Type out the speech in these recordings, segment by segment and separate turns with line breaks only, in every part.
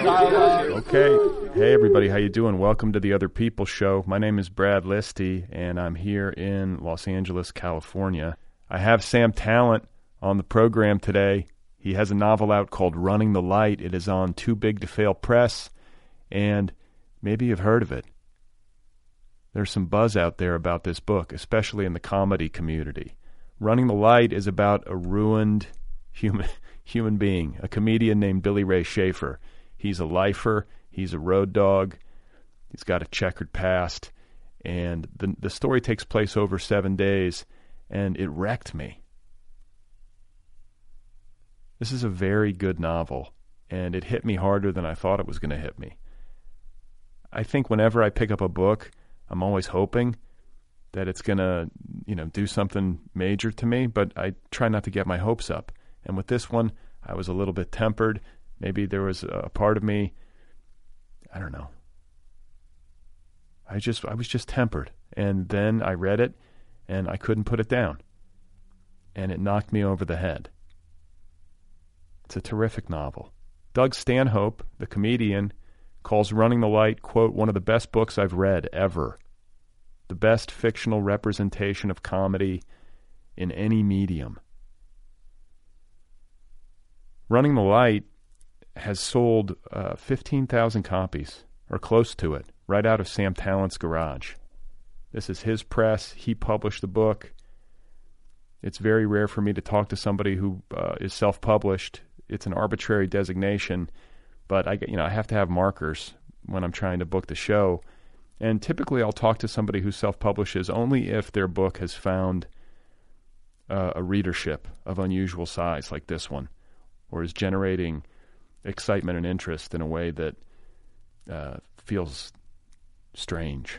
Okay. Hey, everybody. How you doing? Welcome to the Other People Show. My name is Brad Listy, and I'm here in Los Angeles, California. I have Sam Tallent on the program today. He has a novel out called Running the Light. It is on Too Big to Fail Press, and maybe you've heard of it. There's some buzz out there about this book, especially in the comedy community. Running the Light is about a ruined human being, a comedian named Billy Ray Schaefer. He's a lifer. He's a road dog. He's got a checkered past. And the story takes place over 7 days, and it wrecked me. This is a very good novel, and it hit me harder than I thought it was going to hit me. I think whenever I pick up a book, I'm always hoping that it's going to, do something major to me, but I try not to get my hopes up. And with this one, I was a little bit tempered. Maybe there was a part of me, I don't know. I was just tempered. And then I read it, and I couldn't put it down. And it knocked me over the head. It's a terrific novel. Doug Stanhope, the comedian, calls Running the Light, quote, one of the best books I've read ever. The best fictional representation of comedy in any medium. Running the Light has sold 15,000 copies, or close to it, right out of Sam Tallent's garage. This is his press. He published the book. It's very rare for me to talk to somebody who is self-published. It's an arbitrary designation, but I have to have markers when I'm trying to book the show. And typically I'll talk to somebody who self-publishes only if their book has found a readership of unusual size like this one, or is generating excitement and interest in a way that feels strange.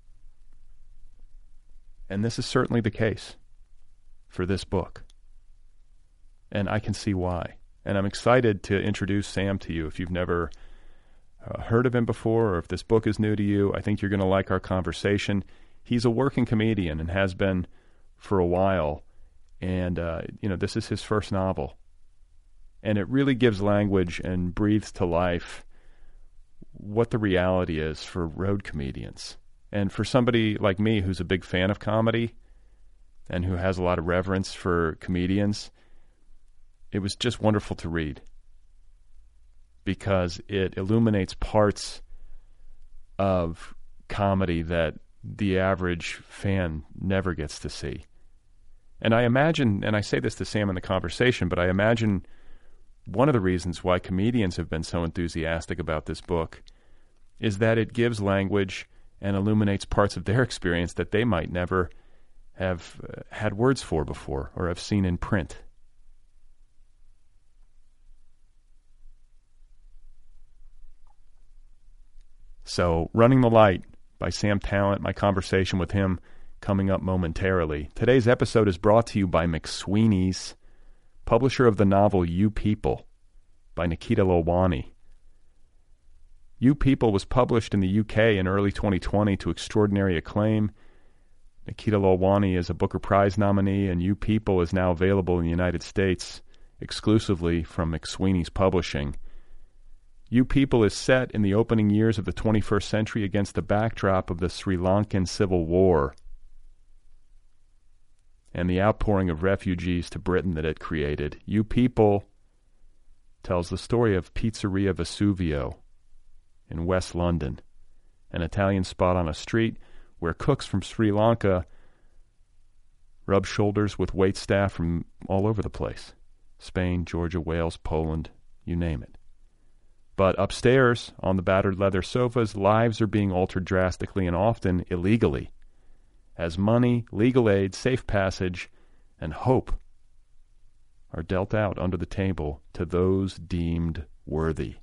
And this is certainly the case for this book. And I can see why. And I'm excited to introduce Sam to you. If you've never heard of him before, or if this book is new to you, I think you're going to like our conversation. He's a working comedian and has been for a while. And, this is his first novel. And it really gives language and breathes to life what the reality is for road comedians. And for somebody like me who's a big fan of comedy and who has a lot of reverence for comedians, it was just wonderful to read because it illuminates parts of comedy that the average fan never gets to see. And I imagine, and I say this to Sam in the conversation, but I imagine one of the reasons why comedians have been so enthusiastic about this book is that it gives language and illuminates parts of their experience that they might never have had words for before or have seen in print. So, Running the Light by Sam Tallent, my conversation with him coming up momentarily. Today's episode is brought to you by McSweeney's, publisher of the novel You People by Nikita Lilwani. You People was published in the UK in early 2020 to extraordinary acclaim. Nikita Lilwani is a Booker Prize nominee, and You People is now available in the United States exclusively from McSweeney's Publishing. You People is set in the opening years of the 21st century against the backdrop of the Sri Lankan Civil War and the outpouring of refugees to Britain that it created. You People tells the story of Pizzeria Vesuvio in West London, an Italian spot on a street where cooks from Sri Lanka rub shoulders with waitstaff from all over the place. Spain, Georgia, Wales, Poland, you name it. But upstairs, on the battered leather sofas, lives are being altered drastically and often illegally, as money, legal aid, safe passage, and hope are dealt out under the table to those deemed worthy.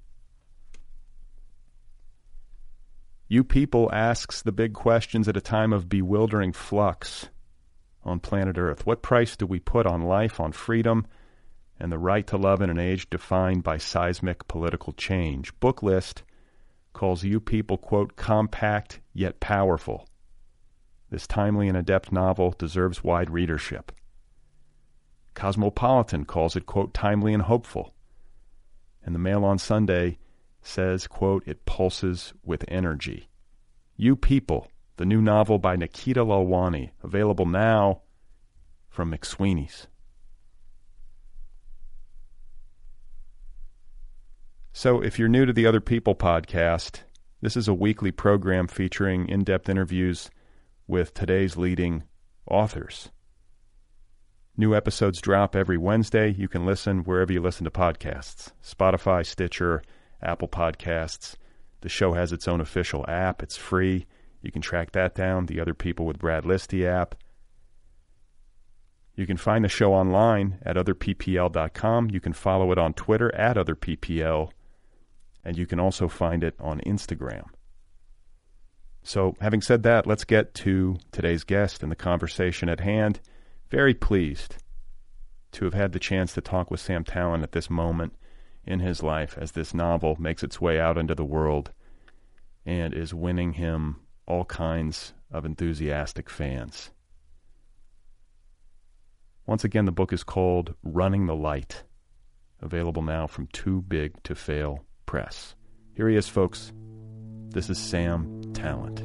You People asks the big questions at a time of bewildering flux on planet Earth. What price do we put on life, on freedom, and the right to love in an age defined by seismic political change? Booklist calls You People, quote, compact yet powerful. This timely and adept novel deserves wide readership. Cosmopolitan calls it, quote, timely and hopeful. And the Mail on Sunday says, quote, "It pulses with energy." You People, the new novel by Nikita Lalwani, available now from McSweeney's. So if you're new to the Other People podcast, this is a weekly program featuring in-depth interviews with today's leading authors. New episodes drop every Wednesday. You can listen wherever you listen to podcasts. Spotify, Stitcher, Apple Podcasts. The show has its own official app. It's free. You can track that down. The Other People with Brad Listy app. You can find the show online at otherppl.com. You can follow it on Twitter at otherppl. And you can also find it on Instagram. So, having said that, let's get to today's guest and the conversation at hand. Very pleased to have had the chance to talk with Sam Tallent at this moment in his life as this novel makes its way out into the world and is winning him all kinds of enthusiastic fans. Once again, the book is called Running the Light, available now from Too Big to Fail Press. Here he is, folks. This is Sam Tallent.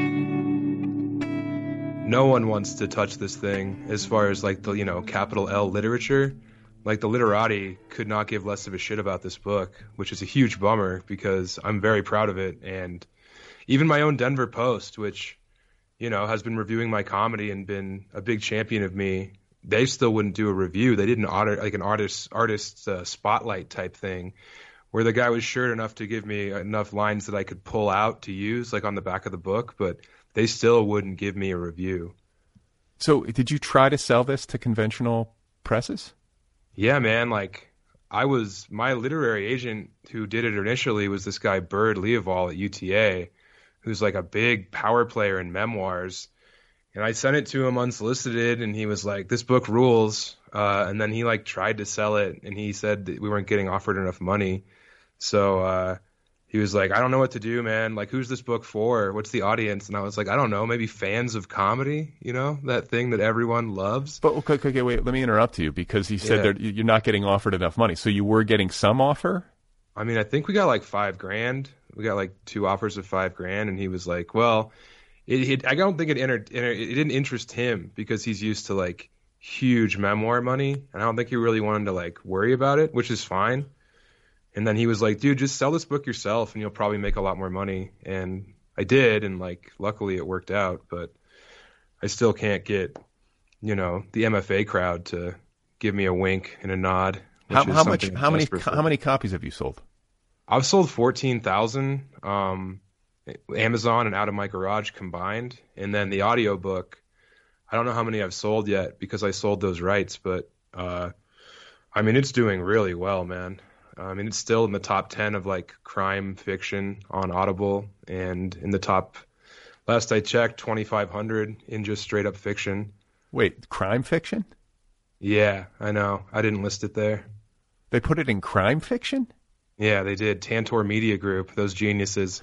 No one wants to touch this thing as far as like the, capital L literature. Like the literati could not give less of a shit about this book, which is a huge bummer because I'm very proud of it. And even my own Denver Post, which, has been reviewing my comedy and been a big champion of me, they still wouldn't do a review. They didn't audit like an artist spotlight type thing, where the guy was sure enough to give me enough lines that I could pull out to use, like on the back of the book, but they still wouldn't give me a review.
So did you try to sell this to conventional presses?
Yeah, man. Like, my literary agent who did it initially was this guy, Bird Leoval at UTA, who's like a big power player in memoirs. And I sent it to him unsolicited, and he was like, "This book rules." And then he like tried to sell it, and he said that we weren't getting offered enough money. So he was like, "I don't know what to do, man. Like, who's this book for? What's the audience?" And I was like, "I don't know, maybe fans of comedy, that thing that everyone loves."
But okay, wait, let me interrupt you because he said that you're not getting offered enough money. So you were getting some offer?
I mean, I think we got like $5,000. We got like 2 offers of $5,000, and he was like, "Well, I don't think it didn't interest him because he's used to like huge memoir money, and I don't think he really wanted to like worry about it, which is fine." And then he was like, "Dude, just sell this book yourself and you'll probably make a lot more money." And I did, and like luckily it worked out, but I still can't get, the MFA crowd to give me a wink and a nod.
How many copies have you sold?
I've sold 14,000. Amazon and Out of My Garage combined, and then the audiobook, I don't know how many I've sold yet because I sold those rights, but I mean, it's doing really well, man. I mean, it's still in the top 10 of like crime fiction on Audible, and in the top, last I checked, 2,500 in just straight up fiction.
Wait, crime fiction?
Yeah, I know. I didn't list it there.
They put it in crime fiction?
Yeah, they did. Tantor Media Group, those geniuses.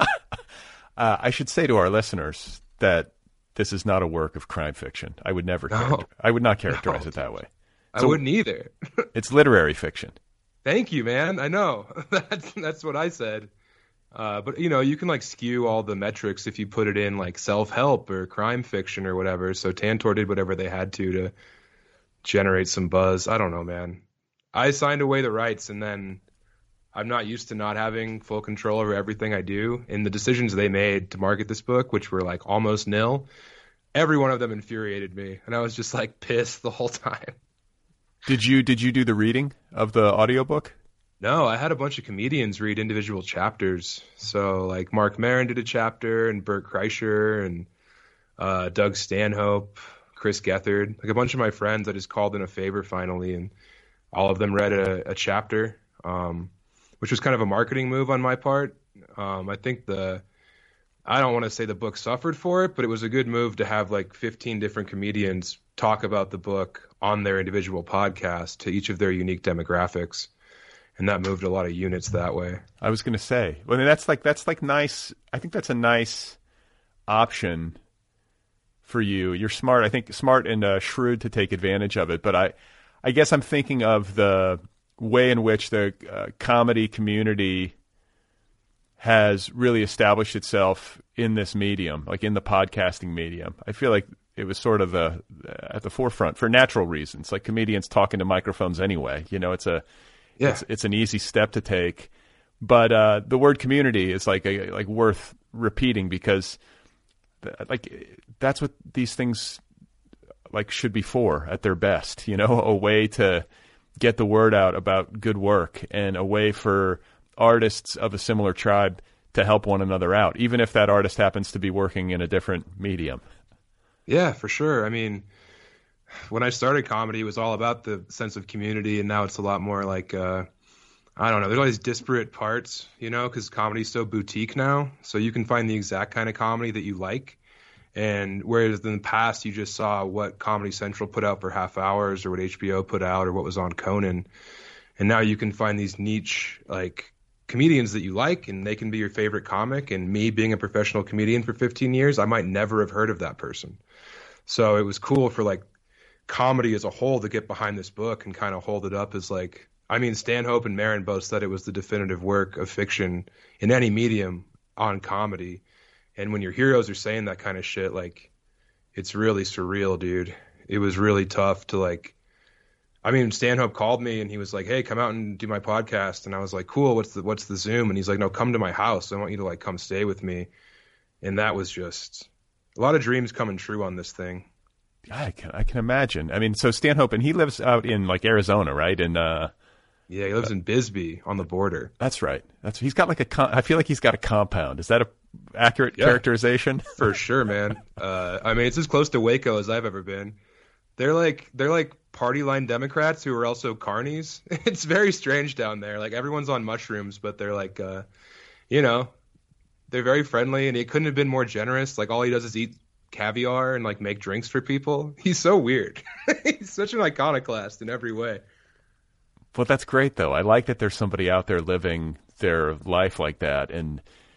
I should say to our listeners that this is not a work of crime fiction. I would never. I would not characterize it that way.
So, I wouldn't either.
It's literary fiction.
Thank you, man. I know. That's what I said. But you can like skew all the metrics if you put it in like self-help or crime fiction or whatever. So Tantor did whatever they had to generate some buzz. I don't know, man. I signed away the rights, and then I'm not used to not having full control over everything I do. And the decisions they made to market this book, which were like almost nil, every one of them infuriated me. And I was just like pissed the whole time.
Did you do the reading of the audiobook?
No, I had a bunch of comedians read individual chapters. So like Mark Maron did a chapter, and Bert Kreischer, and Doug Stanhope, Chris Gethard, like a bunch of my friends. I just called in a favor finally, and all of them read a chapter, which was kind of a marketing move on my part. I think I don't want to say the book suffered for it, but it was a good move to have like 15 different comedians talk about the book on their individual podcast to each of their unique demographics. And that moved a lot of units that way.
I was going to say, well, that's like nice. I think that's a nice option for you. You're smart. I think smart and shrewd to take advantage of it. But I guess I'm thinking of the way in which the comedy community has really established itself in this medium, like in the podcasting medium. I feel like it was sort of at the forefront for natural reasons, like comedians talking to microphones anyway. You know, it's an easy step to take. But the word community is like worth repeating, because like that's what these things like should be for at their best. You know, a way to get the word out about good work, and a way for artists of a similar tribe to help one another out, even if that artist happens to be working in a different medium.
Yeah, for sure. I mean, when I started comedy, it was all about the sense of community, and now it's a lot more like, I don't know, there's all these disparate parts, you know, because comedy's so boutique now. So you can find the exact kind of comedy that you like. And whereas in the past, you just saw what Comedy Central put out for half hours, or what HBO put out, or what was on Conan. And now you can find these niche, like, comedians that you like, and they can be your favorite comic. And me being a professional comedian for 15 years, I might never have heard of that person. So it was cool for, like, comedy as a whole to get behind this book and kind of hold it up as, like, I mean, Stanhope and Maron both said it was the definitive work of fiction in any medium on comedy. And when your heroes are saying that kind of shit, like, it's really surreal, dude. It was really tough to, like, I mean, Stanhope called me and he was like, hey, come out and do my podcast. And I was like, cool, what's the Zoom? And he's like, no, come to my house. I want you to, like, come stay with me. And that was just a lot of dreams coming true on this thing.
I can imagine. I mean, so Stanhope, and he lives out in, like, Arizona, right? And
yeah, he lives in Bisbee on the border.
That's right. He's got like I feel like he's got a compound. Is that a accurate characterization?
For sure, man. I mean, it's as close to Waco as I've ever been. They're like party line Democrats who are also carnies. It's very strange down there. Like, everyone's on mushrooms, but they're like, you know, they're very friendly, and he couldn't have been more generous. Like, all he does is eat caviar and, like, make drinks for people. He's so weird. He's such an iconoclast in every way.
Well, that's great, though. I like that there's somebody out there living their life like that. And,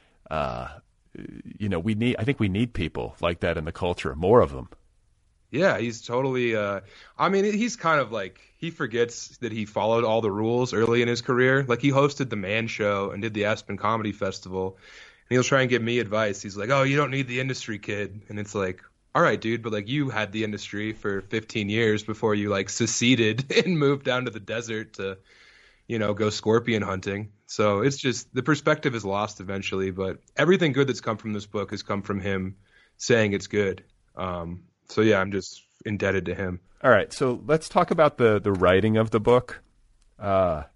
you know, I think we need people like that in the culture, more of them.
Yeah, he's totally, I mean, he's kind of like, he forgets that he followed all the rules early in his career. Like, he hosted the Man Show and did the Aspen Comedy Festival. And he'll try and give me advice. He's like, oh, you don't need the industry, kid. And it's like, all right, dude, but, like, you had the industry for 15 years before you, like, seceded and moved down to the desert to, you know, go scorpion hunting. So it's just, the perspective is lost eventually, but everything good that's come from this book has come from him saying it's good. So yeah, I'm just indebted to him.
All right, so let's talk about the writing of the book. How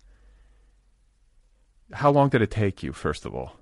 long did it take you, first of all?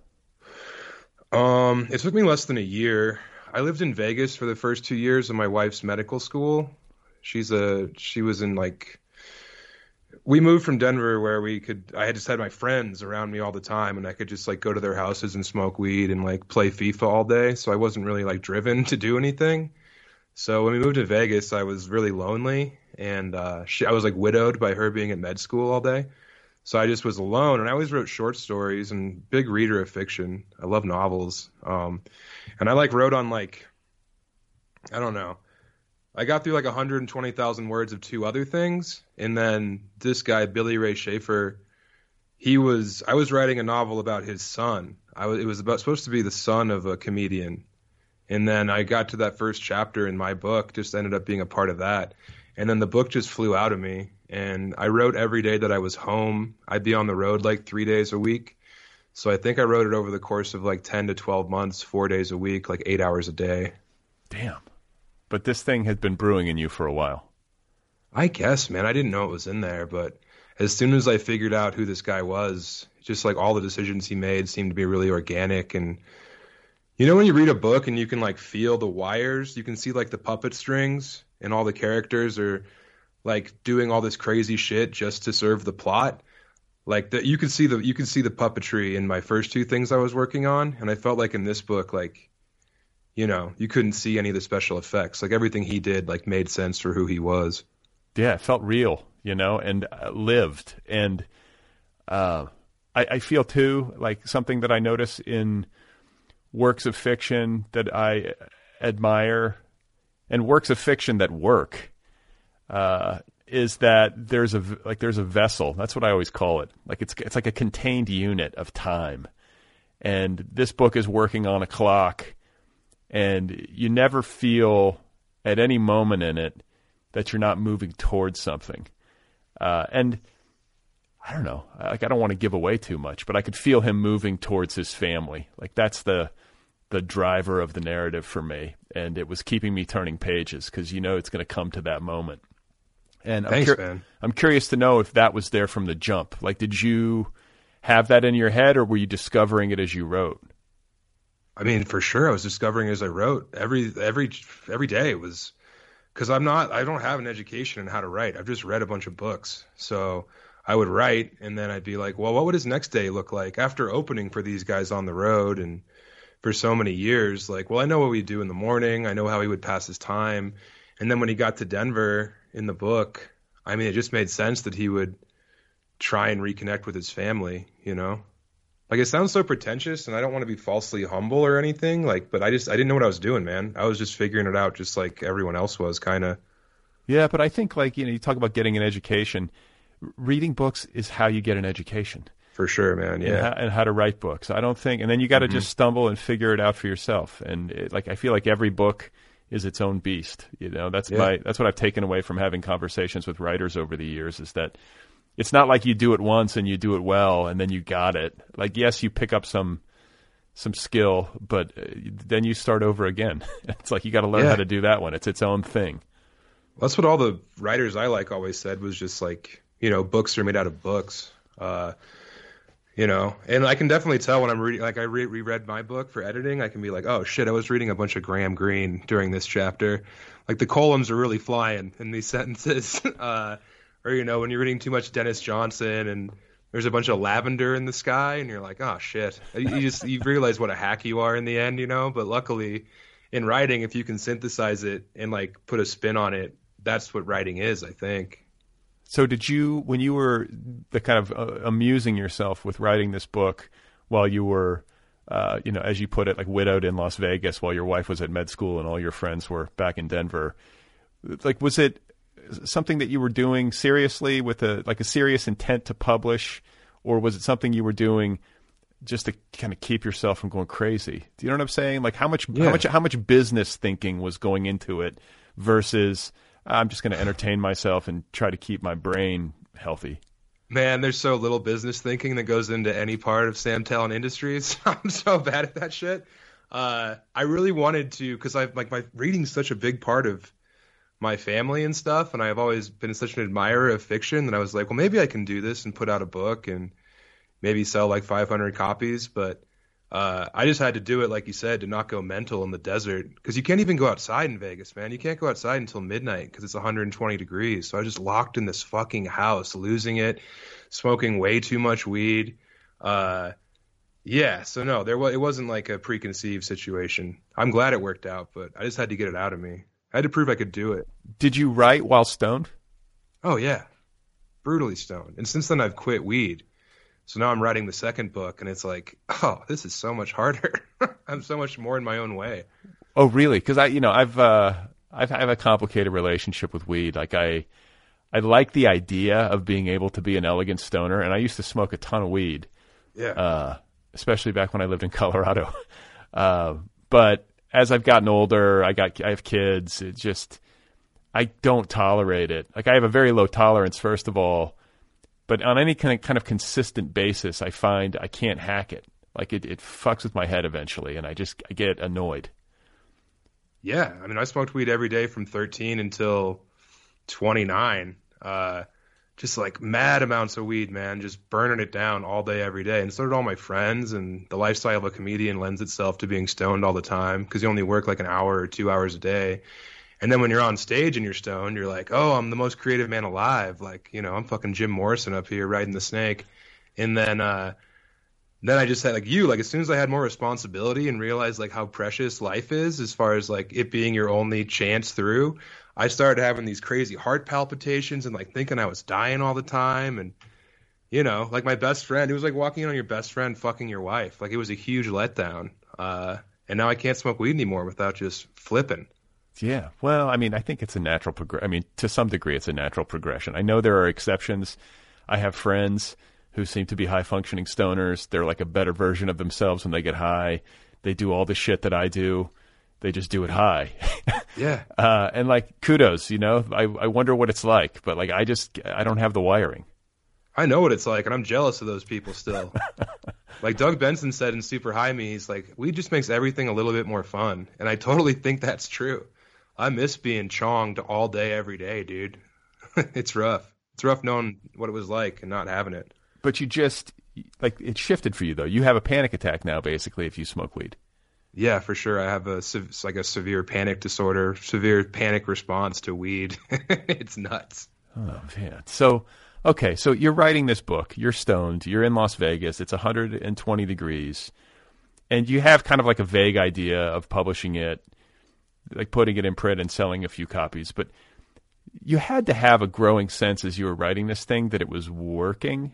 It took me less than a year. I lived in Vegas for the first 2 years of my wife's medical school. She was in, like, we moved from Denver where I had just had my friends around me all the time, and I could just, like, go to their houses and smoke weed and, like, play FIFA all day. So I wasn't really, like, driven to do anything. So when we moved to Vegas, I was really lonely, and I was, like, widowed by her being at med school all day. So I just was alone, and I always wrote short stories, and big reader of fiction. I love novels. And I, like, wrote on, like, I don't know. I got through, like, 120,000 words of two other things. And then this guy, Billy Ray Schaefer, I was writing a novel about his son. It was supposed to be the son of a comedian. And then I got to that first chapter in my book, just ended up being a part of that. And then the book just flew out of me. And I wrote every day that I was home. I'd be on the road like 3 days a week. So I think I wrote it over the course of like 10 to 12 months, 4 days a week, like 8 hours a day.
Damn. But this thing had been brewing in you for a while.
I guess, man. I didn't know it was in there. But as soon as I figured out who this guy was, just like all the decisions he made seemed to be really organic. And, you know, when you read a book and you can like feel the wires, you can see like the puppet strings and all the characters are like doing all this crazy shit just to serve the plot. Like you can see the puppetry in my first two things I was working on, and I felt like in this book, like, you know, you couldn't see any of the special effects. Like everything he did, like made sense for who he was.
Yeah, it felt real, you know, and lived. And I feel too like something that I notice in works of fiction that I admire, and works of fiction that work. Is that there's a vessel. That's what I always call it. Like it's like a contained unit of time, And this book is working on a clock, and you never feel at any moment in it that you're not moving towards something. And I don't know, like I don't want to give away too much, but I could feel him moving towards his family. Like that's the driver of the narrative for me, and it was keeping me turning pages because you know it's going to come to that moment. And
Thanks, man.
I'm curious to know if that was there from the jump. Like, did you have that in your head, or were you discovering it as you wrote?
I mean, for sure, I was discovering as I wrote. Every day was, because I don't have an education in how to write. I've just read a bunch of books, so I would write, and then I'd be like, well, what would his next day look like after opening for these guys on the road and for so many years? Like, well, I know what we do in the morning. I know how he would pass his time. And then when he got to Denver in the book, I mean, it just made sense that he would try and reconnect with his family, you know? Like, it sounds so pretentious, and I don't want to be falsely humble or anything, like, but I didn't know what I was doing, man. I was just figuring it out just like everyone else was, kind of.
Yeah, but I think, like, you know, you talk about getting an education. Reading books is how you get an education.
For sure, man, yeah.
And how to write books. I don't think, and then you got to just stumble and figure it out for yourself. And like, I feel like every book is its own beast. You know, that's what I've taken away from having conversations with writers over the years, is that it's not like you do it once and you do it well and then you got it. Like, yes, you pick up some skill, but then you start over again. It's like you got to learn how to do that one. It's its own thing.
That's what all the writers I like always said, was just like, you know, books are made out of books. You know, and I can definitely tell when I'm reading, like I reread my book for editing, I can be like, oh shit, I was reading a bunch of Graham Greene during this chapter. Like the columns are really flying in these sentences. Or, you know, when you're reading too much Dennis Johnson and there's a bunch of lavender in the sky and you're like, oh shit. You realize what a hack you are in the end, you know, but luckily in writing, if you can synthesize it and like put a spin on it, that's what writing is, I think.
So did you, when you were the kind of amusing yourself with writing this book while you were, you know, as you put it, like widowed in Las Vegas while your wife was at med school and all your friends were back in Denver, like, was it something that you were doing seriously with a serious intent to publish, or was it something you were doing just to kind of keep yourself from going crazy? Do you know what I'm saying? Like how much business thinking was going into it versus I'm just going to entertain myself and try to keep my brain healthy?
Man, there's so little business thinking that goes into any part of Sam Talent Industries. I'm so bad at that shit. I really wanted to, because I've like my reading's such a big part of my family and stuff, and I've always been such an admirer of fiction that I was like, well, maybe I can do this and put out a book and maybe sell like 500 copies. But I just had to do it, like you said, to not go mental in the desert, because you can't even go outside in Vegas, man. You can't go outside until midnight because it's 120 degrees. So I just locked in this fucking house, losing it, smoking way too much weed. Yeah, so no, it wasn't like a preconceived situation. I'm glad it worked out, but I just had to get it out of me. I had to prove I could do it.
Did you write while stoned?
Oh, yeah. Brutally stoned. And since then, I've quit weed. So now I'm writing the second book, and it's like, oh, this is so much harder. I'm so much more in my own way.
Oh, really? Because I've a complicated relationship with weed. Like I like the idea of being able to be an elegant stoner, and I used to smoke a ton of weed.
Yeah.
Especially back when I lived in Colorado. But as I've gotten older, I have kids. It just, I don't tolerate it. Like I have a very low tolerance, first of all, but on any kind of consistent basis, I find I can't hack it. Like it fucks with my head eventually, and I get annoyed.
Yeah, I mean, I smoked weed every day from 13 until 29. Just like mad amounts of weed, man, just burning it down all day, every day. And so did all my friends, and the lifestyle of a comedian lends itself to being stoned all the time because you only work like an hour or 2 hours a day. And then when you're on stage and you're stoned, you're like, oh, I'm the most creative man alive. Like, you know, I'm fucking Jim Morrison up here riding the snake. And then I just had like as soon as I had more responsibility and realized like how precious life is as far as like it being your only chance through, I started having these crazy heart palpitations and like thinking I was dying all the time. And, you know, like my best friend, it was like walking in on your best friend fucking your wife. Like it was a huge letdown. And now I can't smoke weed anymore without just flipping.
Yeah. Well, I mean, I think it's a natural progression. I mean, to some degree, it's a natural progression. I know there are exceptions. I have friends who seem to be high-functioning stoners. They're like a better version of themselves when they get high. They do all the shit that I do. They just do it high.
Yeah.
And like, kudos, you know, I wonder what it's like, but like, I don't have the wiring.
I know what it's like, and I'm jealous of those people still. Like Doug Benson said in Super High Me, he's like, weed just makes everything a little bit more fun. And I totally think that's true. I miss being chonged all day, every day, dude. It's rough. It's rough knowing what it was like and not having it.
But you just, like, it shifted for you, though. You have a panic attack now, basically, if you smoke weed.
Yeah, for sure. I have a severe panic disorder, severe panic response to weed. It's nuts.
Oh, man. So, okay, so you're writing this book. You're stoned. You're in Las Vegas. It's 120 degrees. And you have kind of like a vague idea of publishing it, like putting it in print and selling a few copies. But you had to have a growing sense as you were writing this thing that it was working.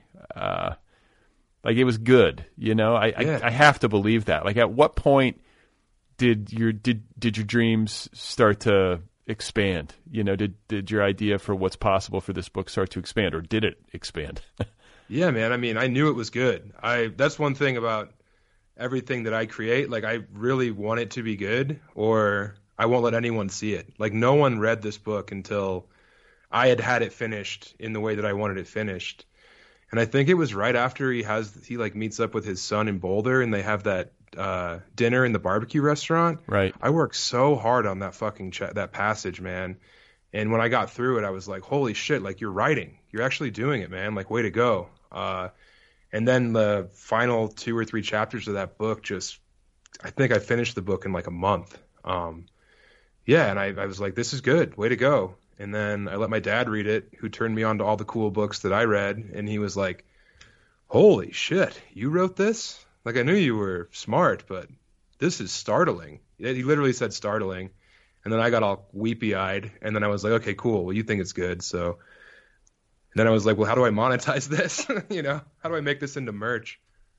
Like it was good, you know. I have to believe that. Like, at what point did your dreams start to expand? You know, did your idea for what's possible for this book start to expand, or did it expand?
Yeah, man. I mean, I knew it was good. That's one thing about everything that I create. Like, I really want it to be good, or I won't let anyone see it. Like, no one read this book until I had it finished in the way that I wanted it finished. And I think it was right after he meets up with his son in Boulder, and they have that dinner in the barbecue restaurant.
Right.
I worked so hard on that that passage, man. And when I got through it, I was like, holy shit, like, you're writing. You're actually doing it, man. Like, way to go. And then the final 2 or 3 chapters of that book, I think I finished the book in like a month. Yeah, and I was like, this is good. Way to go. And then I let my dad read it, who turned me on to all the cool books that I read. And he was like, holy shit, you wrote this? Like, I knew you were smart, but this is startling. He literally said startling. And then I got all weepy-eyed. And then I was like, okay, cool. Well, you think it's good. So and then I was like, well, how do I monetize this? You know, how do I make this into merch?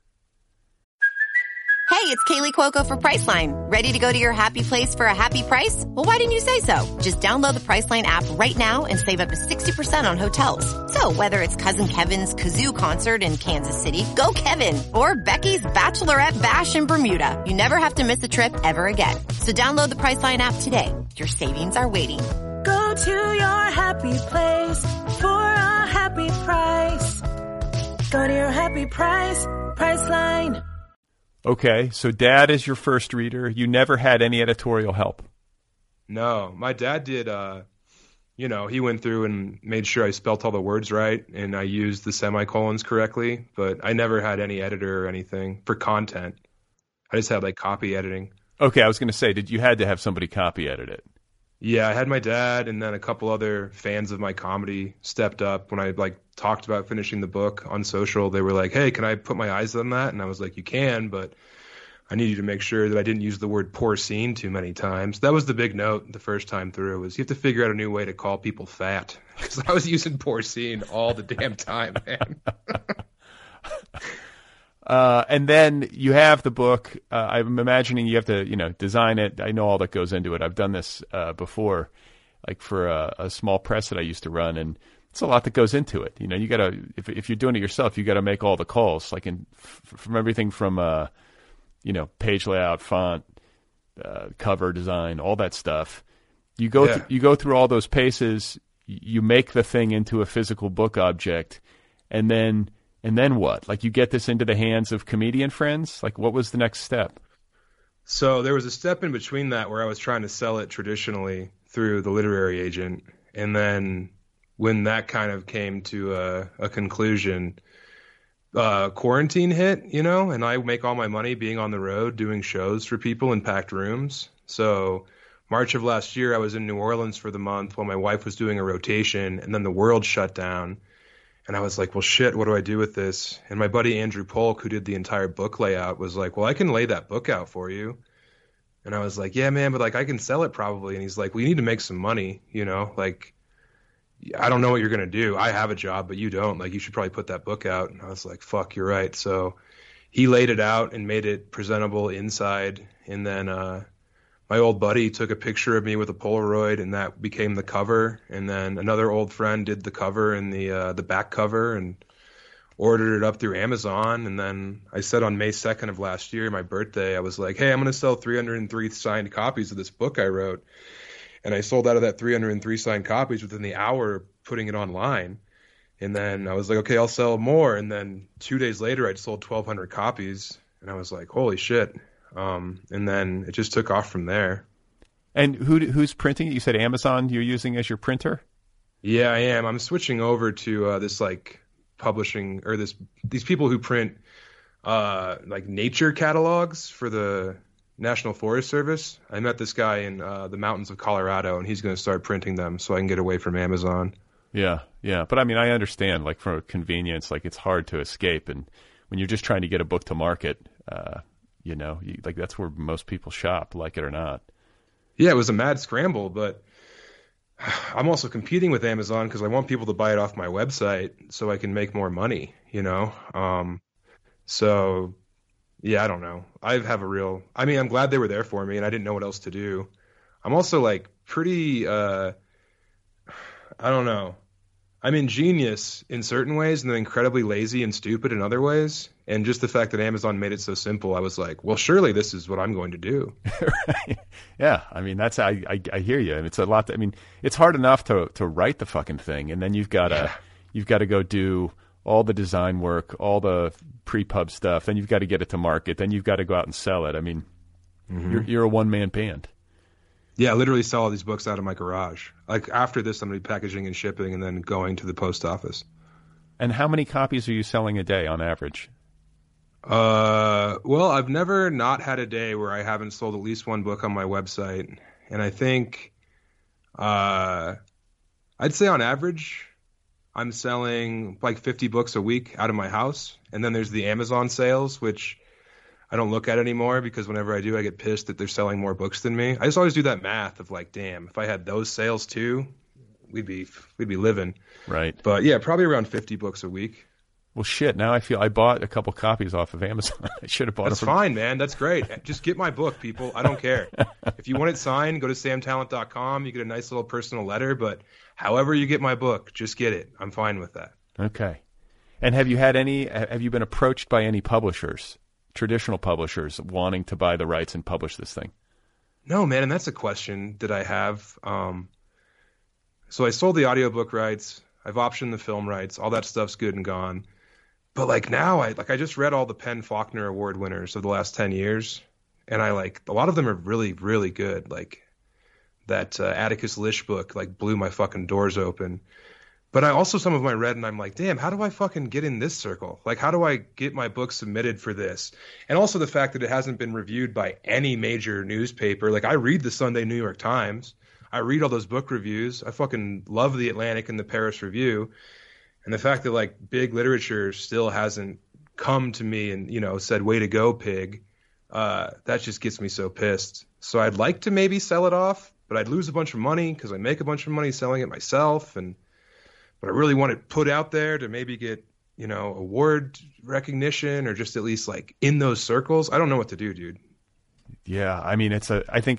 Hey, it's Kaylee Cuoco for Priceline. Ready to go to your happy place for a happy price? Well, why didn't you say so? Just download the Priceline app right now and save up to 60% on hotels. So whether it's Cousin Kevin's Kazoo Concert in Kansas City, go Kevin, or Becky's Bachelorette Bash in Bermuda, you never have to miss a trip ever again. So download the Priceline app today. Your savings are waiting.
Go to your happy place for a happy price. Go to your happy price, Priceline.
Okay, so Dad is your first reader. You never had any editorial help.
No, my dad did. You know, he went through and made sure I spelt all the words right and I used the semicolons correctly. But I never had any editor or anything for content. I just had like copy editing.
Okay, I was going to say, you had to have somebody copy edit it?
Yeah, I had my dad, and then a couple other fans of my comedy stepped up when I like talked about finishing the book on social. They were like, "Hey, can I put my eyes on that?" And I was like, "You can, but I need you to make sure that I didn't use the word porcine too many times." That was the big note the first time through, was you have to figure out a new way to call people fat, because I was using porcine all the damn time, man.
And then you have the book. I'm imagining you have to, you know, design it. I know all that goes into it. I've done this before, like for a small press that I used to run, and it's a lot that goes into it. You know, you gotta, if you're doing it yourself, you gotta make all the calls, like from everything from, you know, page layout, font, cover design, all that stuff. You go through all those paces. You make the thing into a physical book object, and then what? Like, you get this into the hands of comedian friends? Like, what was the next step?
So there was a step in between that where I was trying to sell it traditionally through the literary agent. And then when that kind of came to a conclusion, quarantine hit, you know, and I make all my money being on the road, doing shows for people in packed rooms. So March of last year, I was in New Orleans for the month while my wife was doing a rotation, and then the world shut down. And I was like, well, shit, what do I do with this? And my buddy Andrew Polk, who did the entire book layout, was like, well, I can lay that book out for you. And I was like, yeah, man, but like, I can sell it probably. And he's like, well, you need to make some money, you know, like, I don't know what you're going to do. I have a job, but you don't. Like, you should probably put that book out. And I was like, fuck, you're right. So he laid it out and made it presentable inside. And then my old buddy took a picture of me with a Polaroid, and that became the cover. And then another old friend did the cover and the back cover, and ordered it up through Amazon. And then I said on May 2nd of last year, my birthday, I was like, hey, I'm going to sell 303 signed copies of this book I wrote. And I sold out of that 303 signed copies within the hour of putting it online. And then I was like, okay, I'll sell more. And then 2 days later, I'd sold 1,200 copies. And I was like, holy shit. And then it just took off from there.
And who's printing it? You said Amazon you're using as your printer?
Yeah, I am. I'm switching over to this like publishing or these people who print like nature catalogs for the National Forest Service. I met this guy in the mountains of Colorado, and he's going to start printing them so I can get away from Amazon.
Yeah. But I mean, I understand, like, for convenience, like, it's hard to escape. And when you're just trying to get a book to market, like, that's where most people shop, like it or not.
Yeah, it was a mad scramble, but I'm also competing with Amazon because I want people to buy it off my website so I can make more money, So, yeah, I don't know. I'm glad they were there for me, and I didn't know what else to do. I'm also, like, pretty, I don't know. I'm ingenious in certain ways and then incredibly lazy and stupid in other ways. And just the fact that Amazon made it so simple, I was like, well, surely this is what I'm going to do.
Right. Yeah. I mean, I hear you. And it's a lot. I mean, it's hard enough to write the fucking thing. And then you've got to go do all the design work, all the pre-pub stuff. Then you've got to get it to market. Then you've got to go out and sell it. I mean, you're a one-man band.
Yeah, I literally sell all these books out of my garage. Like, after this, I'm going to be packaging and shipping and then going to the post office.
And how many copies are you selling a day on average?
Well, I've never not had a day where I haven't sold at least one book on my website. And I think, I'd say on average, I'm selling like 50 books a week out of my house. And then there's the Amazon sales, which I don't look at anymore because whenever I do, I get pissed that they're selling more books than me. I just always do that math of like, damn, if I had those sales too, we'd be living.
Right.
But yeah, probably around 50 books a week.
Well, shit. Now I feel I bought a couple copies off of Amazon. I should have bought
That's
it.
Fine, man. That's great. Just get my book, people. I don't care. If you want it signed, go to samtalent.com. You get a nice little personal letter. But however you get my book, just get it. I'm fine with that.
Okay. And have you been approached by any publishers, traditional publishers, wanting to buy the rights and publish this thing?
No, man. And that's a question that I have. So I sold the audiobook rights. I've optioned the film rights. All that stuff's good and gone. But like now, I just read all the Penn Faulkner Award winners of the last 10 years. And a lot of them are really, really good. Like that Atticus Lish book, like blew my fucking doors open. But some of them I read and I'm like, damn, how do I fucking get in this circle? Like, how do I get my book submitted for this? And also the fact that it hasn't been reviewed by any major newspaper. Like, I read the Sunday New York Times. I read all those book reviews. I fucking love the Atlantic and the Paris Review. And the fact that like big literature still hasn't come to me and, said, way to go, pig, that just gets me so pissed. So I'd like to maybe sell it off, but I'd lose a bunch of money because I make a bunch of money selling it myself. But I really want it put out there to maybe get, award recognition or just at least like in those circles. I don't know what to do, dude.
Yeah. I mean, I think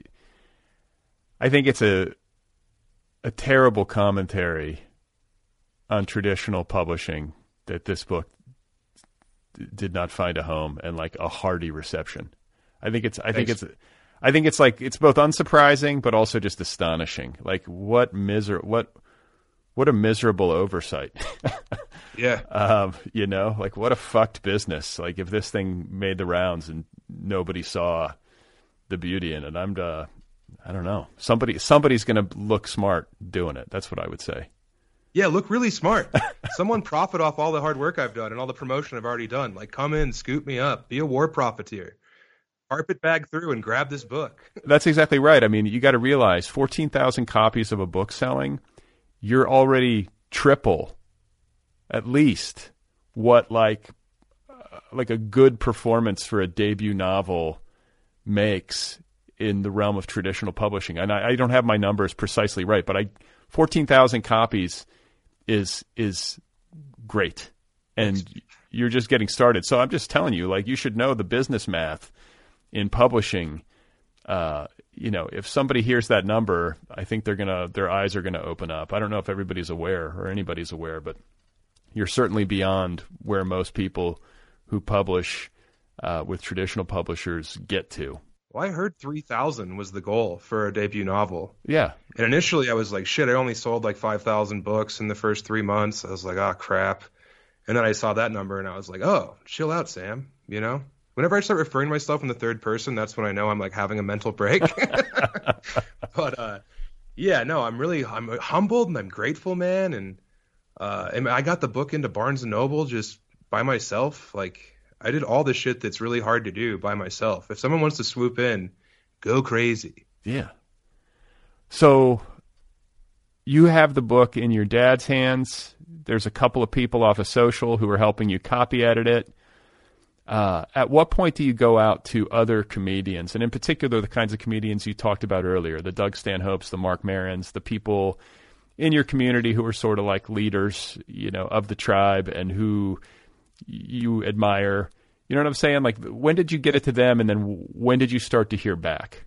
it's a terrible commentary on traditional publishing that this book did not find a home and like a hearty reception. I think it's like it's both unsurprising but also just astonishing. Like what a miserable oversight.
Yeah.
Like what a fucked business. Like if this thing made the rounds and nobody saw the beauty in it, I don't know. Somebody's going to look smart doing it. That's what I would say.
Yeah, look really smart. Someone profit off all the hard work I've done and all the promotion I've already done. Like, come in, scoop me up, be a war profiteer. Carpet bag through and grab this book.
That's exactly right. I mean, you got to realize 14,000 copies of a book selling, you're already triple, at least, what like a good performance for a debut novel makes in the realm of traditional publishing. And I don't have my numbers precisely right, but 14,000 copies is great. And you're just getting started. So I'm just telling you, like, you should know the business math in publishing. If somebody hears that number, I think their eyes are gonna open up. I don't know if everybody's aware or anybody's aware, but You're certainly beyond where most people who publish with traditional publishers get to.
Well, I heard 3,000 was the goal for a debut novel.
Yeah.
And initially I was like, shit, I only sold like 5,000 books in the first 3 months. I was like, oh, crap. And then I saw that number and I was like, oh, chill out, Sam. You know, whenever I start referring to myself in the third person, that's when I know I'm like having a mental break. But yeah, no, I'm humbled and I'm grateful, man. And I got the book into Barnes and Noble just by myself. Like, I did all the shit that's really hard to do by myself. If someone wants to swoop in, go crazy.
Yeah. So you have the book in your dad's hands. There's a couple of people off of social who are helping you copy edit it. At what point do you go out to other comedians, and in particular the kinds of comedians you talked about earlier, the Doug Stanhopes, the Mark Marons, the people in your community who are sort of like leaders, you know, of the tribe and who you admire? You know what I'm saying? Like, when did you get it to them, and then when did you start to hear back?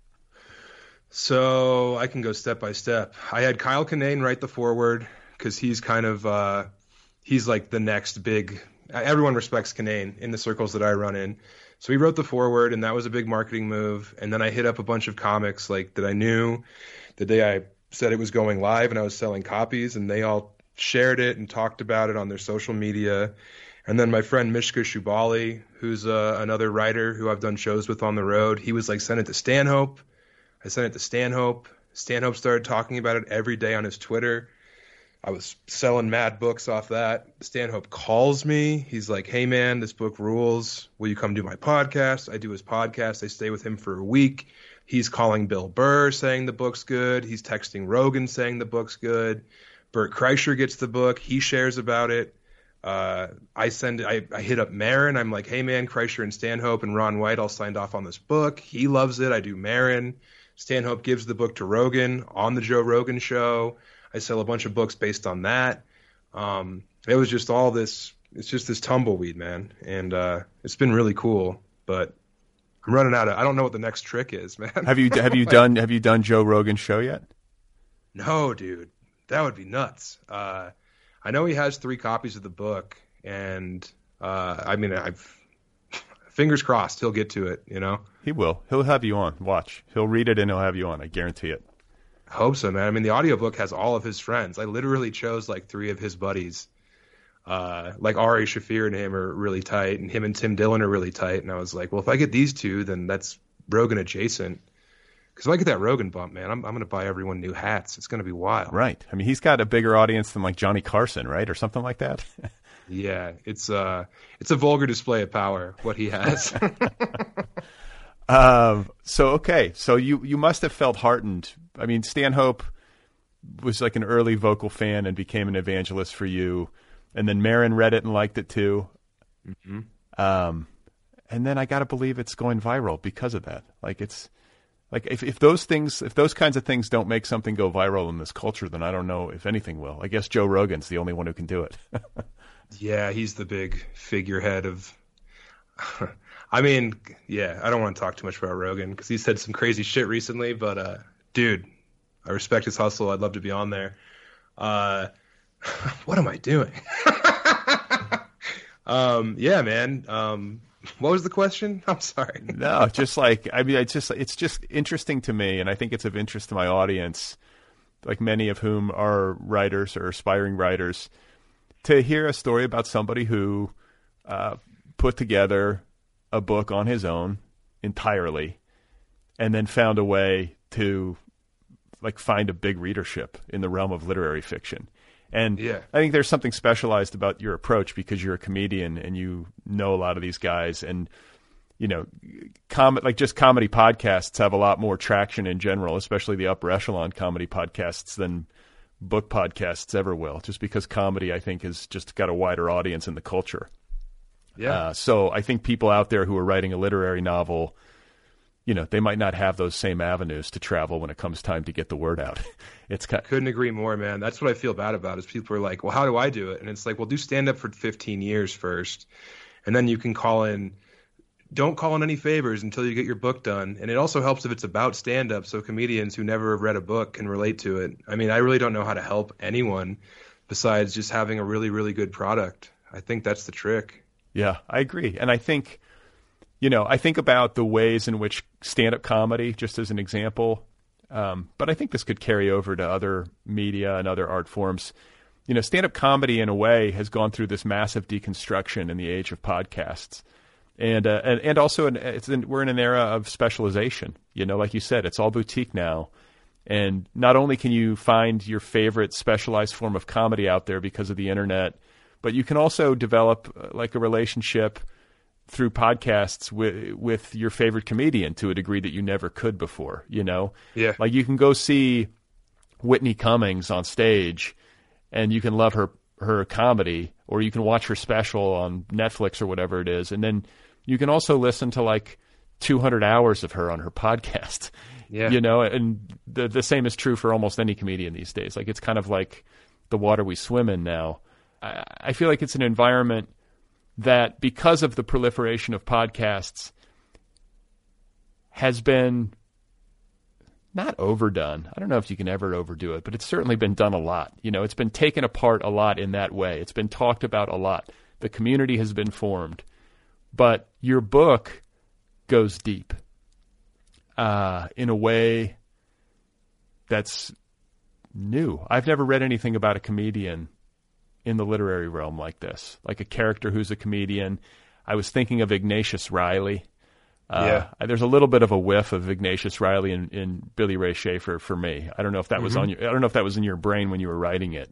So I can go step by step. I had Kyle Kinane write the foreword because he's kind of he's like the next big. Everyone respects Kinane in the circles that I run in. So he wrote the foreword, and that was a big marketing move. And then I hit up a bunch of comics like that I knew the day I said it was going live and I was selling copies, and they all shared it and talked about it on their social media. And then my friend Mishka Shubali, who's another writer who I've done shows with on the road, he was like, send it to Stanhope. I sent it to Stanhope. Stanhope started talking about it every day on his Twitter. I was selling mad books off that. Stanhope calls me. He's like, hey, man, this book rules. Will you come do my podcast? I do his podcast. I stay with him for a week. He's calling Bill Burr saying the book's good. He's texting Rogan saying the book's good. Bert Kreischer gets the book. He shares about it. I hit up Maron. I'm like, hey, man, Kreischer and Stanhope and Ron White all signed off on this book. He loves it. I do Maron. Stanhope gives the book to Rogan on the Joe Rogan show. I sell a bunch of books based on that. It was just all this. It's just this tumbleweed, man, and it's been really cool. But I'm running out of. I don't know what the next trick is, man.
Have you done Joe Rogan's show yet?
No, dude, that would be nuts. I know he has 3 copies of the book, and I mean, I've fingers crossed he'll get to it. You know,
he will. He'll have you on. Watch. He'll read it and he'll have you on. I guarantee it.
I hope so, man. I mean, the audiobook has all of his friends. I literally chose like 3 of his buddies. Like Ari Shaffir and him are really tight, and him and Tim Dillon are really tight. And I was like, well, if I get these 2, then that's Rogan adjacent. Because if I get that Rogan bump, man, I'm going to buy everyone new hats. It's going to be wild.
Right. I mean, he's got a bigger audience than like Johnny Carson, right? Or something like that.
Yeah. It's a vulgar display of power, what he has.
So you must have felt heartened. I mean, Stanhope was like an early vocal fan and became an evangelist for you. And then Maron read it and liked it too. Mm-hmm. And then I got to believe it's going viral because of that. Like, it's like, if those kinds of things don't make something go viral in this culture, then I don't know if anything will. I guess Joe Rogan's the only one who can do it.
Yeah. He's the big figurehead of, I mean, yeah, I don't want to talk too much about Rogan because he said some crazy shit recently, but, dude, I respect his hustle. I'd love to be on there. What am I doing? Yeah, man. What was the question? I'm sorry.
No, just like, I mean, it's just interesting to me, and I think it's of interest to my audience, like many of whom are writers or aspiring writers, to hear a story about somebody who put together a book on his own entirely and then found a way to like find a big readership in the realm of literary fiction. And yeah. I think there's something specialized about your approach because you're a comedian and you know a lot of these guys, and you know, just comedy podcasts have a lot more traction in general, especially the upper echelon comedy podcasts, than book podcasts ever will, just because comedy, I think, has just got a wider audience in the culture. Yeah. So I think people out there who are writing a literary novel, you know, they might not have those same avenues to travel when it comes time to get the word out.
Couldn't agree more, man. That's what I feel bad about is people are like, well, how do I do it? And it's like, well, do stand up for 15 years first. And then you can don't call in any favors until you get your book done. And it also helps if it's about stand up. So comedians who never have read a book can relate to it. I mean, I really don't know how to help anyone besides just having a really, really good product. I think that's the trick.
Yeah, I agree. And I think, I think about the ways in which stand-up comedy, just as an example, but I think this could carry over to other media and other art forms. Stand-up comedy, in a way, has gone through this massive deconstruction in the age of podcasts. And also, we're in an era of specialization. Like you said, it's all boutique now. And not only can you find your favorite specialized form of comedy out there because of the internet, but you can also develop like a relationship through podcasts with your favorite comedian to a degree that you never could before,
Yeah.
Like you can go see Whitney Cummings on stage and you can love her comedy, or you can watch her special on Netflix or whatever it is. And then you can also listen to like 200 hours of her on her podcast.
Yeah.
And the same is true for almost any comedian these days. Like it's kind of like the water we swim in now. I feel like it's an environment that, because of the proliferation of podcasts, has been not overdone. I don't know if you can ever overdo it, but it's certainly been done a lot. It's been taken apart a lot in that way. It's been talked about a lot. The community has been formed. But your book goes deep in a way that's new. I've never read anything about a comedian in the literary realm like this, like a character who's a comedian. I was thinking of Ignatius Reilly. There's a little bit of a whiff of Ignatius Reilly in Billy Ray Schaefer for me. I don't know if that was I don't know if that was in your brain when you were writing it.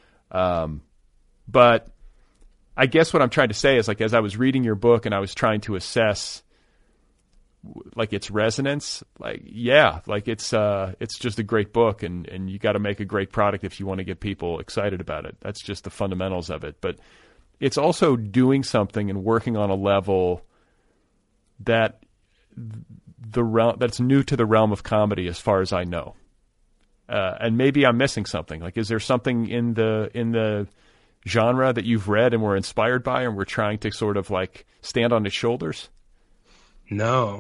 But I guess what I'm trying to say is, like, as I was reading your book and I was trying to assess like its resonance, like, yeah, like it's just a great book, and you got to make a great product if you want to get people excited about it. That's just the fundamentals of it. But it's also doing something and working on a level that that's new to the realm of comedy, as far as I know. And maybe I'm missing something. Like, is there something in the genre that you've read and were inspired by, and we're trying to sort of like stand on its shoulders?
No.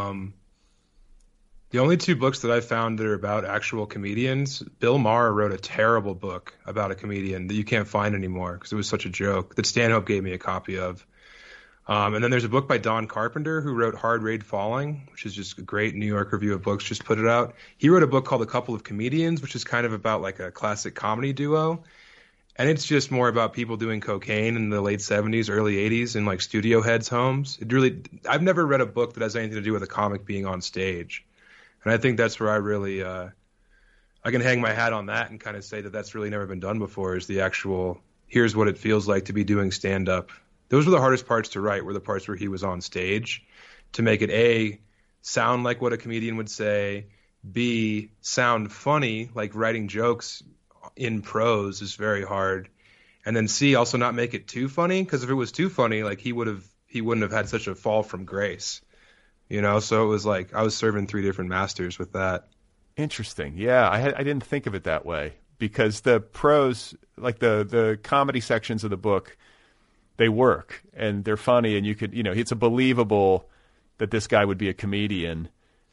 The only two books that I found that are about actual comedians, Bill Maher wrote a terrible book about a comedian that you can't find anymore because it was such a joke, that Stanhope gave me a copy of. And then there's a book by Don Carpenter, who wrote Hard Raid Falling, which is just a great New York Review of Books, just put it out. He wrote a book called A Couple of Comedians, which is kind of about like a classic comedy duo. And it's just more about people doing cocaine in the late 70s, early 80s in like studio heads' homes. I've never read a book that has anything to do with a comic being on stage. And I think that's where I really, I can hang my hat on that and kind of say that that's really never been done before, is the actual, here's what it feels like to be doing stand-up. Those were the hardest parts to write, were the parts where he was on stage, to make it A, sound like what a comedian would say, B, sound funny, like writing jokes in prose is very hard, and then C, also not make it too funny, because if it was too funny, like he wouldn't have had such a fall from grace, so it was like I was serving three different masters with that.
Interesting. Yeah, I didn't think of it that way, because the prose, like the comedy sections of the book, they work and they're funny, and you could, it's a believable that this guy would be a comedian,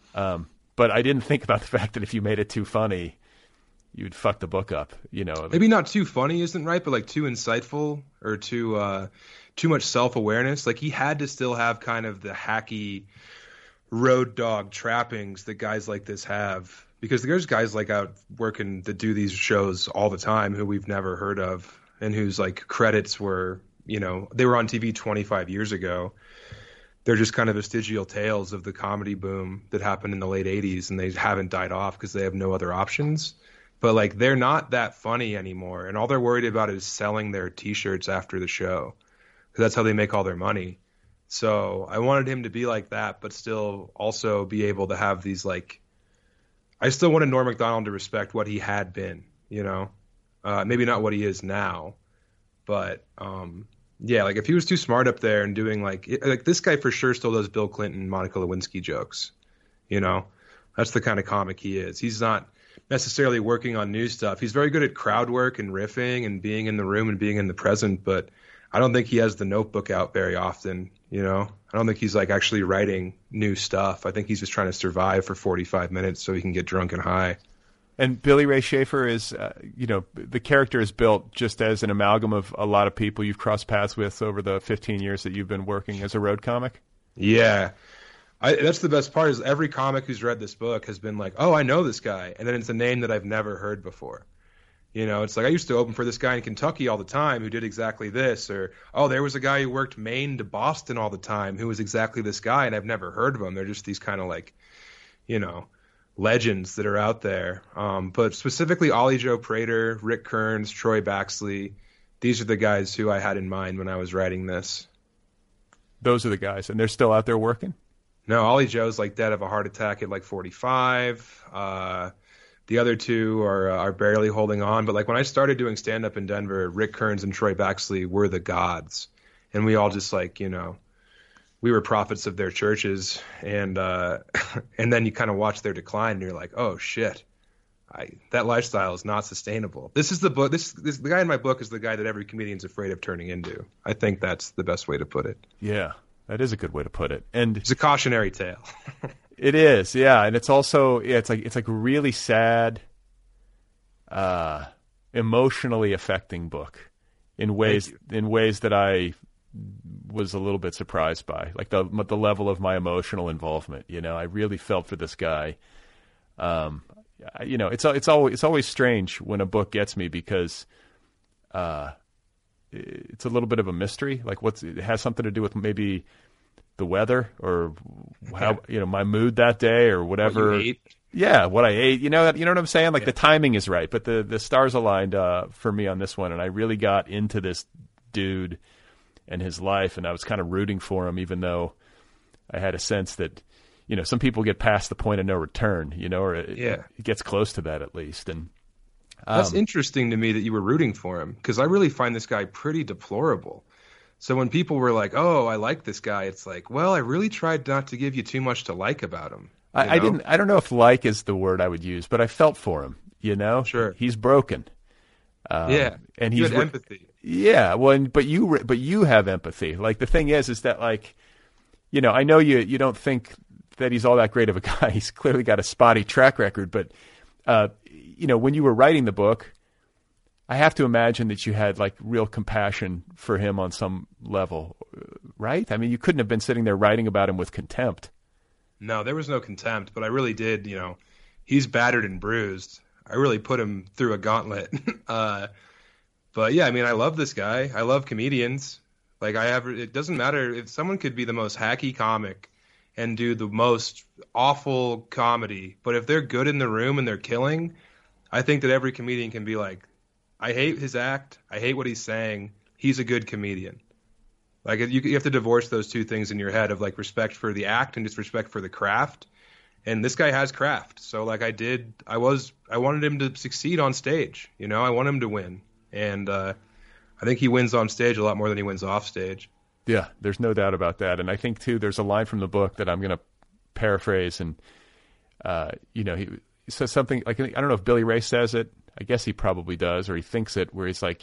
but I didn't think about the fact that if you made it too funny, you'd fuck the book up, Maybe not too funny isn't right, but like too insightful or too much self-awareness. Like, he had to still have kind of the hacky road dog trappings that guys like this have, because there's guys like out working that do these shows all the time who we've never heard of, and whose like credits were, they were on TV 25 years ago. They're just kind of vestigial tales of the comedy boom that happened in the late 80s, and they haven't died off because they have no other options. But like, they're not that funny anymore, and all they're worried about is selling their T-shirts after the show, because that's how they make all their money. So I wanted him to be like that, but still also be able to have these, like, I still wanted Norm Macdonald to respect what he had been, maybe not what he is now, but yeah, like if he was too smart up there and doing like this guy for sure still does Bill Clinton, Monica Lewinsky jokes, that's the kind of comic he is. He's not necessarily working on new stuff. He's very good at crowd work and riffing and being in the room and being in the present, but I don't think he has the notebook out very often, I don't think he's like actually writing new stuff. I think he's just trying to survive for 45 minutes so he can get drunk and high. And Billy Ray Schaefer is, the character is built just as an amalgam of a lot of people you've crossed paths with over the 15 years that you've been working as a road comic.
Yeah. That's the best part is every comic who's read this book has been like, oh, I know this guy. And then it's a name that I've never heard before. It's like I used to open for this guy in Kentucky all the time who did exactly this. Or, oh, there was a guy who worked Maine to Boston all the time who was exactly this guy, and I've never heard of him. They're just these kind of like, legends that are out there. But specifically Ollie Joe Prater, Rick Kearns, Troy Baxley, these are the guys who I had in mind when I was writing this.
Those are the guys, and they're still out there working?
No, Ollie Joe's like dead of a heart attack at like 45. The other two are barely holding on. But like when I started doing stand-up in Denver, Rick Kearns and Troy Baxley were the gods. And we all just like, we were prophets of their churches. And and then you kind of watch their decline and you're like, oh, shit. That lifestyle is not sustainable. This is the book. The guy in my book is the guy that every comedian's afraid of turning into. I think that's the best way to put it.
Yeah, that is a good way to put it. And
it's a cautionary tale.
It is, yeah, and it's also it's like really sad, emotionally affecting book in ways that I was a little bit surprised by, like the level of my emotional involvement. I really felt for this guy. It's always strange when a book gets me because it's a little bit of a mystery. Like it has something to do with maybe the weather or how my mood that day or whatever.
What you ate.
Yeah, what I ate. You know what I'm saying? Like the timing is right, but the stars aligned for me on this one, and I really got into this dude and his life, and I was kind of rooting for him, even though I had a sense that some people get past the point of no return, or it gets close to that at least. And
that's interesting to me that you were rooting for him because I really find this guy pretty deplorable. So when people were like, "Oh, I like this guy," it's like, "Well, I really tried not to give you too much to like about him."
I didn't. I don't know if "like" is the word I would use, but I felt for him.
Sure,
he's broken.
And
he's
had empathy.
Yeah, well, but you have empathy. Like the thing is that like, I know you don't think that he's all that great of a guy. He's clearly got a spotty track record, but when you were writing the book, I have to imagine that you had like real compassion for him on some level, right? I mean, you couldn't have been sitting there writing about him with contempt.
No, there was no contempt, but I really did, he's battered and bruised. I really put him through a gauntlet. But yeah, I mean, I love this guy. I love comedians. Like it doesn't matter if someone could be the most hacky comic and do the most awful comedy, but if they're good in the room and they're killing, I think that every comedian can be like, I hate his act. I hate what he's saying. He's a good comedian. Like you have to divorce those two things in your head of like respect for the act and just respect for the craft. And this guy has craft. So like I wanted him to succeed on stage. I want him to win. And I think he wins on stage a lot more than he wins off stage.
Yeah, there's no doubt about that. And I think too, there's a line from the book that I'm going to paraphrase. And, he says something like, I don't know if Billy Ray says it. I guess he probably does, or he thinks it, where he's like,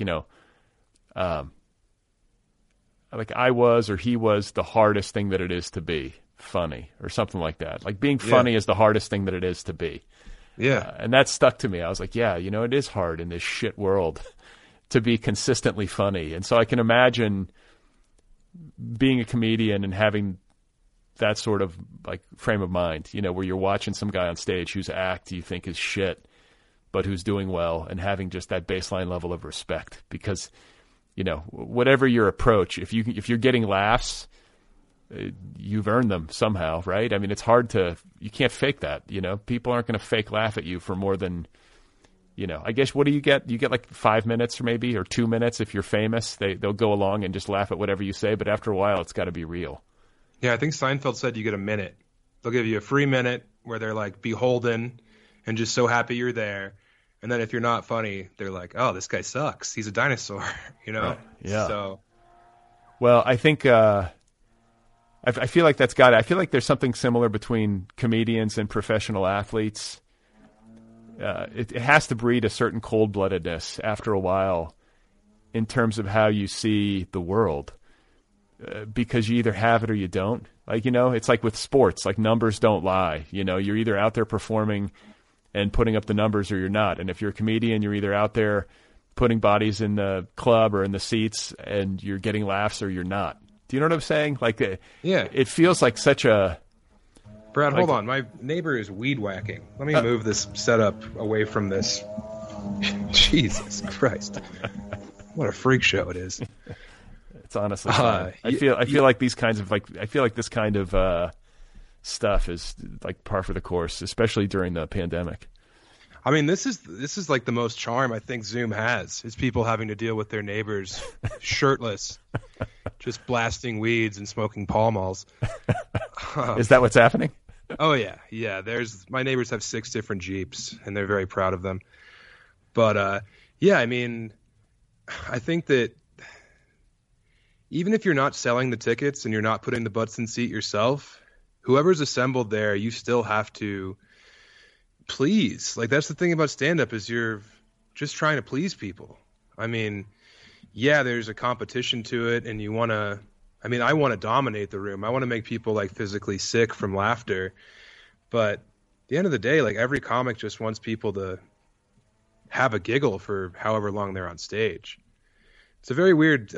like I was, or he was the hardest thing that it is to be funny, or something like that. Like being funny is the hardest thing that it is to be.
Yeah.
And that stuck to me. I was like, yeah, it is hard in this shit world to be consistently funny. And so I can imagine being a comedian and having that sort of like frame of mind, where you're watching some guy on stage whose act you think is shit, but who's doing well, and having just that baseline level of respect because, whatever your approach, if you're getting laughs, you've earned them somehow, right? I mean, it's hard you can't fake that, people aren't going to fake laugh at you for more than, I guess, what do you get? You get like 5 minutes or 2 minutes. If you're famous, they'll go along and just laugh at whatever you say, but after a while, it's got to be real.
Yeah. I think Seinfeld said you get a minute. They'll give you a free minute where they're like beholden and just so happy you're there. And then if you're not funny, they're like, oh, this guy sucks. He's a dinosaur, Right.
Yeah.
So,
well, I think I feel like that's got it. I feel like there's something similar between comedians and professional athletes. It has to breed a certain cold-bloodedness after a while in terms of how you see the world because you either have it or you don't. Like, it's like with sports, like numbers don't lie. You're either out there performing and putting up the numbers or you're not. And if you're a comedian, you're either out there putting bodies in the club or in the seats and you're getting laughs or you're not. Do you know what I'm saying? Like,
yeah,
it feels like such a...
Brad, hold on. My neighbor is weed whacking. Let me move this setup away from this. Jesus Christ. What a freak show it is.
It's honestly fun. I feel like these kinds of I feel like this kind of stuff is like par for the course, especially during the pandemic.
I mean, this is like the most charm I think Zoom has, is people having to deal with their neighbors shirtless, just blasting weeds and smoking Pall Malls.
Is that what's happening?
Oh yeah. My neighbors have 6 different Jeeps, and they're very proud of them. But yeah, I mean, I think that even if you're not selling the tickets and you're not putting the butts in seat yourself, whoever's assembled there, you still have to please. Like, that's the thing about stand-up, is you're just trying to please people. I mean, yeah, there's a competition to it, and I want to dominate the room. I want to make people like physically sick from laughter. But at the end of the day, like, every comic just wants people to have a giggle for however long they're on stage. It's a very weird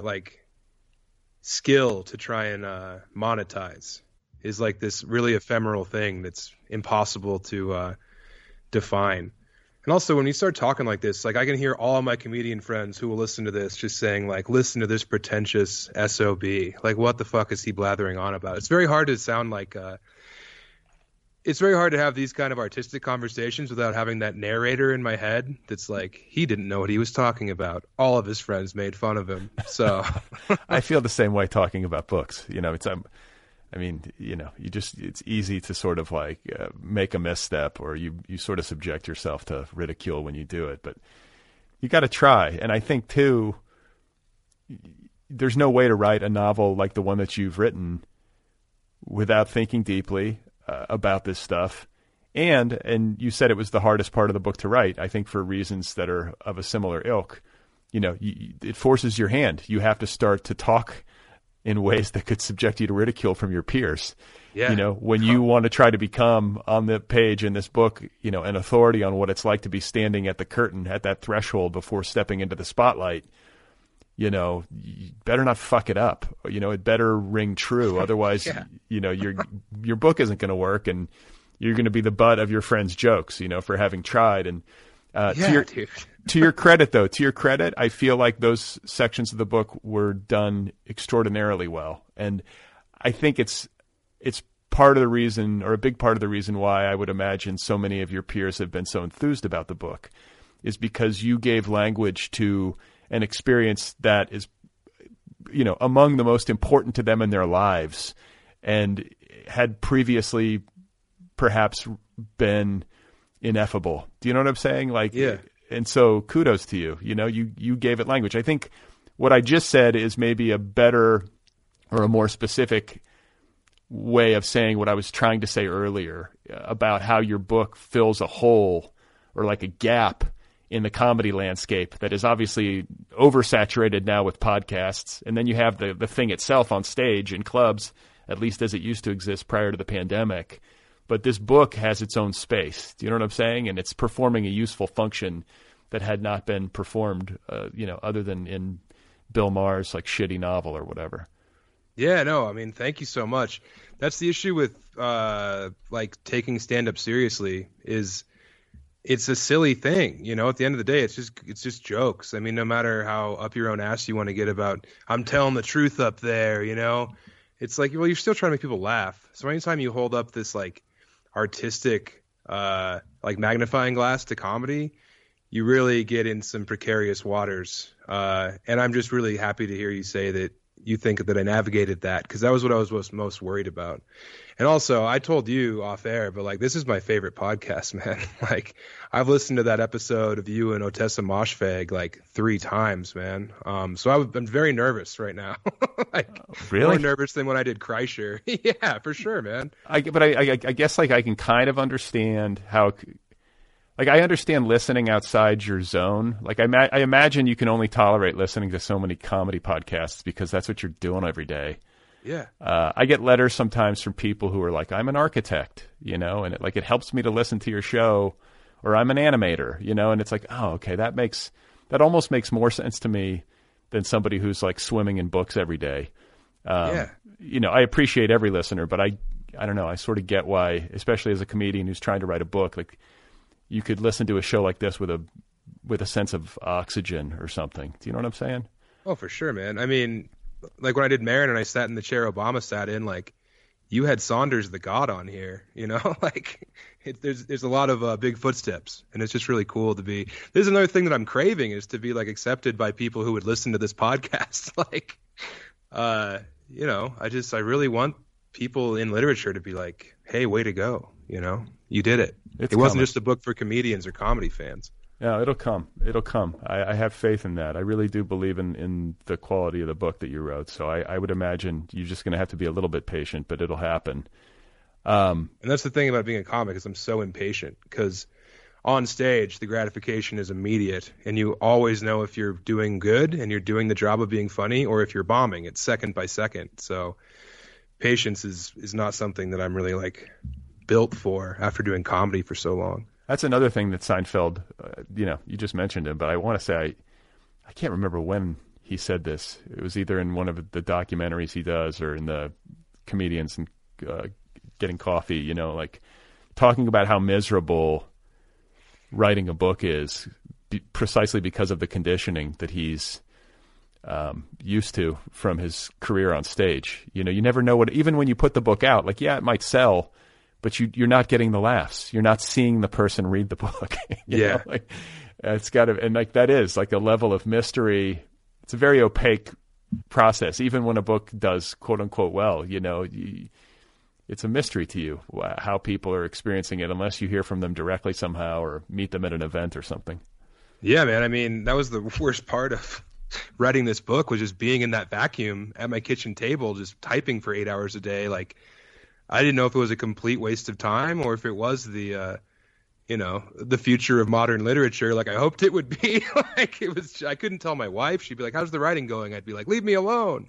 skill to try and monetize. Is like this really ephemeral thing that's impossible to define. And also, when you start talking like this, like, I can hear all my comedian friends who will listen to this just saying, like, listen to this pretentious SOB. Like, what the fuck is he blathering on about? It's very hard to sound like it's very hard to have these kind of artistic conversations without having that narrator in my head that's like, he didn't know what he was talking about. All of his friends made fun of him. So
I feel the same way talking about books. You know, it's easy to sort of like make a misstep, or you sort of subject yourself to ridicule when you do it, but you got to try. And I think too, there's no way to write a novel like the one that you've written without thinking deeply about this stuff. And you said it was the hardest part of the book to write, I think for reasons that are of a similar ilk. You know, it forces your hand. You have to start to talk in ways that could subject you to ridicule from your peers.
Yeah.
You know, when you want to try to become on the page in this book, you know, an authority on what it's like to be standing at the curtain at that threshold before stepping into the spotlight, you know, you better not fuck it up. You know, it better ring true. Otherwise,
yeah.
You know, your book isn't going to work, and you're going to be the butt of your friends' jokes, you know, for having tried. And
dude.
To your credit, though, I feel like those sections of the book were done extraordinarily well. And I think it's part of the reason, or a big part of the reason, why I would imagine so many of your peers have been so enthused about the book, is because you gave language to an experience that is, you know, among the most important to them in their lives, and had previously perhaps been ineffable. Do you know what I'm saying? Like,
yeah.
And so kudos to you. You know, you gave it language. I think what I just said is maybe a better or a more specific way of saying what I was trying to say earlier about how your book fills a hole, or like a gap in the comedy landscape that is obviously oversaturated now with podcasts. And then you have the thing itself on stage in clubs, at least as it used to exist prior to the pandemic. But this book has its own space. Do you know what I'm saying? And it's performing a useful function that had not been performed, you know, other than in Bill Maher's like shitty novel or whatever.
Yeah, no, I mean, thank you so much. That's the issue with like taking stand-up seriously, is it's a silly thing. You know, at the end of the day, it's just jokes. I mean, no matter how up your own ass you want to get about, I'm telling the truth up there, you know, it's like, well, you're still trying to make people laugh. So anytime you hold up this like artistic like magnifying glass to comedy, you really get in some precarious waters. And I'm just really happy to hear you say that you think that I navigated that, because that was what I was most worried about. And also, I told you off air, but like, this is my favorite podcast, man. Like, I've listened to that episode of you and Otessa Moshfegh like 3 times, man. So I'm very nervous right now. Like,
really?
More nervous than when I did Kreischer. Yeah, for sure, man.
I guess like I can kind of understand how. Like, I understand listening outside your zone. Like, I imagine you can only tolerate listening to so many comedy podcasts because that's what you're doing every day.
Yeah.
I get letters sometimes from people who are like, I'm an architect, and it helps me to listen to your show, or I'm an animator, and it's like, oh, okay, that almost makes more sense to me than somebody who's like swimming in books every day. I appreciate every listener, but I don't know, I sort of get why, especially as a comedian who's trying to write a book, like you could listen to a show like this with a sense of oxygen or something. Do you know what I'm saying?
Oh, for sure, man. I mean, like when I did Maron and I sat in the chair Obama sat in, like you had Saunders the God on here, like there's a lot of big footsteps, and it's just really cool to be. There's another thing that I'm craving is to be like accepted by people who would listen to this podcast. Like, I really want people in literature to be like, hey, way to go. You did it. It wasn't just a book for comedians or comedy fans.
Yeah, it'll come. It'll come. I have faith in that. I really do believe in the quality of the book that you wrote. So I would imagine you're just going to have to be a little bit patient, but it'll happen.
And that's the thing about being a comic is I'm so impatient because on stage the gratification is immediate, and you always know if you're doing good and you're doing the job of being funny, or if you're bombing. It's second by second. So patience is not something that I'm really like built for after doing comedy for so long.
That's another thing that Seinfeld, you just mentioned him, but I want to say I can't remember when he said this. It was either in one of the documentaries he does or in the Comedians and Getting Coffee, like talking about how miserable writing a book is precisely because of the conditioning that he's used to from his career on stage. You never know even when you put the book out, like, yeah, it might sell, but you're not getting the laughs. You're not seeing the person read the book.
Yeah.
Like, it's got to, and like that is like a level of mystery. It's a very opaque process. Even when a book does quote unquote well, it's a mystery to you how people are experiencing it unless you hear from them directly somehow or meet them at an event or something.
Yeah, man. I mean, that was the worst part of writing this book, was just being in that vacuum at my kitchen table, just typing for 8 hours a day. Like, I didn't know if it was a complete waste of time or if it was the future of modern literature. Like I hoped it would be. Like it was. I couldn't tell my wife. She'd be like, "How's the writing going?" I'd be like, "Leave me alone."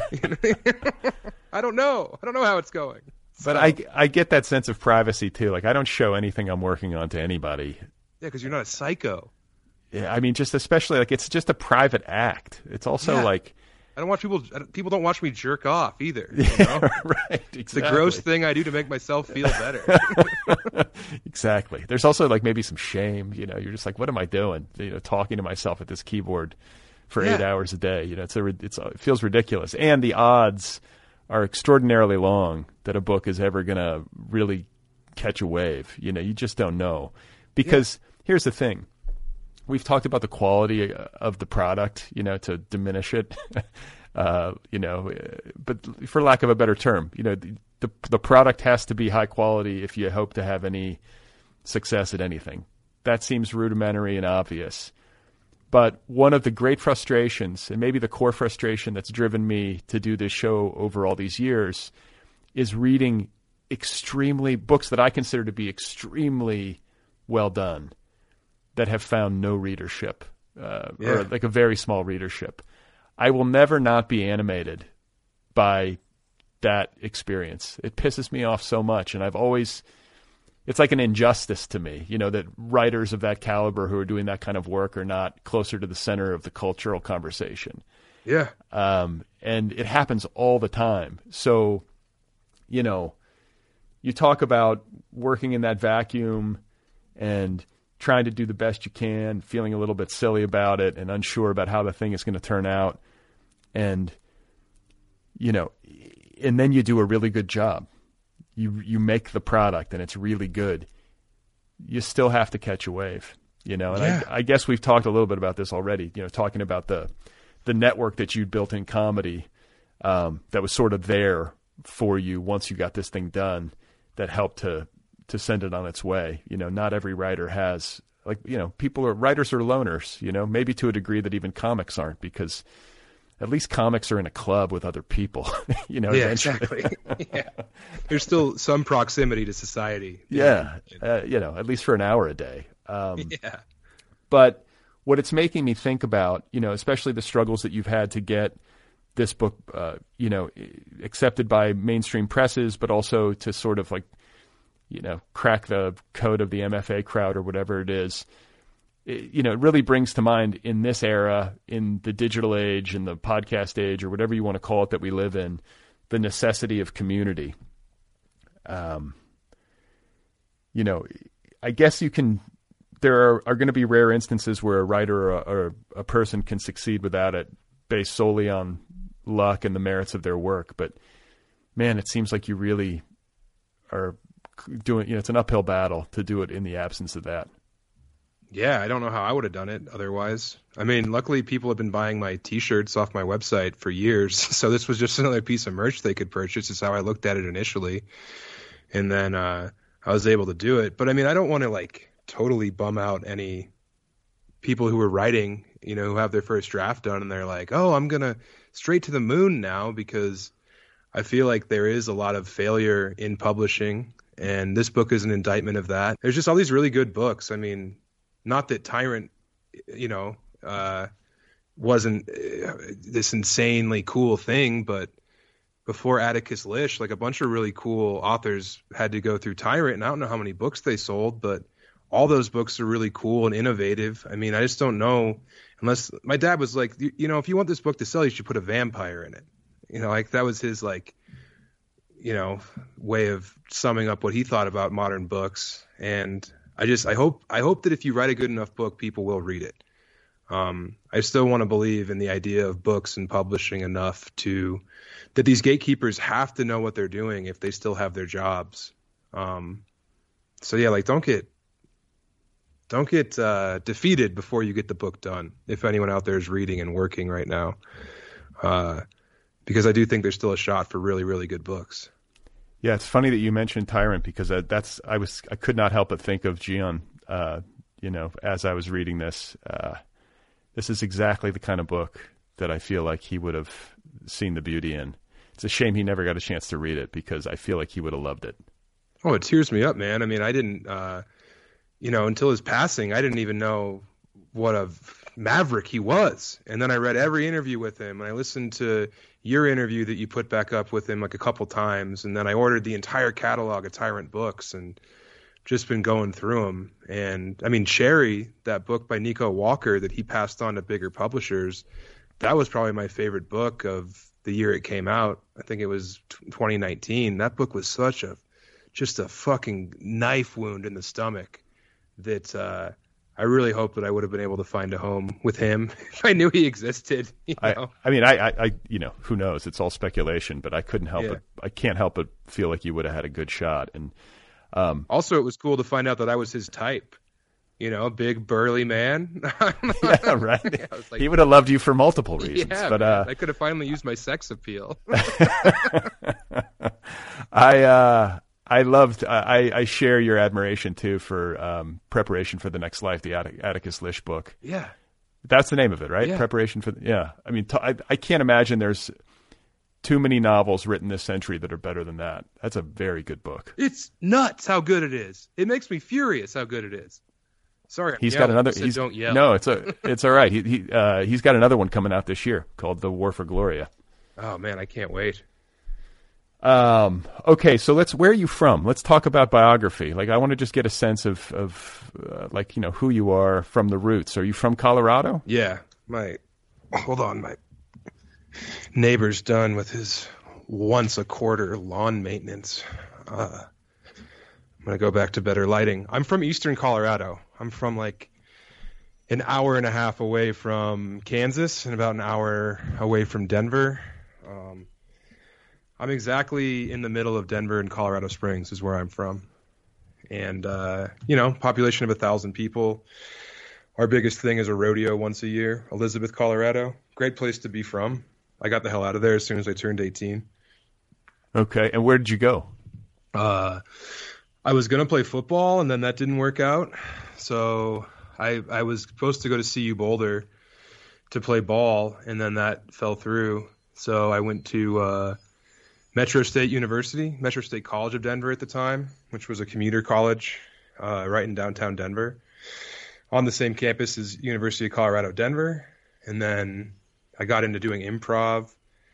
I don't know. I don't know how it's going.
But I get that sense of privacy too. Like I don't show anything I'm working on to anybody.
Yeah, because you're not a psycho.
Yeah, I mean, just especially like it's just a private act. It's also like.
I don't watch people don't watch me jerk off either.
Right. Exactly.
It's the gross thing I do to make myself feel better.
Exactly. There's also like maybe some shame, you're just like, what am I doing? Talking to myself at this keyboard for 8 hours a day. It feels ridiculous. And the odds are extraordinarily long that a book is ever going to really catch a wave. You just don't know. Because here's the thing. We've talked about the quality of the product, to diminish it, but for lack of a better term, the product has to be high quality if you hope to have any success at anything. That seems rudimentary and obvious. But one of the great frustrations, and maybe the core frustration that's driven me to do this show over all these years, is reading books that I consider to be extremely well done, that have found no readership, or like a very small readership. I will never not be animated by that experience. It pisses me off so much, and it's like an injustice to me, that writers of that caliber who are doing that kind of work are not closer to the center of the cultural conversation.
Yeah.
And it happens all the time. So, you talk about working in that vacuum and trying to do the best you can, feeling a little bit silly about it and unsure about how the thing is going to turn out. And, and then you do a really good job. You make the product and it's really good. You still have to catch a wave, and I guess we've talked a little bit about this already, talking about the network that you'd built in comedy, that was sort of there for you once you got this thing done, that helped to send it on its way. Not every writer has, writers are loners, maybe to a degree that even comics aren't, because at least comics are in a club with other people,
Yeah, exactly. Yeah. There's still some proximity to society.
Yeah. At least for an hour a day.
Yeah.
But what it's making me think about, especially the struggles that you've had to get this book, accepted by mainstream presses, but also to sort of like, crack the code of the MFA crowd or whatever it is. It really brings to mind in this era, in the digital age, in the podcast age, or whatever you want to call it that we live in, the necessity of community. I guess there are going to be rare instances where a writer or a person can succeed without it, based solely on luck and the merits of their work. But man, it seems like you really are doing, it's an uphill battle to do it in the absence of that.
Yeah, I don't know how I would have done it otherwise. I mean, luckily people have been buying my T-shirts off my website for years, so this was just another piece of merch they could purchase. Is how I looked at it initially, and then I was able to do it. But I mean, I don't want to like totally bum out any people who are writing, who have their first draft done and they're like, oh, I'm gonna straight to the moon now, because I feel like there is a lot of failure in publishing, and this book is an indictment of that. There's just all these really good books. I mean, not that Tyrant, wasn't this insanely cool thing, but before Atticus Lish, like a bunch of really cool authors had to go through Tyrant, and I don't know how many books they sold, but all those books are really cool and innovative. I mean, I just don't know, unless my dad was like, if you want this book to sell, you should put a vampire in it. Like that was his like, way of summing up what he thought about modern books. And I hope that if you write a good enough book, people will read it. I still want to believe in the idea of books and publishing enough that these gatekeepers have to know what they're doing if they still have their jobs. So yeah, like don't get defeated before you get the book done. If anyone out there is reading and working right now, because I do think there's still a shot for really, really good books.
Yeah, it's funny that you mentioned Tyrant, because I could not help but think of Gian, as I was reading this. This is exactly the kind of book that I feel like he would have seen the beauty in. It's a shame he never got a chance to read it, because I feel like he would have loved it.
Oh, it tears me up, man. I mean, I didn't, until his passing, I didn't even know what a maverick he was. And then I read every interview with him, and I listened to your interview that you put back up with him like a couple times. And then I ordered the entire catalog of Tyrant books and just been going through them. And I mean, Cherry, that book by Nico Walker that he passed on to bigger publishers, that was probably my favorite book of the year it came out. I think it was 2019. That book was just a fucking knife wound in the stomach that I really hope that I would have been able to find a home with him if I knew he existed.
I mean, I who knows? It's all speculation, but I couldn't help it. I can't help but feel like you would have had a good shot. And
also, it was cool to find out that I was his type. Big burly man.
Yeah, right. Like, he would have loved you for multiple reasons.
Yeah,
but
I could have finally used my sex appeal.
I share your admiration too for Preparation for the Next Life, the Atticus Lish book.
Yeah,
that's the name of it, right?
Yeah.
Preparation for I mean, I can't imagine there's too many novels written this century that are better than that. That's a very good book.
It's nuts how good it is. It makes me furious how good it is. Sorry,
he's got another.
Don't yell.
No, it's all right. He's got another one coming out this year called The War for Gloria.
Oh man, I can't wait.
Okay, so where are you from? Let's talk about biography. Like, I want to just get a sense of who you are from the roots. Are you from Colorado?
Yeah. Hold on, my neighbor's done with his once a quarter lawn maintenance. I'm going to go back to better lighting. I'm from Eastern Colorado. I'm from like an hour and a half away from Kansas and about an hour away from Denver. I'm exactly in the middle of Denver and Colorado Springs is where I'm from. And, population of 1,000 people. Our biggest thing is a rodeo once a year, Elizabeth, Colorado. Great place to be from. I got the hell out of there as soon as I turned 18.
Okay. And where did you go?
I was going to play football, and then that didn't work out. So I was supposed to go to CU Boulder to play ball, and then that fell through. So I went to Metro State University, Metro State College of Denver at the time, which was a commuter college right in downtown Denver, on the same campus as University of Colorado Denver. And then I got into doing improv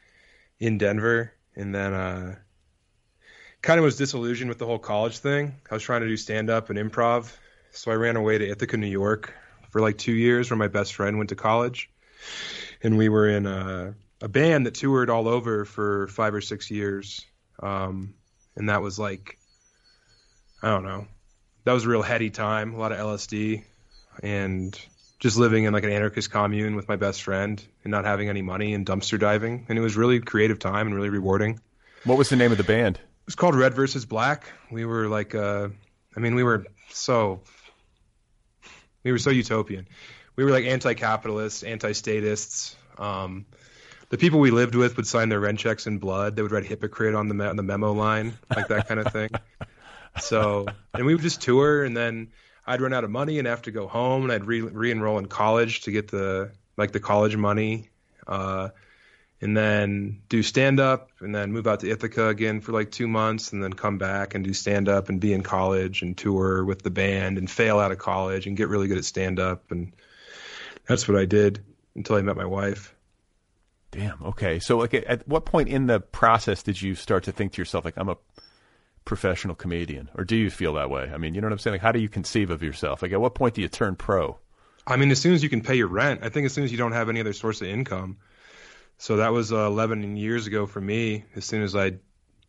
in Denver, and then kind of was disillusioned with the whole college thing. I was trying to do stand-up and improv, so I ran away to Ithaca, New York for like 2 years, where my best friend went to college, and we were in a band that toured all over for 5 or 6 years, and that was like, I don't know, that was a real heady time, a lot of LSD, and just living in like an anarchist commune with my best friend and not having any money and dumpster diving, and it was really creative time and really rewarding.
What was the name of the band?
It was called Red versus Black. We were like, we were so utopian. We were like anti-capitalists, anti-statists. The people we lived with would sign their rent checks in blood. They would write hypocrite on the memo line, like that kind of thing. So, and we would just tour, and then I'd run out of money and have to go home, and I'd re-enroll in college to get the college money. And then do stand-up, and then move out to Ithaca again for like 2 months, and then come back and do stand-up and be in college and tour with the band and fail out of college and get really good at stand-up. And that's what I did until I met my wife.
Damn, okay. So like, at what point in the process did you start to think to yourself, like, I'm a professional comedian? Or do you feel that way? I mean, you know what I'm saying? Like, how do you conceive of yourself? Like, at what point do you turn pro?
I mean, as soon as you can pay your rent. I think as soon as you don't have any other source of income. So that was 11 years ago for me. As soon as I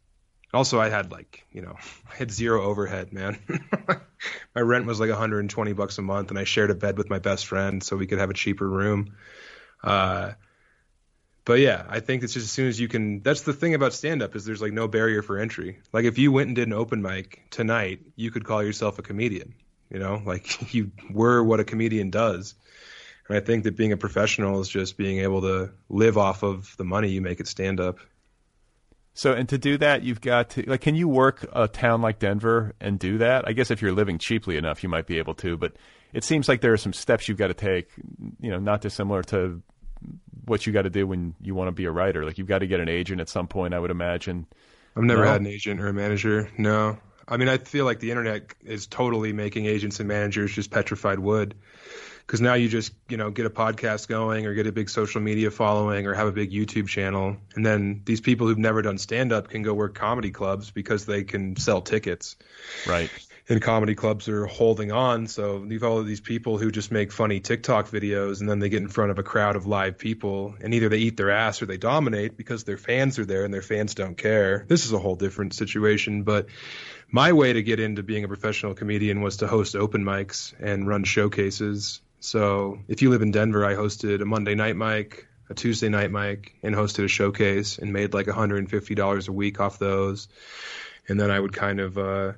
had like, I had zero overhead, man. My rent was like $120 a month, and I shared a bed with my best friend so we could have a cheaper room. But yeah, I think it's just as soon as you can, that's the thing about stand-up, is there's like no barrier for entry. Like if you went and did an open mic tonight, you could call yourself a comedian, like you were what a comedian does. And I think that being a professional is just being able to live off of the money you make at stand-up.
So, and to do that, you've got to, like, can you work a town like Denver and do that? I guess if you're living cheaply enough, you might be able to, but it seems like there are some steps you've got to take, not dissimilar to what you got to do when you want to be a writer. Like, you've got to get an agent at some point, I would imagine.
I've never had an agent or a manager. No. I mean, I feel like the internet is totally making agents and managers just petrified wood. Because now you just, get a podcast going or get a big social media following or have a big YouTube channel. And then these people who've never done stand-up can go work comedy clubs because they can sell tickets.
Right.
And comedy clubs are holding on. So you've all of these people who just make funny TikTok videos, and then they get in front of a crowd of live people, and either they eat their ass or they dominate because their fans are there and their fans don't care. This is a whole different situation. But my way to get into being a professional comedian was to host open mics and run showcases. So if you live in Denver, I hosted a Monday night mic, a Tuesday night mic, and hosted a showcase and made like $150 a week off those. And then I would kind of,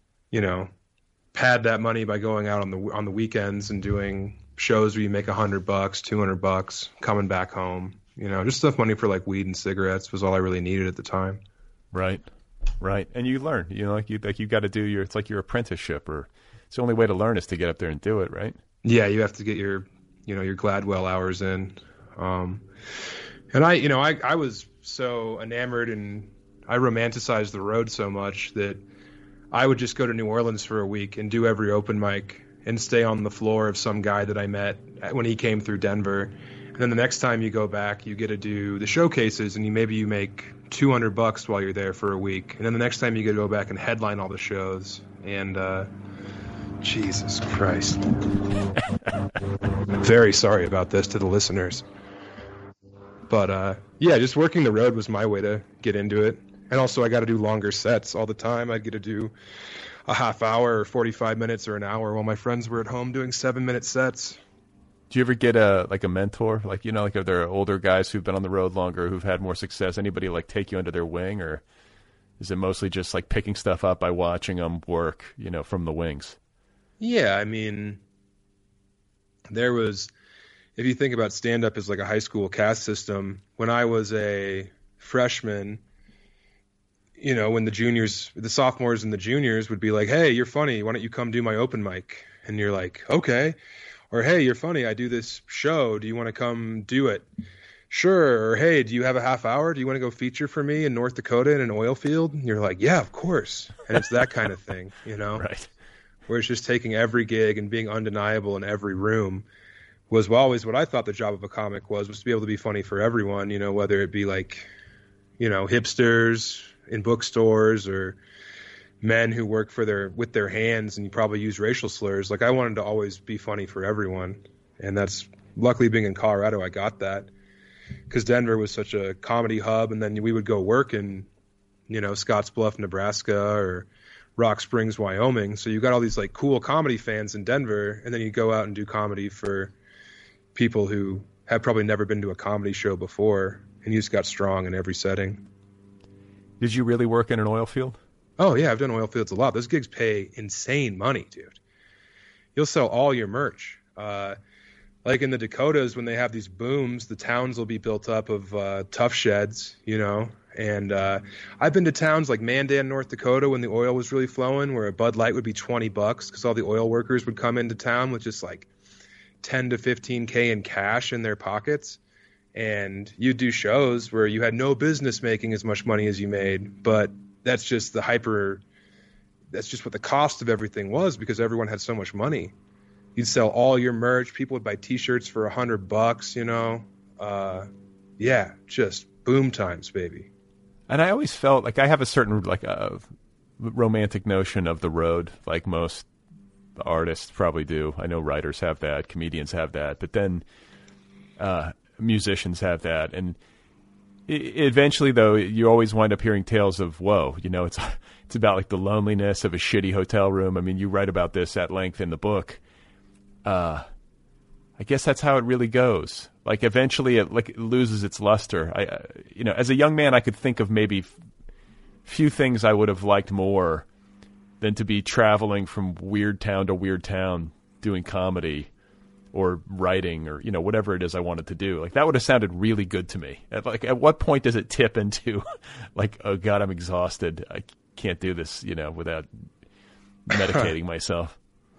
pad that money by going out on the weekends and doing shows where you make $100, $200, coming back home. Just enough money for like weed and cigarettes was all I really needed at the time.
Right. And you learn, you got to do it's like your apprenticeship, or it's the only way to learn is to get up there and do it, right?
Yeah, you have to get your Gladwell hours in. And I was so enamored, and I romanticized the road so much that I would just go to New Orleans for a week and do every open mic and stay on the floor of some guy that I met when he came through Denver. And then the next time you go back, you get to do the showcases, and maybe you make $200 while you're there for a week. And then the next time you get to go back and headline all the shows. And Jesus Christ. Very sorry about this to the listeners. But just working the road was my way to get into it. And also I got to do longer sets all the time. I'd get to do a half hour or 45 minutes or an hour while my friends were at home doing 7-minute sets.
Do you ever get a mentor? Like, are there older guys who've been on the road longer, who've had more success? Anybody like take you under their wing, or is it mostly just like picking stuff up by watching them work, from the wings?
Yeah, I mean, if you think about stand-up as like a high school caste system, when I was a freshman, when the sophomores and the juniors would be like, hey, you're funny, why don't you come do my open mic? And you're like, okay. Or, hey, you're funny, I do this show, do you want to come do it? Sure. Or, hey, do you have a half hour? Do you want to go feature for me in North Dakota in an oil field? And you're like, yeah, of course. And it's that kind of thing,
Right.
Where it's just taking every gig and being undeniable in every room was always what I thought the job of a comic was to be able to be funny for everyone, whether it be like, hipsters in bookstores or men who work with their hands and you probably use racial slurs. Like I wanted to always be funny for everyone. And that's luckily being in Colorado, I got that because Denver was such a comedy hub. And then we would go work in, Scottsbluff, Nebraska or Rock Springs, Wyoming. So you got all these like cool comedy fans in Denver. And then you go out and do comedy for people who have probably never been to a comedy show before. And you just got strong in every setting.
Did you really work in an oil field?
Oh, yeah, I've done oil fields a lot. Those gigs pay insane money, dude. You'll sell all your merch. Like in the Dakotas, when they have these booms, the towns will be built up of tough sheds, And I've been to towns like Mandan, North Dakota, when the oil was really flowing, where a Bud Light would be $20 because all the oil workers would come into town with just like 10 to 15K in cash in their pockets. And you'd do shows where you had no business making as much money as you made, but that's just that's just what the cost of everything was because everyone had so much money. You'd sell all your merch. People would buy t-shirts for $100, yeah, just boom times, baby.
And I always felt like I have a certain romantic notion of the road, like most artists probably do. I know writers have that, comedians have that, but then musicians have that. And eventually, though, you always wind up hearing tales of woe. It's about like the loneliness of a shitty hotel room. I mean, you write about this at length in the book. I guess that's how it really goes. Like eventually, it loses its luster. As a young man, I could think of maybe few things I would have liked more than to be traveling from weird town to weird town doing comedy or writing or, whatever it is I wanted to do. Like that would have sounded really good to me. At what point does it tip into like, oh God, I'm exhausted. I can't do this, without medicating myself.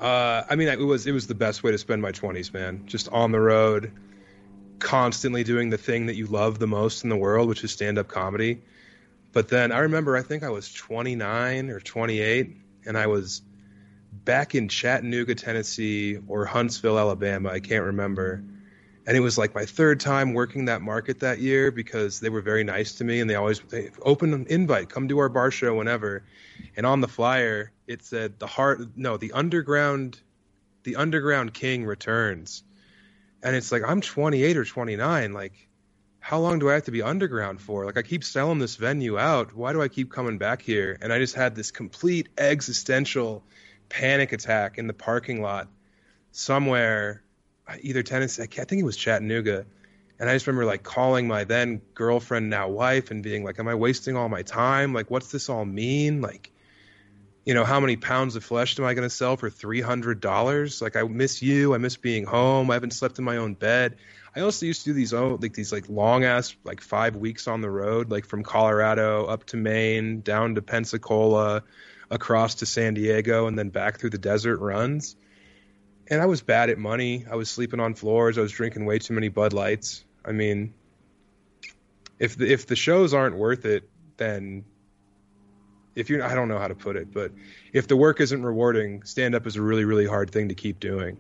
It was the best way to spend my 20s, man. Just on the road, constantly doing the thing that you love the most in the world, which is stand-up comedy. But then I remember, I think I was 29 or 28, and I was back in Chattanooga, Tennessee, or Huntsville, Alabama. I can't remember. And it was like my third time working that market that year because they were very nice to me, and they open an invite, come to our bar show whenever. And on the flyer, it said the underground king returns. And it's like, I'm 28 or 29. Like, how long do I have to be underground for? Like, I keep selling this venue out. Why do I keep coming back here? And I just had this complete existential panic attack in the parking lot somewhere, either Tennessee, I think it was Chattanooga. And I just remember like calling my then girlfriend, now wife, and being like, am I wasting all my time? Like, what's this all mean? Like, how many pounds of flesh am I going to sell for $300? Like, I miss you. I miss being home. I haven't slept in my own bed. I also used to do these long ass, 5 weeks on the road, like from Colorado up to Maine, down to Pensacola, across to San Diego, and then back through the desert runs. And I was bad at money. I was sleeping on floors. I was drinking way too many Bud Lights. I mean, if the shows aren't worth it, then I don't know how to put it, but if the work isn't rewarding, stand-up is a really, really hard thing to keep doing,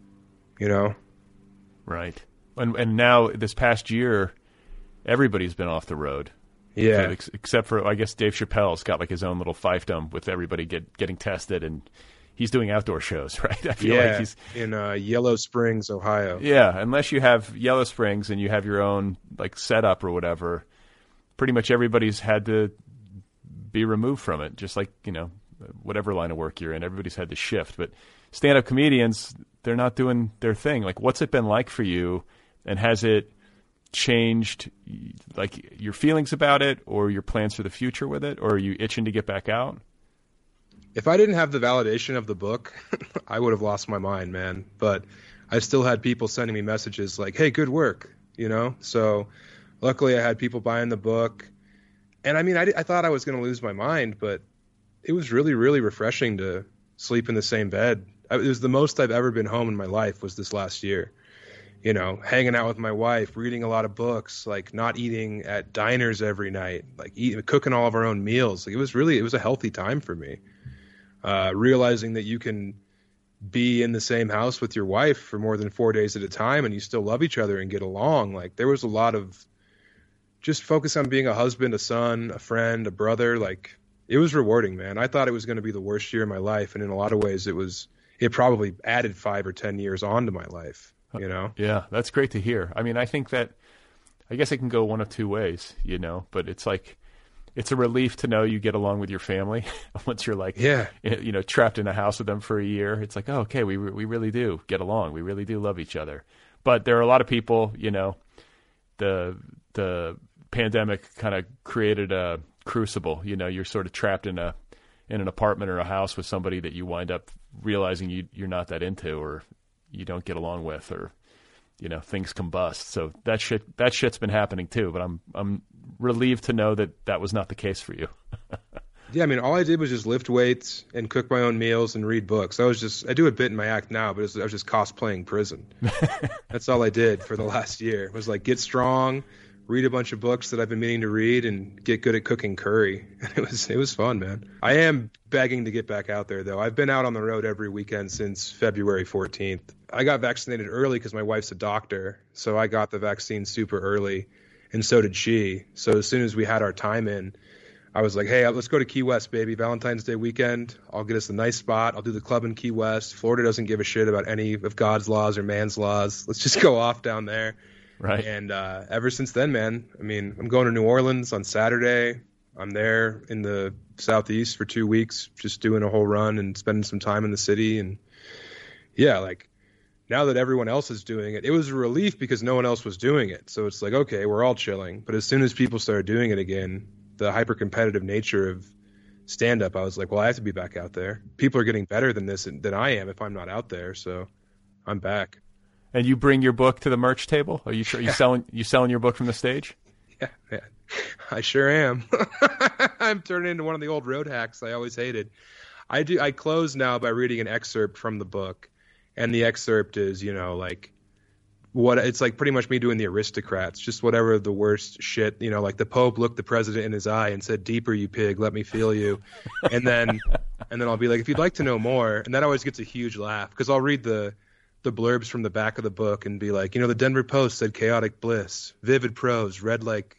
Right. And now this past year, everybody's been off the road.
Yeah.
Except for, I guess, Dave Chappelle's got like his own little fiefdom with everybody getting tested, and he's doing outdoor shows, right? I feel like he's
in Yellow Springs, Ohio.
Yeah, unless you have Yellow Springs and you have your own like setup or whatever, pretty much everybody's had to be removed from it. Just like whatever line of work you're in, everybody's had to shift. But stand-up comedians, they're not doing their thing. Like, what's it been like for you, and has it changed like your feelings about it or your plans for the future with it, or are you itching to get back out?
If I didn't have the validation of the book, I would have lost my mind, man. But I still had people sending me messages like, hey, good work, So luckily I had people buying the book. And I mean, I thought I was going to lose my mind, but it was really, really refreshing to sleep in the same bed. It was the most I've ever been home in my life was this last year. Hanging out with my wife, reading a lot of books, like not eating at diners every night, like cooking all of our own meals. Like it was a healthy time for me. Realizing that you can be in the same house with your wife for more than 4 days at a time and you still love each other and get along. Like there was a lot of just focus on being a husband, a son, a friend, a brother. Like, it was rewarding, man. I thought it was going to be the worst year of my life, and in a lot of ways it probably added 5 or 10 years onto my life, you know?
Yeah, that's great to hear. I mean, I guess it can go one of two ways, you know, but it's like, it's a relief to know you get along with your family once you're like, you know, trapped in a house with them for a year. It's like, oh, okay, we really do get along. We really do love each other. But there are a lot of people, you know, the pandemic kind of created a crucible. You know, you're sort of trapped in an apartment or a house with somebody that you wind up realizing you're not that into, or you don't get along with, or, you know, things combust. So that shit's been happening too, but I'm relieved to know that was not the case for you.
Yeah, I mean, all I did was just lift weights and cook my own meals and read books. I do a bit in my act now, but I was just cosplaying prison. That's all I did for the last year. It was like, get strong, read a bunch of books that I've been meaning to read, and get good at cooking curry. It was fun, man. I am begging to get back out there, though. I've been out on the road every weekend since February 14th. I got vaccinated early because my wife's a doctor, so I got the vaccine super early, and so did she. So as soon as we had our time in, I was like, hey, let's go to Key West, baby. Valentine's Day weekend. I'll get us a nice spot. I'll do the club in Key West. Florida doesn't give a shit about any of God's laws or man's laws. Let's just go off down there.
Right.
And ever since then, man, I mean, I'm going to New Orleans on Saturday. I'm there in the Southeast for 2 weeks, just doing a whole run and spending some time in the city. And yeah, like, now that everyone else is doing it, it was a relief because no one else was doing it. So it's like, okay, we're all chilling. But as soon as people started doing it again, the hyper-competitive nature of stand-up, I was like, well, I have to be back out there. People are getting better than this than I am if I'm not out there. So I'm back.
And you bring your book to the merch table? Are you sure you selling your book from the stage?
Yeah, man. I sure am. I'm turning into one of the old road hacks I always hated. I close now by reading an excerpt from the book, and the excerpt is, you know, like, what it's like pretty much me doing the Aristocrats, just whatever the worst shit, you know, like the Pope looked the president in his eye and said, "Deeper, you pig, let me feel you." And then I'll be like, if you'd like to know more, and that always gets a huge laugh because I'll read the blurbs from the back of the book and be like, you know, the Denver Post said chaotic bliss, vivid prose, read like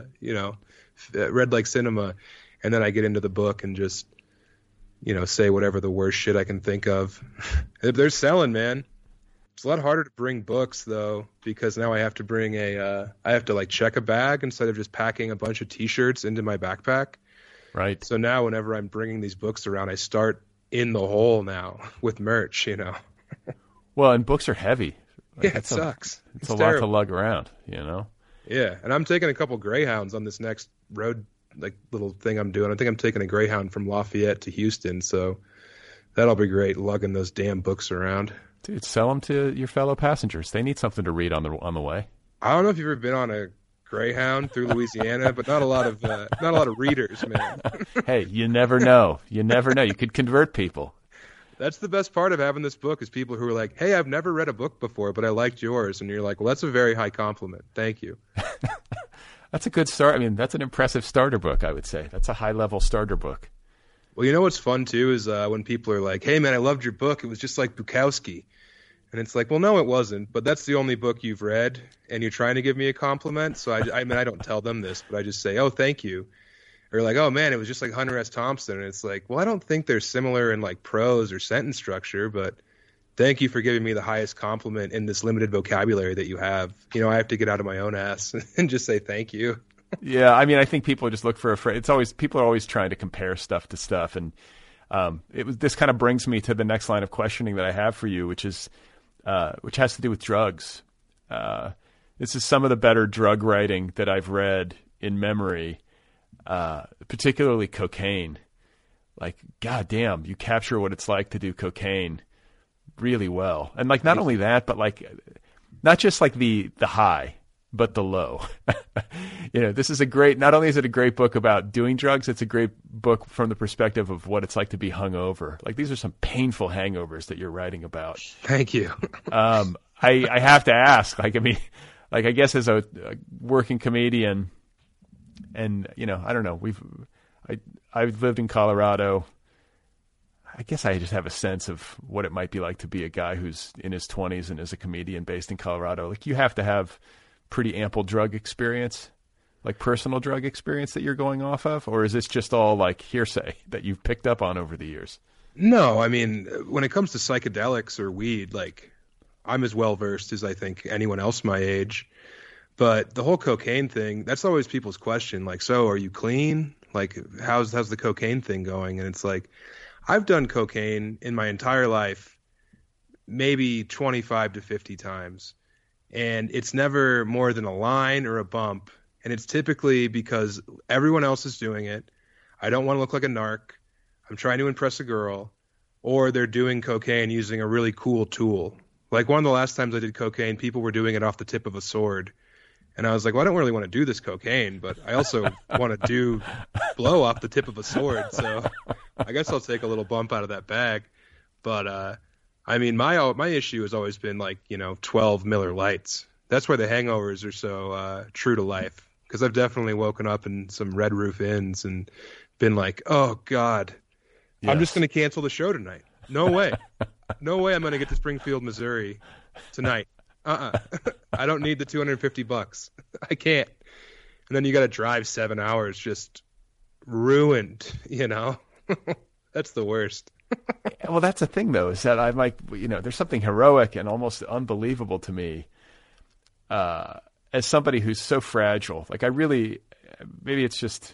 cinema. And then I get into the book and just, you know, say whatever the worst shit I can think of. They're selling, man. It's a lot harder to bring books though, because now I have to bring I have to like check a bag instead of just packing a bunch of t-shirts into my backpack.
Right.
So now whenever I'm bringing these books around, I start in the hole now with merch, you know.
Well, and books are heavy. Like,
yeah, it sucks.
It's a lot to lug around, you know?
Yeah, and I'm taking a couple Greyhounds on this next road, like, little thing I'm doing. I think I'm taking a Greyhound from Lafayette to Houston, so that'll be great, lugging those damn books around.
Dude, sell them to your fellow passengers. They need something to read on the way.
I don't know if you've ever been on a Greyhound through Louisiana, but not a lot of readers, man.
Hey, you never know. You never know. You could convert people.
That's the best part of having this book is people who are like, hey, I've never read a book before, but I liked yours. And you're like, well, that's a very high compliment. Thank you.
That's a good start. I mean, that's an impressive starter book, I would say. That's a high-level starter book.
Well, you know what's fun, too, is when people are like, hey, man, I loved your book. It was just like Bukowski. And it's like, well, no, it wasn't. But that's the only book you've read, and you're trying to give me a compliment. So, I mean, I don't tell them this, but I just say, oh, thank you. Or like, oh, man, it was just like Hunter S. Thompson. And it's like, well, I don't think they're similar in like prose or sentence structure, but thank you for giving me the highest compliment in this limited vocabulary that you have. You know, I have to get out of my own ass and just say thank you.
Yeah, I mean, I think people just look for a phrase. People are always trying to compare stuff to stuff. And this kind of brings me to the next line of questioning that I have for you, which has to do with drugs. This is some of the better drug writing that I've read in memory. Particularly cocaine. Like, goddamn, you capture what it's like to do cocaine really well. And like, not only that, but like, not just like the high, but the low. You know, this is not only is it a great book about doing drugs, it's a great book from the perspective of what it's like to be hungover. Like, these are some painful hangovers that you're writing about.
Thank you.
I have to ask, like, I mean, like, I guess as a working comedian, and, you know, I don't know, I've lived in Colorado. I guess I just have a sense of what it might be like to be a guy who's in his 20s and is a comedian based in Colorado. Like, you have to have pretty ample drug experience. like personal drug experience that you're going off of, or is this just all like hearsay that you've picked up on over the years?
No, I mean, when it comes to psychedelics or weed, like I'm as well versed as I think anyone else my age. But the whole cocaine thing, that's always people's question. Like, so are you clean? Like, how's the cocaine thing going? And it's like, I've done cocaine in my entire life, maybe 25 to 50 times. And it's never more than a line or a bump. And it's typically because everyone else is doing it. I don't want to look like a narc. I'm trying to impress a girl. Or they're doing cocaine using a really cool tool. Like one of the last times I did cocaine, people were doing it off the tip of a sword. And I was like, well, I don't really want to do this cocaine, but I also want to do blow off the tip of a sword. So I guess I'll take a little bump out of that bag. But, I mean, my issue has always been like, 12 Miller Lights. That's why the hangovers are so true to life. Because I've definitely woken up in some Red Roof Inns and been like, oh, God, yes. I'm just going to cancel the show tonight. No way. No way I'm going to get to Springfield, Missouri tonight. I don't need the $250. I can't. And then you got to drive 7 hours just ruined, That's the worst.
Well, that's the thing, though, is that I'm like, there's something heroic and almost unbelievable to me as somebody who's so fragile. Like, maybe it's just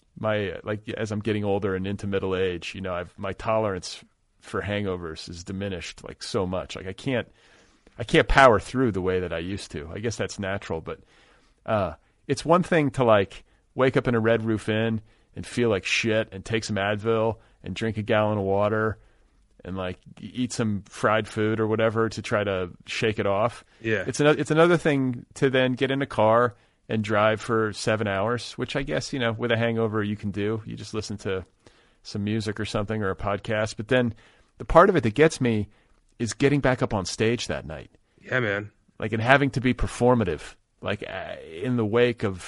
as I'm getting older and into middle age, my tolerance for hangovers is diminished like so much. Like I can't power through the way that I used to. I guess that's natural, but it's one thing to like wake up in a Red Roof Inn and feel like shit and take some Advil and drink a gallon of water and like eat some fried food or whatever to try to shake it off.
Yeah.
It's another thing to then get in a car and drive for 7 hours, which I guess, with a hangover you can do. You just listen to some music or something or a podcast. But then the part of it that gets me is getting back up on stage that night.
Yeah, man.
Like, and having to be performative, like in the wake of,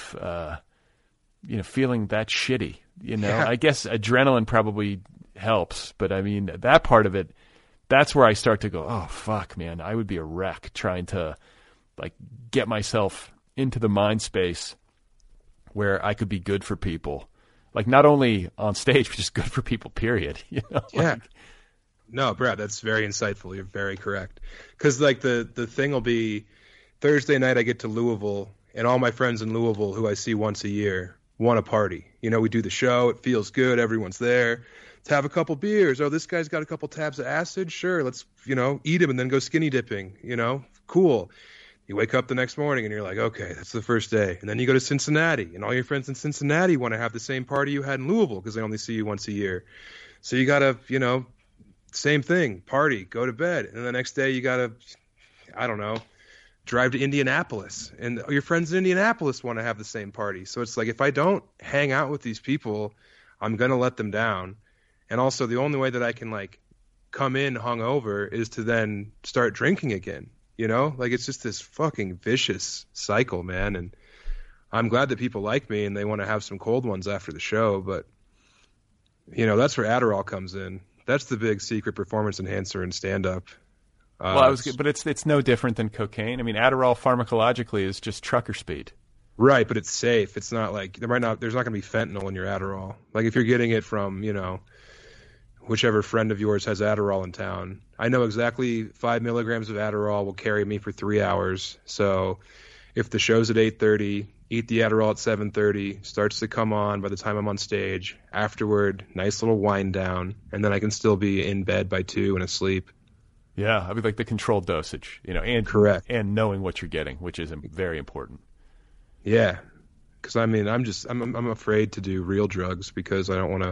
feeling that shitty,
Yeah.
I guess adrenaline probably helps, but I mean, that part of it, that's where I start to go, oh, fuck, man, I would be a wreck trying to like get myself into the mind space where I could be good for people. Like not only on stage, but just good for people, period.
Yeah. No, Brad, that's very insightful. You're very correct. Because like the thing will be Thursday night I get to Louisville, and all my friends in Louisville who I see once a year want to party. We do the show. It feels good. Everyone's there. Let's have a couple beers. Oh, this guy's got a couple tabs of acid. Sure, let's, eat him and then go skinny dipping. Cool. You wake up the next morning and you're like, okay, that's the first day. And then you go to Cincinnati, and all your friends in Cincinnati want to have the same party you had in Louisville because they only see you once a year. So you got to, same thing, party, go to bed. And the next day you got to, I don't know, drive to Indianapolis. And your friends in Indianapolis want to have the same party. So it's like if I don't hang out with these people, I'm going to let them down. And also the only way that I can like come in hungover is to then start drinking again. Like it's just this fucking vicious cycle, man. And I'm glad that people like me and they want to have some cold ones after the show. But, that's where Adderall comes in. That's the big secret performance enhancer in stand-up.
But it's no different than cocaine. I mean, Adderall pharmacologically is just trucker speed.
Right, but it's safe. It's not like there's not going to be fentanyl in your Adderall. Like if you're getting it from, whichever friend of yours has Adderall in town. I know exactly 5 milligrams of Adderall will carry me for 3 hours. So if the show's at 8:30, eat the Adderall at 7:30, starts to come on by the time I'm on stage. Afterward, nice little wind down, and then I can still be in bed by 2 and asleep.
Yeah, I mean like the controlled dosage, and
correct,
and knowing what you're getting, which is very important.
Yeah, because I mean, I'm afraid to do real drugs because I don't want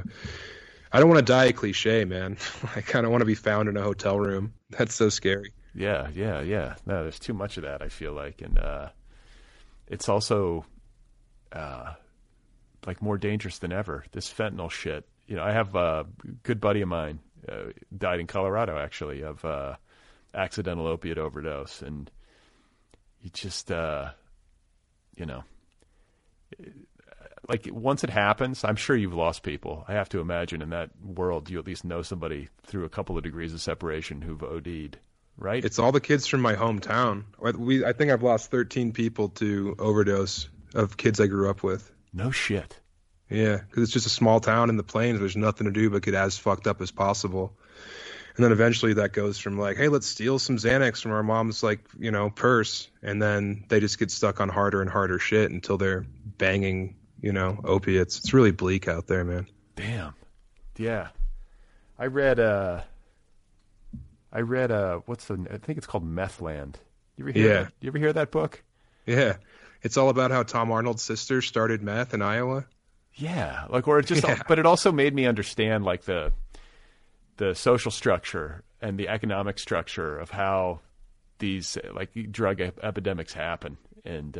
to die a cliche, man. I kind of want to be found in a hotel room. That's so scary.
Yeah. No, there's too much of that, I feel like, and it's also like more dangerous than ever. This fentanyl shit. I have a good buddy of mine died in Colorado actually of accidental opiate overdose, and you just like once it happens, I'm sure you've lost people. I have to imagine in that world you at least know somebody through a couple of degrees of separation who've OD'd, right?
It's all the kids from my hometown. I think I've lost 13 people to overdose of kids I grew up with.
No shit.
Yeah, because it's just a small town in the plains. There's nothing to do but get as fucked up as possible. And then eventually that goes from like, hey, let's steal some Xanax from our mom's like, you know, purse. And then they just get stuck on harder and harder shit until they're banging, you know, opiates. It's really bleak out there, man.
Damn. Yeah. I read I think it's called Methland. You ever hear that? You ever hear that book?
Yeah. It's all about how Tom Arnold's sister started meth in Iowa.
Yeah. But it also made me understand like the social structure and the economic structure of how these like drug epidemics happen. And,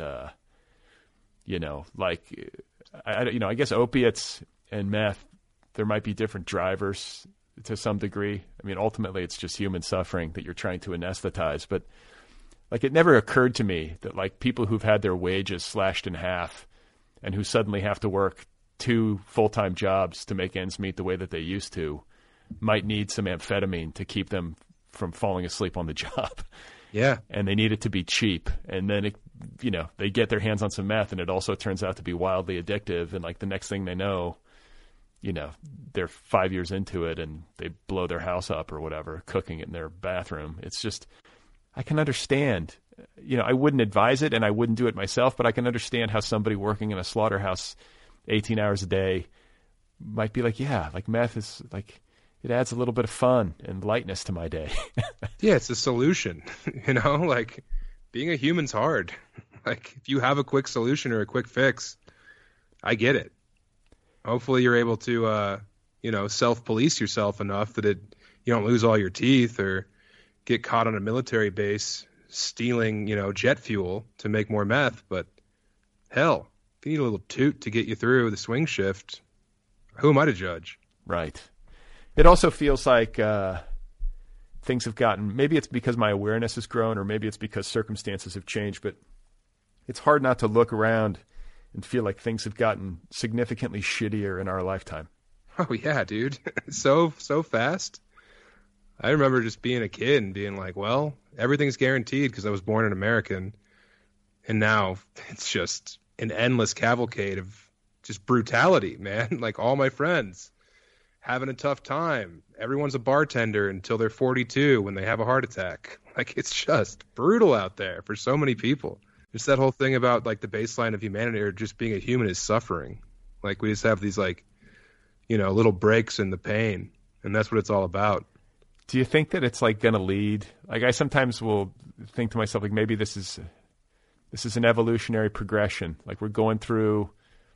you know, like, I guess opiates and meth, there might be different drivers to some degree. I mean, ultimately it's just human suffering that you're trying to anesthetize, but like it never occurred to me that like people who've had their wages slashed in half and who suddenly have to work 2 full-time jobs to make ends meet the way that they used to might need some amphetamine to keep them from falling asleep on the job.
Yeah.
And they need it to be cheap. And then, they get their hands on some meth and it also turns out to be wildly addictive. And like the next thing they know, they're 5 years into it and they blow their house up or whatever, cooking it in their bathroom. It's just, I can understand, I wouldn't advise it and I wouldn't do it myself, but I can understand how somebody working in a slaughterhouse 18 hours a day might be like, yeah, like meth is like, it adds a little bit of fun and lightness to my day.
Yeah, it's a solution, like being a human's hard. Like if you have a quick solution or a quick fix, I get it. Hopefully you're able to, self-police yourself enough that you don't lose all your teeth or get caught on a military base stealing, jet fuel to make more meth. But hell, if you need a little toot to get you through the swing shift, who am I to judge?
Right. It also feels like things have gotten, maybe it's because my awareness has grown or maybe it's because circumstances have changed, but it's hard not to look around and feel like things have gotten significantly shittier in our lifetime.
Oh, yeah, dude. So fast. I remember just being a kid and being like, well, everything's guaranteed because I was born an American. And now it's just an endless cavalcade of just brutality, man. Like all my friends having a tough time. Everyone's a bartender until they're 42 when they have a heart attack. Like it's just brutal out there for so many people. It's that whole thing about like the baseline of humanity or just being a human is suffering. Like we just have these like, little breaks in the pain, and that's what it's all about.
Do you think that it's like going to lead? Like I sometimes will think to myself, like maybe this is an evolutionary progression. Like we're going through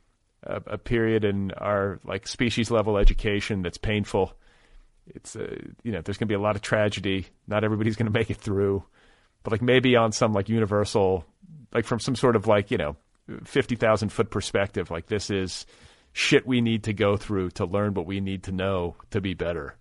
a period in our like species level education that's painful. It's there's going to be a lot of tragedy. Not everybody's going to make it through, but like maybe on some like universal, like from some sort of like 50,000 foot perspective, like this is shit we need to go through to learn what we need to know to be better.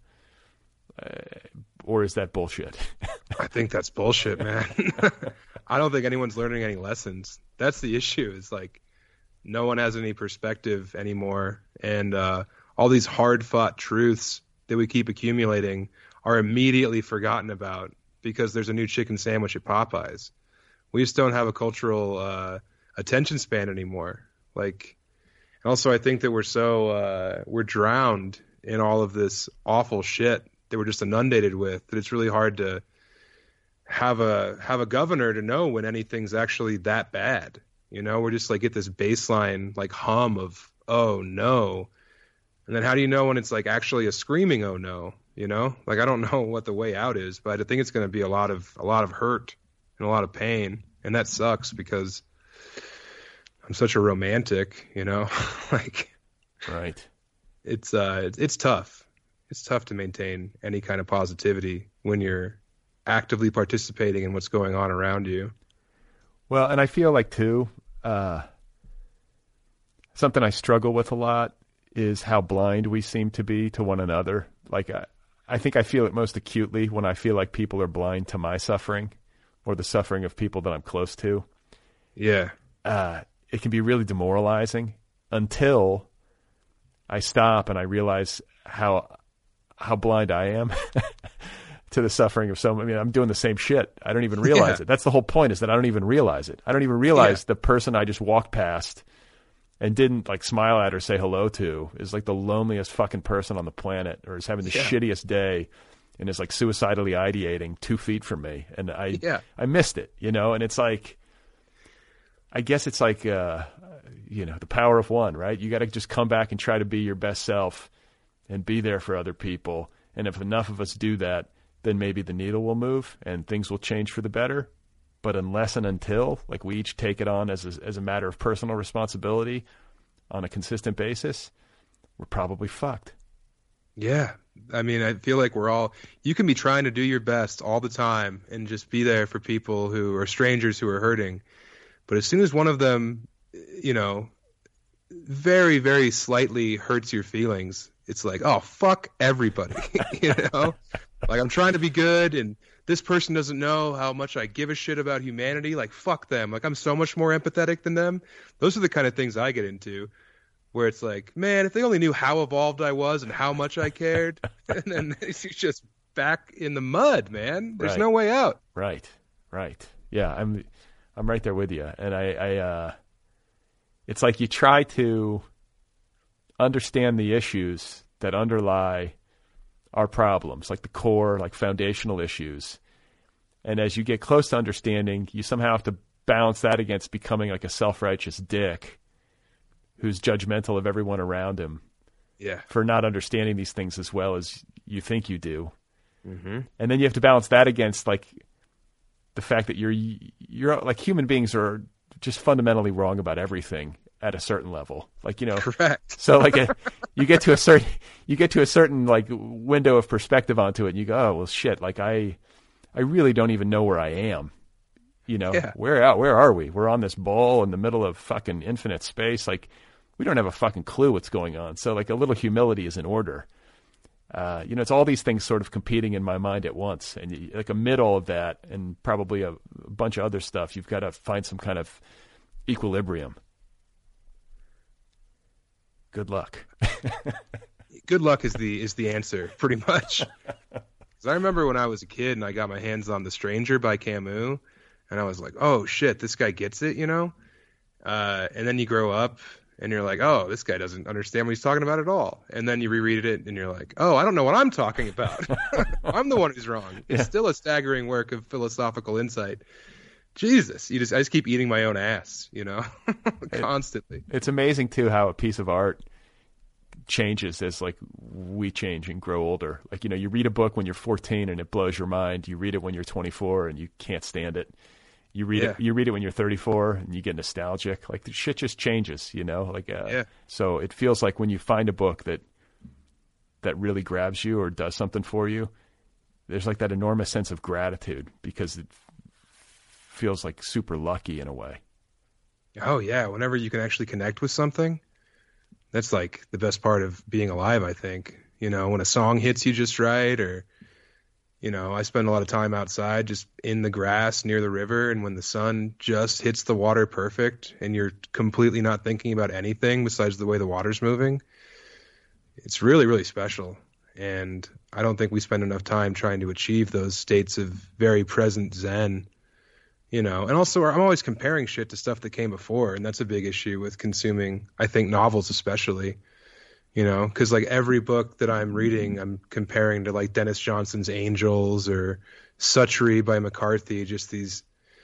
Or is that bullshit?
I think that's bullshit, man. I don't think anyone's learning any lessons. That's the issue. Is like no one has any perspective anymore, and all these hard-fought truths that we keep accumulating are immediately forgotten about because there's a new chicken sandwich at Popeyes. We just don't have a cultural attention span anymore. Like, and also I think that we're drowned in all of this awful shit that we're just inundated with, that it's really hard to have a governor to know when anything's actually that bad. We're just like get this baseline like hum of, oh no. And then how do you know when it's like actually a screaming, oh no, like I don't know what the way out is, but I think it's going to be a lot of hurt and a lot of pain. And that sucks because I'm such a romantic, like,
right.
It's tough. It's tough to maintain any kind of positivity when you're actively participating in what's going on around you.
Well, and I feel like too, something I struggle with a lot is how blind we seem to be to one another. Like I think I feel it most acutely when I feel like people are blind to my suffering or the suffering of people that I'm close to.
Yeah.
It can be really demoralizing until I stop and I realize how blind I am to the suffering of someone. I mean, I'm doing the same shit. I don't even realize it. That's the whole point, is that I don't even realize it. I don't even realize the person I just walked past and didn't like smile at or say hello to is like the loneliest fucking person on the planet, or is having the shittiest day and is like suicidally ideating 2 feet from me. And I missed it, you know? And it's like, I guess it's like, you know, the power of one, right? You got to just come back and try to be your best self and be there for other people. And if enough of us do that, then maybe the needle will move and things will change for the better. But unless and until, like, we each take it on as a matter of personal responsibility on a consistent basis, we're probably fucked.
Yeah. I mean, I feel like you can be trying to do your best all the time and just be there for people who are strangers who are hurting. But as soon as one of them, you know, very, very slightly hurts your feelings, it's like, oh, fuck everybody, you know? Like, I'm trying to be good, and this person doesn't know how much I give a shit about humanity. Like, fuck them. Like, I'm so much more empathetic than them. Those are the kind of things I get into, where it's like, man, if they only knew how evolved I was and how much I cared, and then it's just back in the mud, man. There's no way out.
Right. Yeah, I'm right there with you. And I it's like you try to understand the issues that underlie our problems, like the core, like foundational issues. And as you get close to understanding, you somehow have to balance that against becoming like a self-righteous dick who's judgmental of everyone around him for not understanding these things as well as you think you do. Mm-hmm. And then you have to balance that against like the fact that you're like, human beings are just fundamentally wrong about everything at a certain level, like, you know.
Correct.
So like you get to a certain like window of perspective onto it, and you go, oh well, shit. Like I really don't even know where I am. You know, where are we? We're on this ball in the middle of fucking infinite space. Like, we don't have a fucking clue what's going on. So like a little humility is in order. You know, it's all these things sort of competing in my mind at once, and like amid all of that, and probably a bunch of other stuff, you've got to find some kind of equilibrium. Good luck.
Good luck is the answer, pretty much. 'Cause I remember when I was a kid and I got my hands on The Stranger by Camus, and I was like, oh shit, this guy gets it, you know? And then you grow up and you're like, oh, this guy doesn't understand what he's talking about at all. And then you reread it and you're like, oh, I don't know what I'm talking about. I'm the one who's wrong. It's still a staggering work of philosophical insight. Jesus, I just keep eating my own ass, you know, constantly.
It's amazing too how a piece of art changes as like we change and grow older. Like, you know, you read a book when you're 14 and it blows your mind. You read it when you're 24 and you can't stand it. You read it when you're 34 and you get nostalgic. Like, the shit just changes, you know. Like, so it feels like when you find a book that really grabs you or does something for you, there's like that enormous sense of gratitude because it feels like super lucky in a way.
Oh yeah, whenever you can actually connect with something, that's like the best part of being alive, I think. You know, when a song hits you just right, or, you know, I spend a lot of time outside just in the grass near the river, and when the sun just hits the water perfect and you're completely not thinking about anything besides the way the water's moving, it's really, really special. And I don't think we spend enough time trying to achieve those states of very present zen. You know, and also I'm always comparing shit to stuff that came before, and that's a big issue with consuming, I think, novels especially, you know, because like every book that I'm reading, I'm comparing to like Dennis Johnson's Angels or Suttree by McCarthy, just these,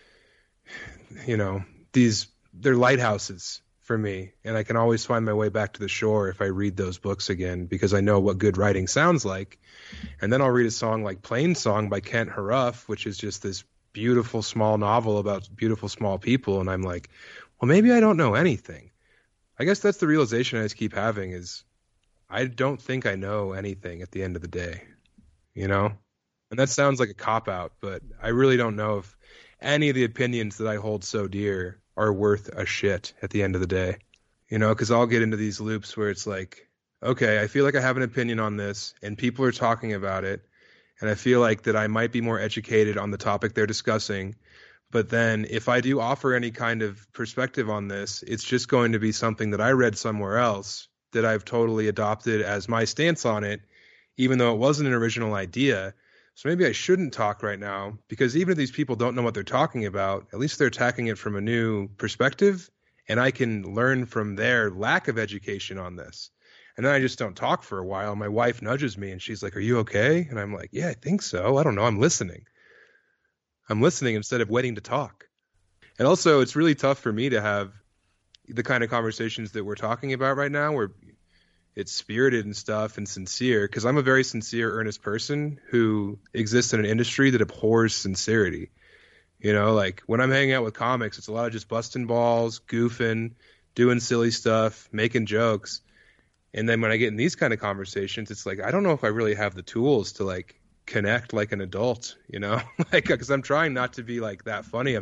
you know, they're lighthouses for me, and I can always find my way back to the shore if I read those books again, because I know what good writing sounds like. And then I'll read a song like Plain Song by Kent Haruf, which is just this beautiful small novel about beautiful small people, and I'm like, well, maybe I don't know anything. I guess that's the realization I just keep having, is I don't think I know anything at the end of the day, you know? And that sounds like a cop-out, but I really don't know if any of the opinions that I hold so dear are worth a shit at the end of the day, you know? Because I'll get into these loops where it's like, okay, I feel like I have an opinion on this and people are talking about it, and I feel like that I might be more educated on the topic they're discussing. But then if I do offer any kind of perspective on this, it's just going to be something that I read somewhere else that I've totally adopted as my stance on it, even though it wasn't an original idea. So maybe I shouldn't talk right now, because even if these people don't know what they're talking about, at least they're attacking it from a new perspective, and I can learn from their lack of education on this. And then I just don't talk for a while. My wife nudges me and she's like, "Are you okay?" And I'm like, "Yeah, I think so. I don't know. I'm listening. I'm listening instead of waiting to talk." And also, it's really tough for me to have the kind of conversations that we're talking about right now, where it's spirited and stuff and sincere, because I'm a very sincere, earnest person who exists in an industry that abhors sincerity. You know, like when I'm hanging out with comics, it's a lot of just busting balls, goofing, doing silly stuff, making jokes. And then when I get in these kind of conversations, it's like, I don't know if I really have the tools to like connect like an adult, you know, like, because I'm trying not to be like that funny.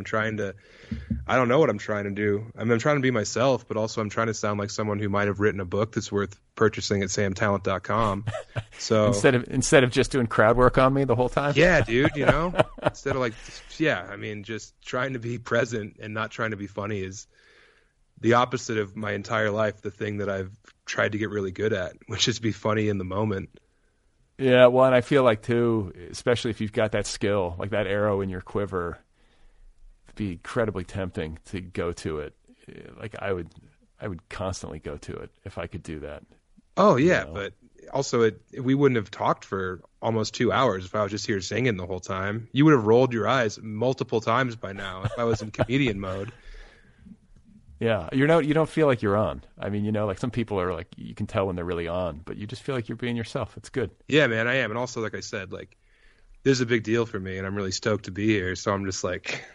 I don't know what I'm trying to do. I mean, I'm trying to be myself, but also I'm trying to sound like someone who might have written a book that's worth purchasing at samtalent.com. So
instead of just doing crowd work on me the whole time.
Yeah, dude, you know, instead of like, yeah, I mean, just trying to be present and not trying to be funny is the opposite of my entire life, the thing that I've tried to get really good at, which is be funny in the moment.
Yeah, well, and I feel like, too, especially if you've got that skill, like that arrow in your quiver, it'd be incredibly tempting to go to it. Like I would constantly go to it if I could do that.
Oh, yeah, you know? But also we wouldn't have talked for almost 2 hours if I was just here singing the whole time. You would have rolled your eyes multiple times by now if I was in comedian mode.
Yeah, you don't feel like you're on. I mean, you know, like some people are like, you can tell when they're really on, but you just feel like you're being yourself. It's good.
Yeah, man, I am. And also, like I said, like this is a big deal for me, and I'm really stoked to be here. So I'm just like,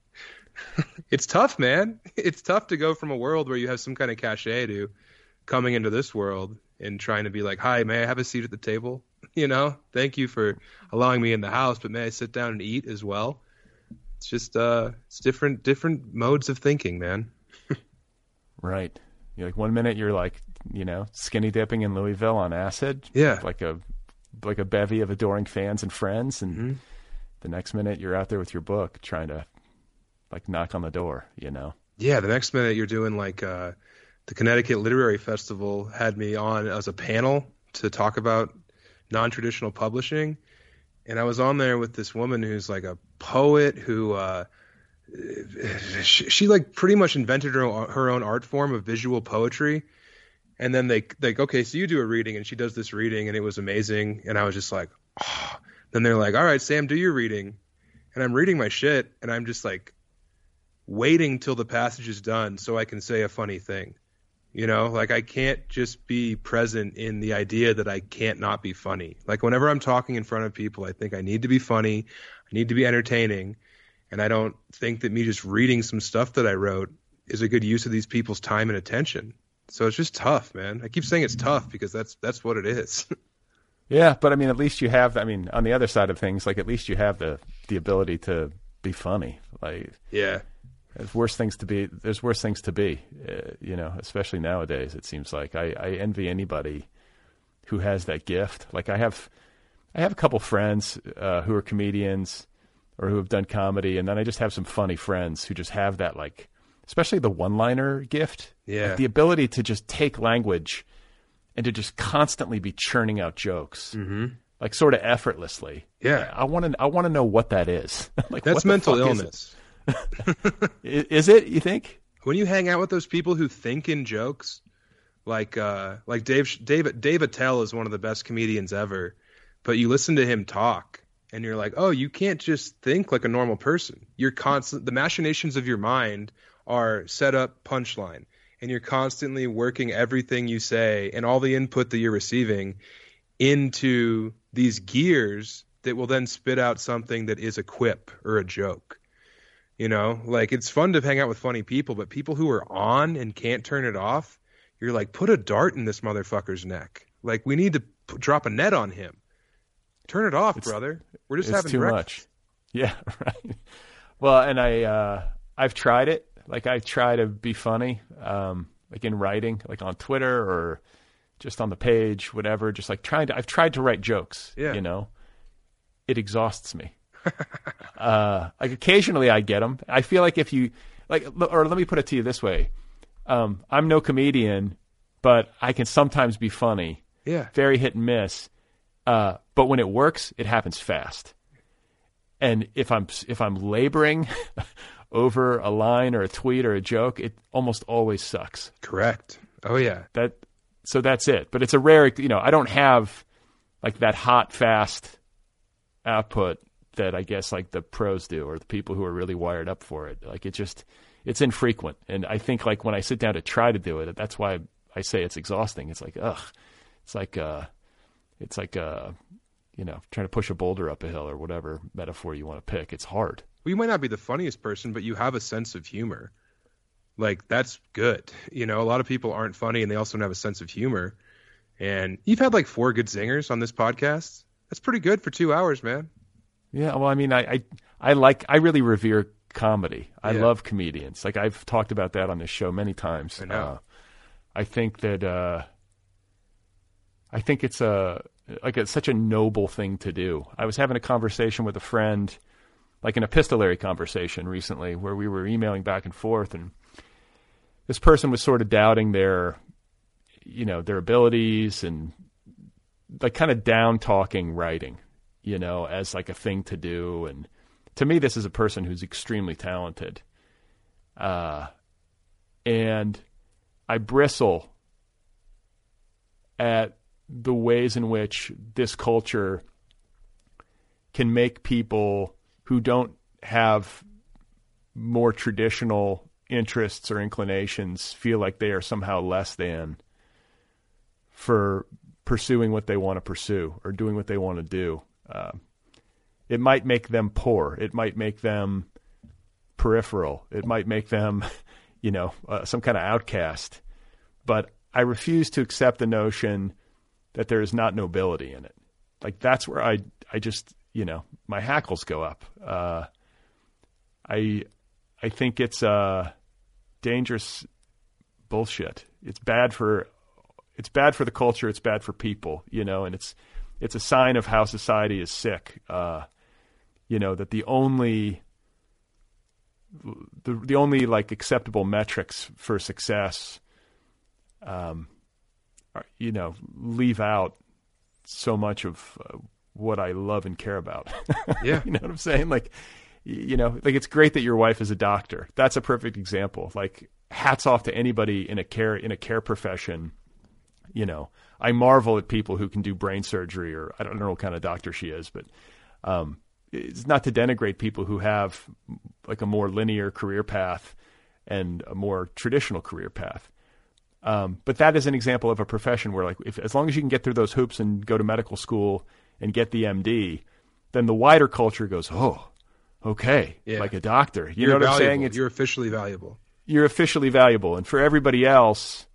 it's tough, man. It's tough to go from a world where you have some kind of cachet to coming into this world and trying to be like, "Hi, may I have a seat at the table? You know, thank you for allowing me in the house, but may I sit down and eat as well?" It's just, it's different modes of thinking, man.
Right. You're like 1 minute you're like, you know, skinny dipping in Louisville on acid.
Yeah.
Like a bevy of adoring fans and friends. And the next minute you're out there with your book trying to like knock on the door, you know?
Yeah. The next minute you're doing like, the Connecticut Literary Festival had me on as a panel to talk about non-traditional publishing. And I was on there with this woman who's like a poet who, she like pretty much invented her own art form of visual poetry. And then they like, "Okay, so you do a reading," and she does this reading and it was amazing. And I was just like, oh. Then they're like, "All right, Sam, do your reading." And I'm reading my shit and I'm just like waiting till the passage is done so I can say a funny thing. You know, like I can't just be present in the idea that I can't not be funny. Like whenever I'm talking in front of people, I think I need to be funny. I need to be entertaining. And I don't think that me just reading some stuff that I wrote is a good use of these people's time and attention. So it's just tough, man. I keep saying it's tough because that's what it is.
Yeah, but I mean, at least you have, I mean, on the other side of things, like at least you have the ability to be funny. Like,
yeah,
there's worse things to be, you know, especially nowadays. It seems like I envy anybody who has that gift. Like I have a couple friends who are comedians or who have done comedy, and then I just have some funny friends who just have that, like, especially the one-liner gift.
Yeah.
Like the ability to just take language and to just constantly be churning out jokes, like sort of effortlessly.
Yeah.
I want to know what that is. Like,
that's mental illness.
Is it, you think?
When you hang out with those people who think in jokes, like Dave Attell is one of the best comedians ever, but you listen to him talk, and you're like, oh, you can't just think like a normal person. The machinations of your mind are set up punchline, and you're constantly working everything you say and all the input that you're receiving into these gears that will then spit out something that is a quip or a joke. You know, like it's fun to hang out with funny people, but people who are on and can't turn it off, you're like, put a dart in this motherfucker's neck. Like we need to drop a net on him. Turn it off, brother. We're just having
too
breakfast.
Much. Yeah, right. Well, and I've tried it. Like I try to be funny, like in writing, like on Twitter or just on the page, whatever. Just like I've tried to write jokes.
Yeah.
You know, it exhausts me. Like occasionally I get them. I feel like if you like, or let me put it to you this way: I'm no comedian, but I can sometimes be funny.
Yeah.
Very hit and miss. But when it works, it happens fast. And if I'm laboring over a line or a tweet or a joke, it almost always sucks.
Correct. Oh yeah.
So that's it. But it's a rare, I don't have like that hot, fast output that I guess like the pros do, or the people who are really wired up for it. Like it's infrequent. And I think like when I sit down to try to do it, that's why I say it's exhausting. It's like, ugh, it's like trying to push a boulder up a hill or whatever metaphor you want to pick. It's hard.
Well, you might not be the funniest person, but you have a sense of humor. Like, that's good. A lot of people aren't funny and they also don't have a sense of humor. And you've had like 4 good zingers on this podcast. That's pretty good for 2 hours, man.
Yeah. Well, I mean, I really revere comedy. I love comedians. Like I've talked about that on this show many times.
I know.
I think that, it's such a noble thing to do. I was having a conversation with a friend, like an epistolary conversation recently, where we were emailing back and forth, and this person was sort of doubting their abilities and like kind of down talking writing, as like a thing to do. And to me, this is a person who's extremely talented. And I bristle at the ways in which this culture can make people who don't have more traditional interests or inclinations feel like they are somehow less than for pursuing what they want to pursue or doing what they want to do. It might make them poor. It might make them peripheral. It might make them, some kind of outcast. But I refuse to accept the notion that there is not nobility in it. Like that's where I just, my hackles go up. I think it's dangerous bullshit. It's bad for the culture. It's bad for people, and it's a sign of how society is sick. That the only like acceptable metrics for success, leave out so much of what I love and care about.
Yeah.
You know what I'm saying? Like it's great that your wife is a doctor. That's a perfect example. Like hats off to anybody in a care profession. I marvel at people who can do brain surgery, or I don't know what kind of doctor she is, but it's not to denigrate people who have like a more linear career path and a more traditional career path. But that is an example of a profession where, like, as long as you can get through those hoops and go to medical school and get the MD, then the wider culture goes, oh, okay, like a doctor. You know what I'm saying?
You're officially valuable.
You're officially valuable. And for everybody else,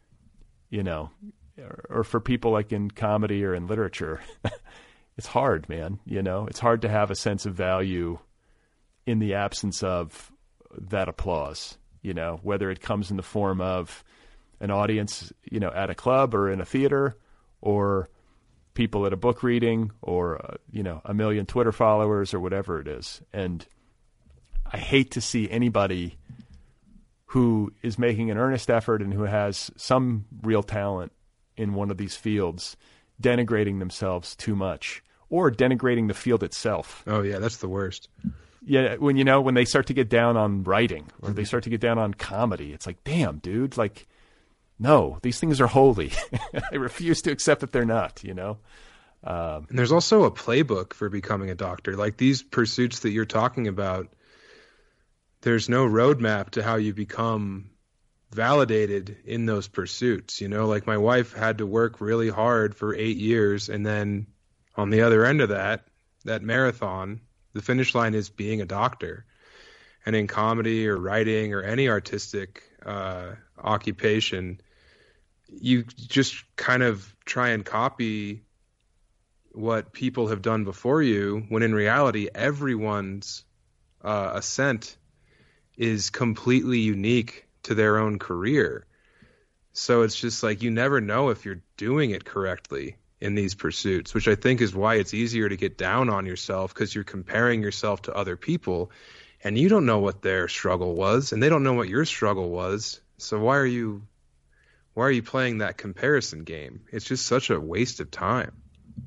or for people like in comedy or in literature, it's hard, man. It's hard to have a sense of value in the absence of that applause, whether it comes in the form of an audience, at a club or in a theater, or people at a book reading, or, a million Twitter followers or whatever it is. And I hate to see anybody who is making an earnest effort and who has some real talent in one of these fields denigrating themselves too much, or denigrating the field itself.
Oh yeah, that's the worst.
Yeah, when they start to get down on writing, or they start to get down on comedy, it's like, damn, dude, like, no, these things are holy. I refuse to accept that they're not,
And there's also a playbook for becoming a doctor. Like these pursuits that you're talking about, there's no roadmap to how you become validated in those pursuits. Like my wife had to work really hard for 8 years, and then on the other end of that marathon, the finish line is being a doctor. And in comedy or writing or any artistic occupation, you just kind of try and copy what people have done before you, when in reality, everyone's ascent is completely unique to their own career. So it's just like you never know if you're doing it correctly in these pursuits, which I think is why it's easier to get down on yourself, because you're comparing yourself to other people and you don't know what their struggle was and they don't know what your struggle was. So why are you playing that comparison game? It's just such a waste of time.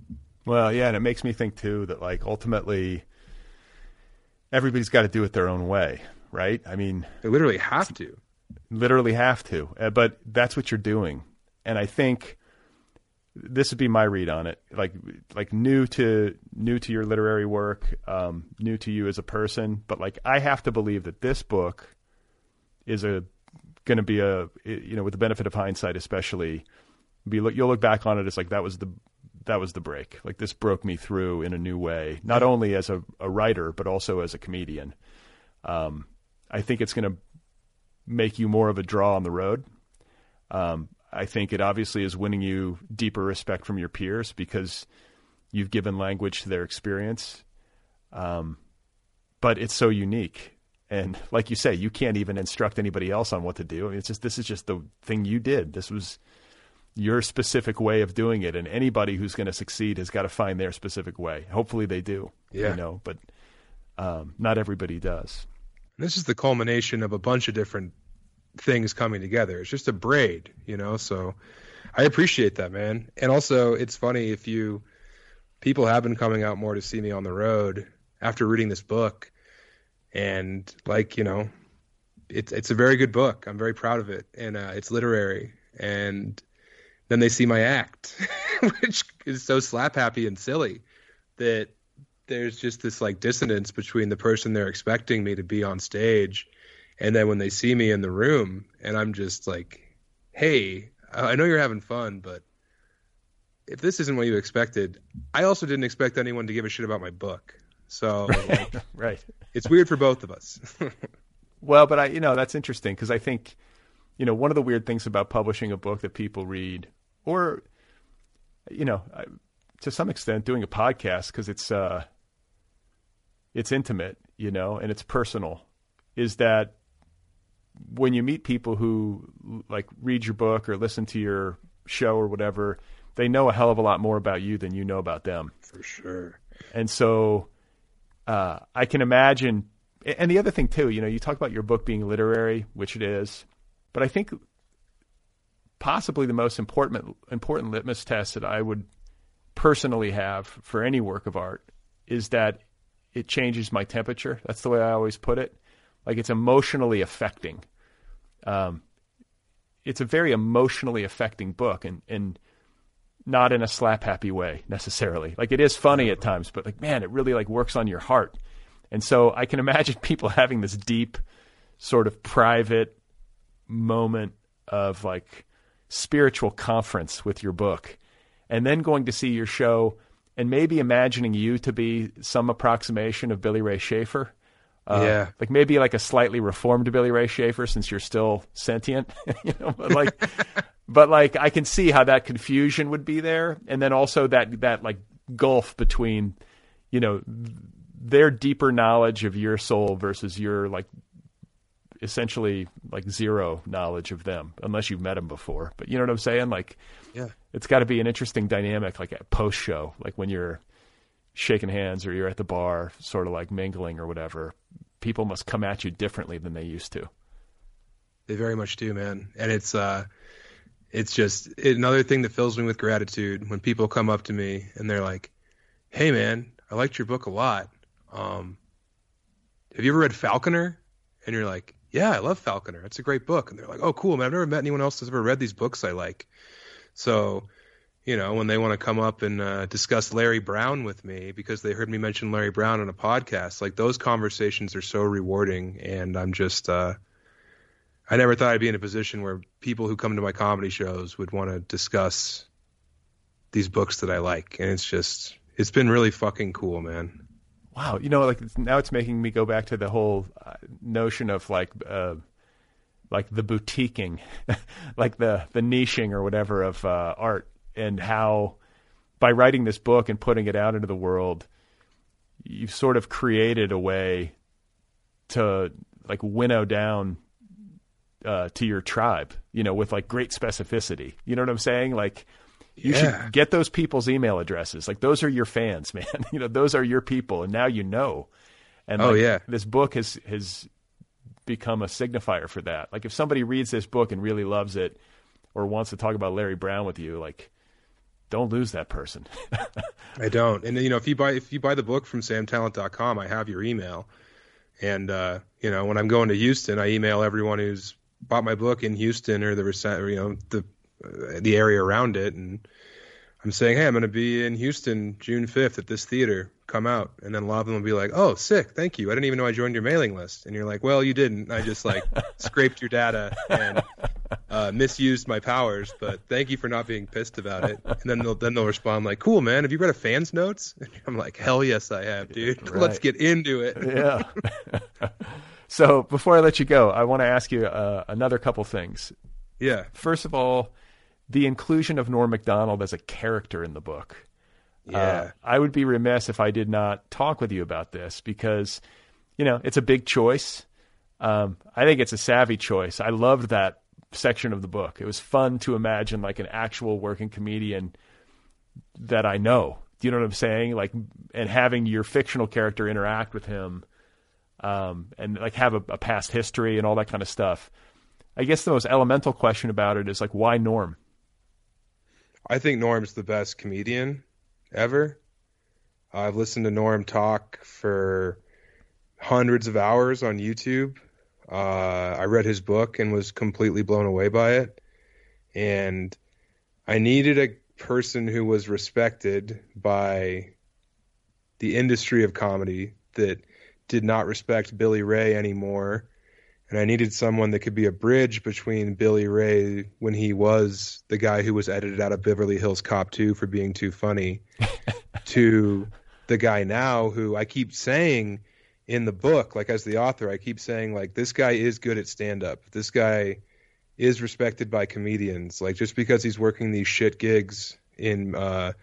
Well, yeah, and it makes me think too that like ultimately everybody's got to do it their own way, right? I mean,
They literally have to.
literally have to, but that's what you're doing. And I think this would be my read on it. Like new to your literary work, new to you as a person, but like I have to believe that this book is going to be with the benefit of hindsight, especially, you'll look back on it as like that was the break. Like this broke me through in a new way, not only as a writer but also as a comedian. I think it's going to make you more of a draw on the road. I think it obviously is winning you deeper respect from your peers because you've given language to their experience. But it's so unique. And like you say, you can't even instruct anybody else on what to do. I mean, this is just the thing you did. This was your specific way of doing it. And anybody who's going to succeed has got to find their specific way. Hopefully they do, but not everybody does.
This is the culmination of a bunch of different things coming together. It's just a braid, so I appreciate that, man. And also it's funny people have been coming out more to see me on the road after reading this book. And it's a very good book. I'm very proud of it. And it's literary. And then they see my act, which is so slap happy and silly that there's just this like dissonance between the person they're expecting me to be on stage and then when they see me in the room and I'm just like, hey, I know you're having fun, but if this isn't what you expected, I also didn't expect anyone to give a shit about my book. So
right.
It's weird for both of us.
Well, but that's interesting because I think, one of the weird things about publishing a book that people read or, to some extent doing a podcast because it's intimate, and it's personal, is that when you meet people who like read your book or listen to your show or whatever, they know a hell of a lot more about you than you know about them.
For sure.
And so I can imagine, and the other thing too, you talk about your book being literary, which it is, but I think possibly the most important litmus test that I would personally have for any work of art is that it changes my temperature. That's the way I always put it. Like it's emotionally affecting. It's a very emotionally affecting book and not in a slap happy way necessarily. Like it is funny at times, but like, man, it really like works on your heart. And so I can imagine people having this deep sort of private moment of like spiritual conference with your book and then going to see your show and maybe imagining you to be some approximation of Billy Ray Schaefer. Like maybe like a slightly reformed Billy Ray Schaefer since you're still sentient, but like I can see how that confusion would be there. And then also that like gulf between, their deeper knowledge of your soul versus your like essentially like zero knowledge of them unless you've met them before. But you know what I'm saying? Like,
yeah,
it's got to be an interesting dynamic, like a post show, like when you're shaking hands or you're at the bar, sort of like mingling or whatever. People must come at you differently than they used to.
They very much do, man. And it's just another thing that fills me with gratitude when people come up to me and they're like, hey man, I liked your book a lot. Have you ever read Falconer? And you're like, yeah, I love Falconer. It's a great book. And they're like, oh, cool, man. I've never met anyone else that's ever read these books I like. So, when they want to come up and discuss Larry Brown with me because they heard me mention Larry Brown on a podcast, like those conversations are so rewarding. And I'm just, I never thought I'd be in a position where people who come to my comedy shows would want to discuss these books that I like. And it's been really fucking cool, man.
Wow. Like now it's making me go back to the whole notion of like the boutiquing, like the niching or whatever of art, and how by writing this book and putting it out into the world, you've sort of created a way to like winnow down to your tribe, with like great specificity. You know what I'm saying? Like you should get those people's email addresses. Like those are your fans, man. Those are your people. And now And this book has become a signifier for that. Like if somebody reads this book and really loves it or wants to talk about Larry Brown with you, like don't lose that person.
I don't. And if you buy the book from samtalent.com, I have your email. And when I'm going to Houston, I email everyone who's bought my book in Houston or the area around it, and I'm saying, hey, I'm going to be in Houston June 5th at this theater. Come out. And then a lot of them will be like, oh, sick. Thank you. I didn't even know I joined your mailing list. And you're like, well, you didn't. I just scraped your data and misused my powers. But thank you for not being pissed about it. And then they'll respond like, cool, man. Have you read a fan's notes? And I'm like, hell yes, I have, dude.
Right.
Let's get into it.
Yeah. So before I let you go, I want to ask you another couple things.
Yeah.
First of all, the inclusion of Norm Macdonald as a character in the book.
Yeah.
I would be remiss if I did not talk with you about this because, it's a big choice. I think it's a savvy choice. I loved that section of the book. It was fun to imagine like an actual working comedian that I know. Do you know what I'm saying? And having your fictional character interact with him, and have a past history and all that kind of stuff. I guess the most elemental question about it is why Norm?
I think Norm's the best comedian ever. I've listened to Norm talk for hundreds of hours on YouTube. I read his book and was completely blown away by it. And I needed a person who was respected by the industry of comedy that did not respect Billy Ray anymore. And I needed someone that could be a bridge between Billy Ray when he was the guy who was edited out of Beverly Hills Cop 2 for being too funny to the guy now who I keep saying in the book, as the author, I keep saying this guy is good at stand-up. This guy is respected by comedians. Just because he's working these shit gigs in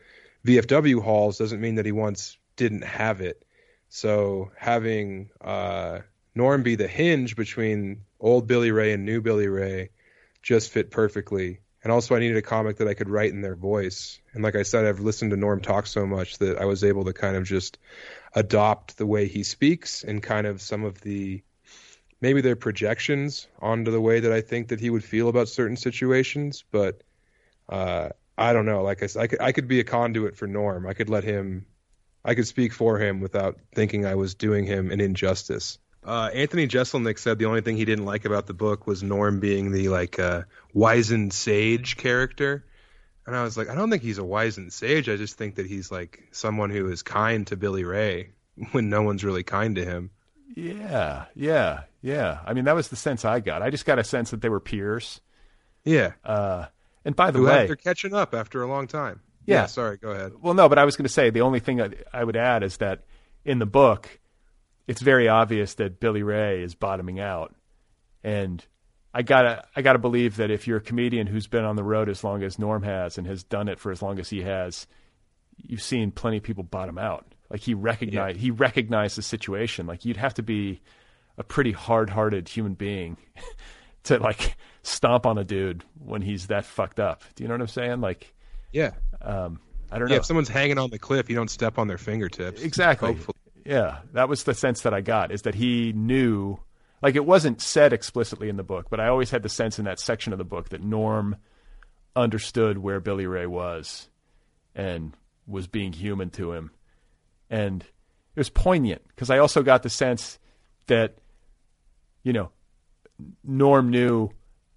VFW halls doesn't mean that he once didn't have it. So having Norm be the hinge between old Billy Ray and new Billy Ray just fit perfectly. And also I needed a comic that I could write in their voice. And like I said, I've listened to Norm talk so much that I was able to kind of just adopt the way he speaks and kind of some of maybe their projections onto the way that I think that he would feel about certain situations. But I don't know. Like I said, I could be a conduit for Norm. I could speak for him without thinking I was doing him an injustice. Anthony Jeselnik said the only thing he didn't like about the book was Norm being the wizened sage character. And I was like, I don't think he's a wizened sage. I just think that he's someone who is kind to Billy Ray when no one's really kind to him.
Yeah. I mean, that was the sense I got. I just got a sense that they were peers.
Yeah.
And by the way,
they're catching up after a long time.
Yeah.
Sorry, go ahead.
Well, no, but I was going to say the only thing I would add is that in the book, it's very obvious that Billy Ray is bottoming out. And I gotta believe that if you're a comedian who's been on the road as long as Norm has and has done it for as long as he has, you've seen plenty of people bottom out. He recognized the situation. You'd have to be a pretty hard-hearted human being to stomp on a dude when he's that fucked up. Do you know what I'm saying?
Yeah.
I don't know.
Yeah, if someone's hanging on the cliff, you don't step on their fingertips.
Exactly.
Hopefully.
Yeah, that was the sense that I got, is that he knew, it wasn't said explicitly in the book, but I always had the sense in that section of the book that Norm understood where Billy Ray was and was being human to him. And it was poignant because I also got the sense that, Norm knew,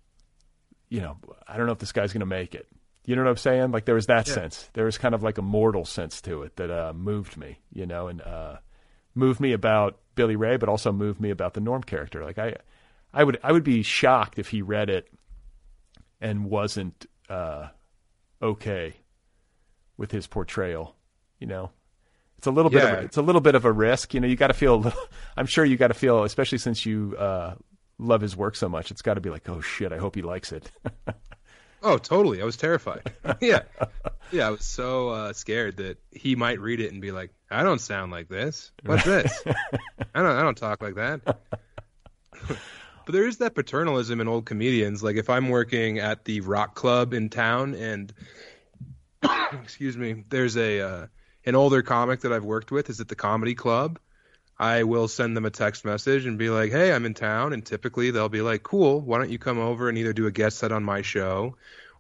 I don't know if this guy's going to make it. You know what I'm saying? There was that sense. There was kind of a mortal sense to it that moved me, and moved me about Billy Ray, but also moved me about the Norm character. I would be shocked if he read it and wasn't okay with his portrayal. It's a little bit of a risk. You got to feel a little. I'm sure you got to feel, especially since you love his work so much. It's got to be oh shit, I hope he likes it.
Oh, totally. I was terrified. Yeah. I was so scared that he might read it and be like, I don't sound like this. What's this? I don't talk like that. But there is that paternalism in old comedians. If I'm working at the rock club in town and excuse me, there's an older comic that I've worked with is at the comedy club, I will send them a text message and be like, hey, I'm in town. And typically they'll be like, cool, why don't you come over and either do a guest set on my show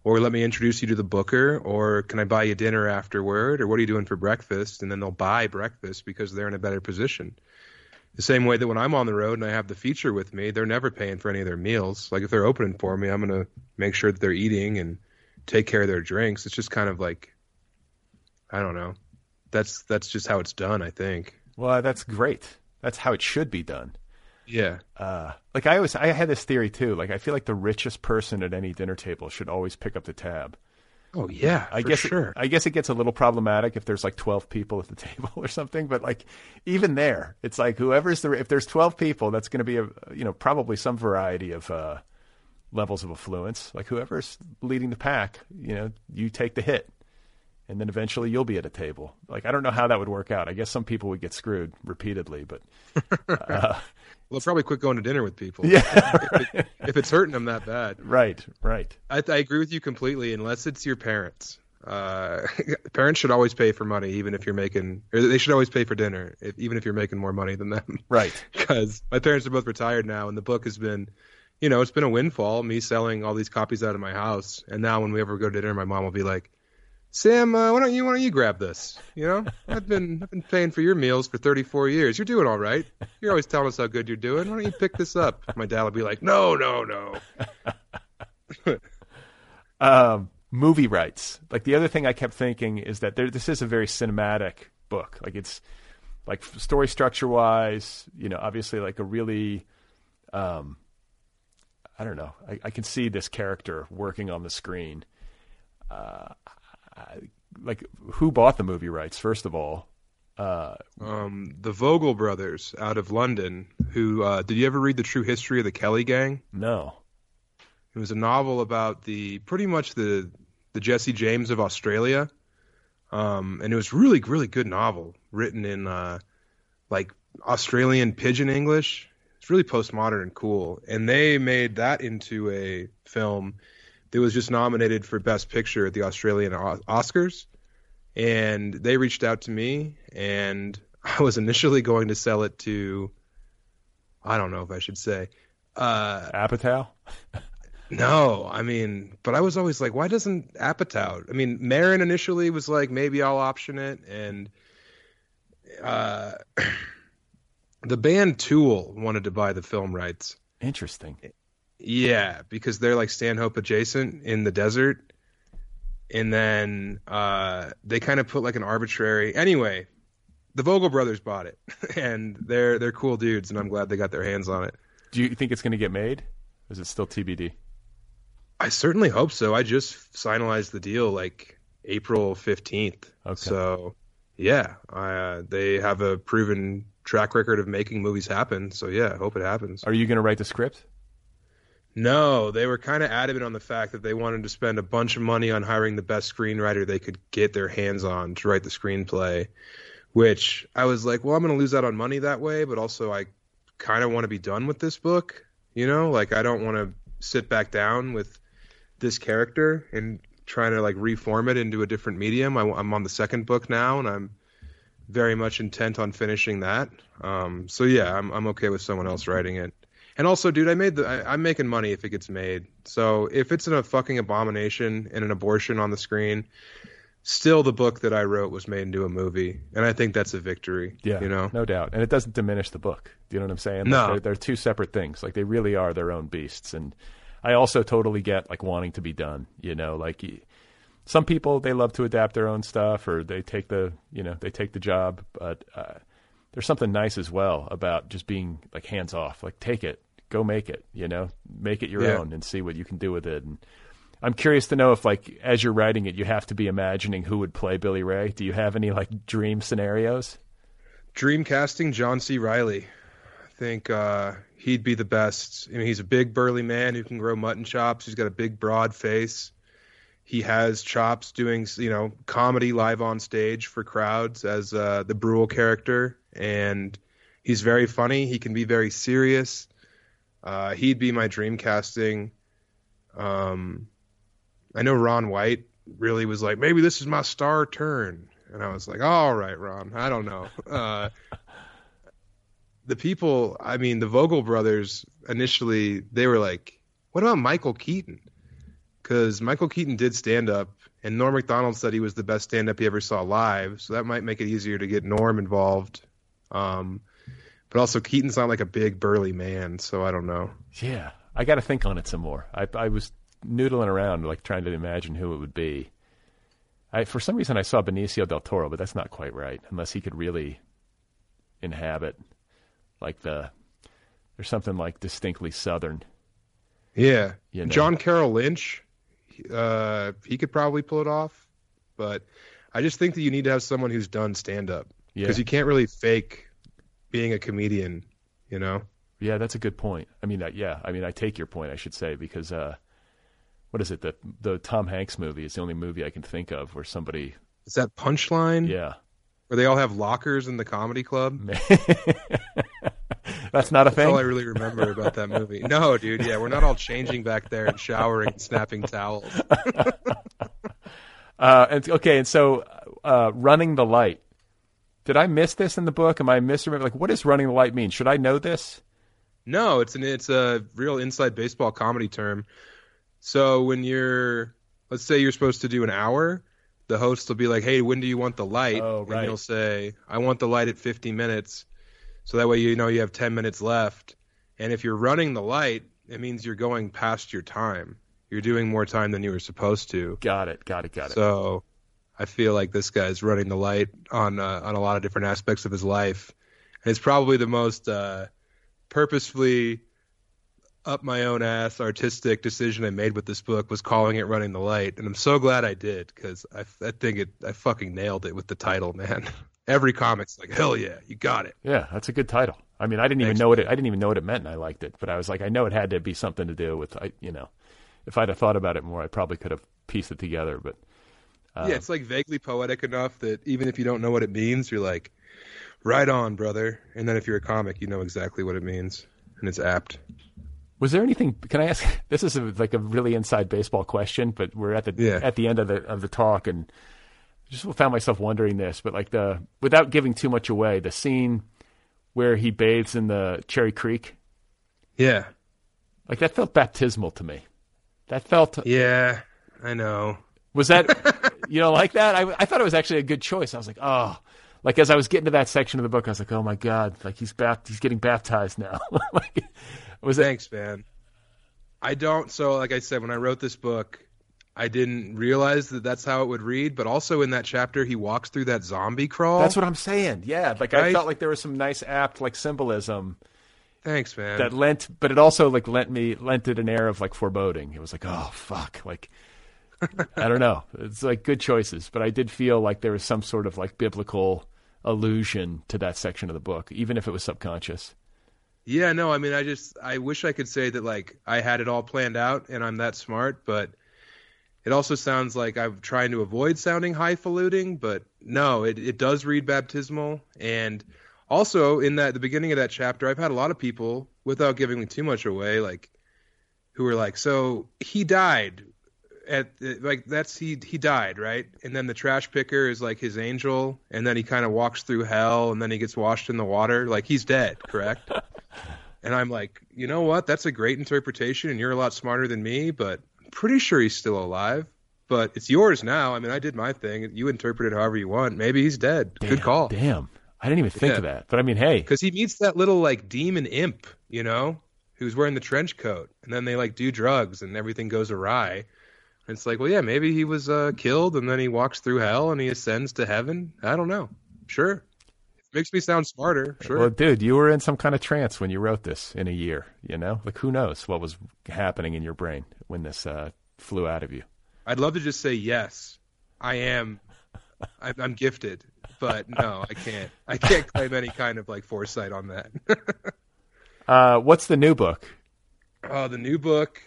or let me introduce you to the booker, or can I buy you dinner afterward, or what are you doing for breakfast? And then they'll buy breakfast because they're in a better position. The same way that when I'm on the road and I have the feature with me, they're never paying for any of their meals. Like if they're opening for me, I'm going to make sure that they're eating and take care of their drinks. It's just kind of like, I don't know. That's just how it's done, I think.
Well, that's great. That's how it should be done.
Yeah.
Like I had this theory too. Like I feel like the richest person at any dinner table should always pick up the tab.
Oh yeah,
I guess it gets a little problematic if there's like 12 people at the table or something. But like even there, it's like if there's 12 people, that's going to be probably some variety of levels of affluence. Like whoever's leading the pack, you take the hit, and then eventually you'll be at a table. Like I don't know how that would work out. I guess some people would get screwed repeatedly, but.
Well, probably quit going to dinner with people.
Yeah,
if it's hurting them that bad.
Right.
I agree with you completely, unless it's your parents. Parents should always pay for money, even if you're making, or they should always pay for dinner, even if you're making more money than them.
Right.
Because my parents are both retired now, and the book has been, it's been a windfall, me selling all these copies out of my house. And now when we ever go to dinner, my mom will be like, Sam, why don't you grab this? I've been paying for your meals for 34 years. You're doing all right. You're always telling us how good you're doing. Why don't you pick this up? My dad will be like, no.
Movie rights. Like the other thing I kept thinking is that this is a very cinematic book. Like it's like story structure wise, obviously like a really, I don't know. I can see this character working on the screen. Like who bought the movie rights first of all?
The Vogel brothers out of London. Who did you ever read The True History of the Kelly Gang?
No.
It was a novel about pretty much the Jesse James of Australia, and it was really good novel written in like Australian pidgin English. It's really postmodern and cool, and they made that into a film. It was just nominated for Best Picture at the Australian Oscars, and they reached out to me, and I was initially going to sell it to, I don't know if I should say,
Apatow?
No, but I was always like, why doesn't Apatow? Marin initially was like, maybe I'll option it, and the band Tool wanted to buy the film rights.
Interesting.
Yeah, because they're like Stanhope adjacent in the desert. And then they kind of put like an arbitrary... Anyway, the Vogel brothers bought it. And they're cool dudes, and I'm glad they got their hands on it.
Do you think it's going to get made? Or is it still TBD?
I certainly hope so. I just finalized the deal like April 15th.
Okay.
So, yeah, they have a proven track record of making movies happen. So, yeah, I hope it happens.
Are you going to write the script?
No, they were kind of adamant on the fact that they wanted to spend a bunch of money on hiring the best screenwriter they could get their hands on to write the screenplay, which I was like, well, I'm going to lose out on money that way, but also I kind of want to be done with this book, Like I don't want to sit back down with this character and trying to like reform it into a different medium. I'm on the second book now, and I'm very much intent on finishing that. So yeah, I'm okay with someone else writing it. And also, dude, I'm making money if it gets made. So if it's a fucking abomination and an abortion on the screen, still the book that I wrote was made into a movie, and I think that's a victory.
Yeah, no doubt. And it doesn't diminish the book. Do you know what I'm saying?
No.
Like they're two separate things. Like they really are their own beasts. And I also totally get like wanting to be done. Like some people, they love to adapt their own stuff, or they take the job. But there's something nice as well about just being like hands off. Like take it, go make it. Make it your own and see what you can do with it. And I'm curious to know if, like, as you're writing it, you have to be imagining who would play Billy Ray. Do you have any like dream scenarios?
Dream casting John C. Reilly. I think he'd be the best. He's a big burly man who can grow mutton chops. He's got a big broad face. He has chops doing, comedy live on stage for crowds as the Brule character, and he's very funny. He can be very serious. He'd be my dream casting. I know Ron White really was like, maybe this is my star turn. And I was like, all right, Ron, I don't know. The people, the Vogel brothers, initially, they were like, what about Michael Keaton? because Michael Keaton did stand up, and Norm Macdonald said he was the best stand up he ever saw live, so that might make it easier to get Norm involved. But also Keaton's not like a big burly man, so I don't know.
Yeah, I got to think on it some more. I was noodling around, like trying to imagine who it would be. For some reason, I saw Benicio del Toro, but that's not quite right, unless he could really inhabit like there's something like distinctly Southern.
Yeah,
you know?
John Carroll Lynch, he could probably pull it off, but I just think that you need to have someone who's done stand up because you can't really fake being a comedian, you know?
Yeah, that's a good point. I mean, I take your point, I should say, because what is it? The Tom Hanks movie is the only movie I can think of where somebody...
Is that Punchline?
Yeah.
Where they all have lockers in the comedy club?
That's not a thing?
That's all I really remember about that movie. No, dude, yeah, we're not all changing back there and showering and snapping towels.
And so Running the Light. Did I miss this in the book? Am I misremembering? Like, what does running the light mean? Should I know this?
No, it's a real inside baseball comedy term. So when let's say you're supposed to do an hour, the host will be like, "Hey, when do you want the light?"
Oh, right.
And you'll say, "I want the light at 50 minutes." So that way you know you have 10 minutes left. And if you're running the light, it means you're going past your time. You're doing more time than you were supposed to.
Got it.
So I feel like this guy's running the light on a lot of different aspects of his life. And it's probably the most purposefully up my own ass artistic decision I made with this book was calling it Running the Light. And I'm so glad I did because I think I fucking nailed it with the title, man. Every comic's like, hell yeah, you got it.
Yeah, that's a good title. I mean, I didn't even know what it meant, and I liked it. But I was like, I know it had to be something to do with, if I'd have thought about it more, I probably could have pieced it together. But
yeah, it's like vaguely poetic enough that even if you don't know what it means, you're like, right on, brother. And then if you're a comic, you know exactly what it means, and it's apt.
Was there anything? Can I ask? This is like a really inside baseball question, but we're at the end of the talk, and just found myself wondering this. But like without giving too much away, the scene where he bathes in the Cherry Creek,
yeah,
like that felt baptismal to me. That felt
yeah, I know.
Was that like that? I thought it was actually a good choice. I was like, oh. Like as I was getting to that section of the book, I was like, "Oh my God! Like he's getting baptized now."
Thanks, man. I don't. So, like I said, when I wrote this book, I didn't realize that that's how it would read. But also in that chapter, he walks through that zombie crawl.
That's what I'm saying. Yeah, like right? I felt like there was some nice, apt like symbolism.
Thanks, man.
That but it also like lent it an air of like foreboding. It was like, oh fuck, like. I don't know. It's like good choices, but I did feel like there was some sort of like biblical allusion to that section of the book, even if it was subconscious.
Yeah, no, I mean, I wish I could say that like I had it all planned out and I'm that smart, but it also sounds like I'm trying to avoid sounding highfalutin, but no, it does read baptismal. And also in the beginning of that chapter, I've had a lot of people, without giving too much away, like who were like, so he died. He died, right? And then the trash picker is like his angel, and then he kind of walks through hell, and then he gets washed in the water. Like he's dead, correct? And I'm like, you know what? That's a great interpretation, and you're a lot smarter than me, but I'm pretty sure he's still alive. But it's yours now. I mean, I did my thing. You interpret it however you want. Maybe he's dead. Good call.
Damn. I didn't even think of that. But I mean, hey.
Because he meets that little like demon imp, who's wearing the trench coat, and then they like do drugs, and everything goes awry. And it's like, well, yeah, maybe he was killed, and then he walks through hell, and he ascends to heaven. I don't know. Sure. It makes me sound smarter. Sure.
Well, dude, you were in some kind of trance when you wrote this in a year, Like, who knows what was happening in your brain when this flew out of you?
I'd love to just say, yes, I am. I'm gifted. But, no, I can't. I can't claim any kind of, like, foresight on that.
What's the new book?
The new book...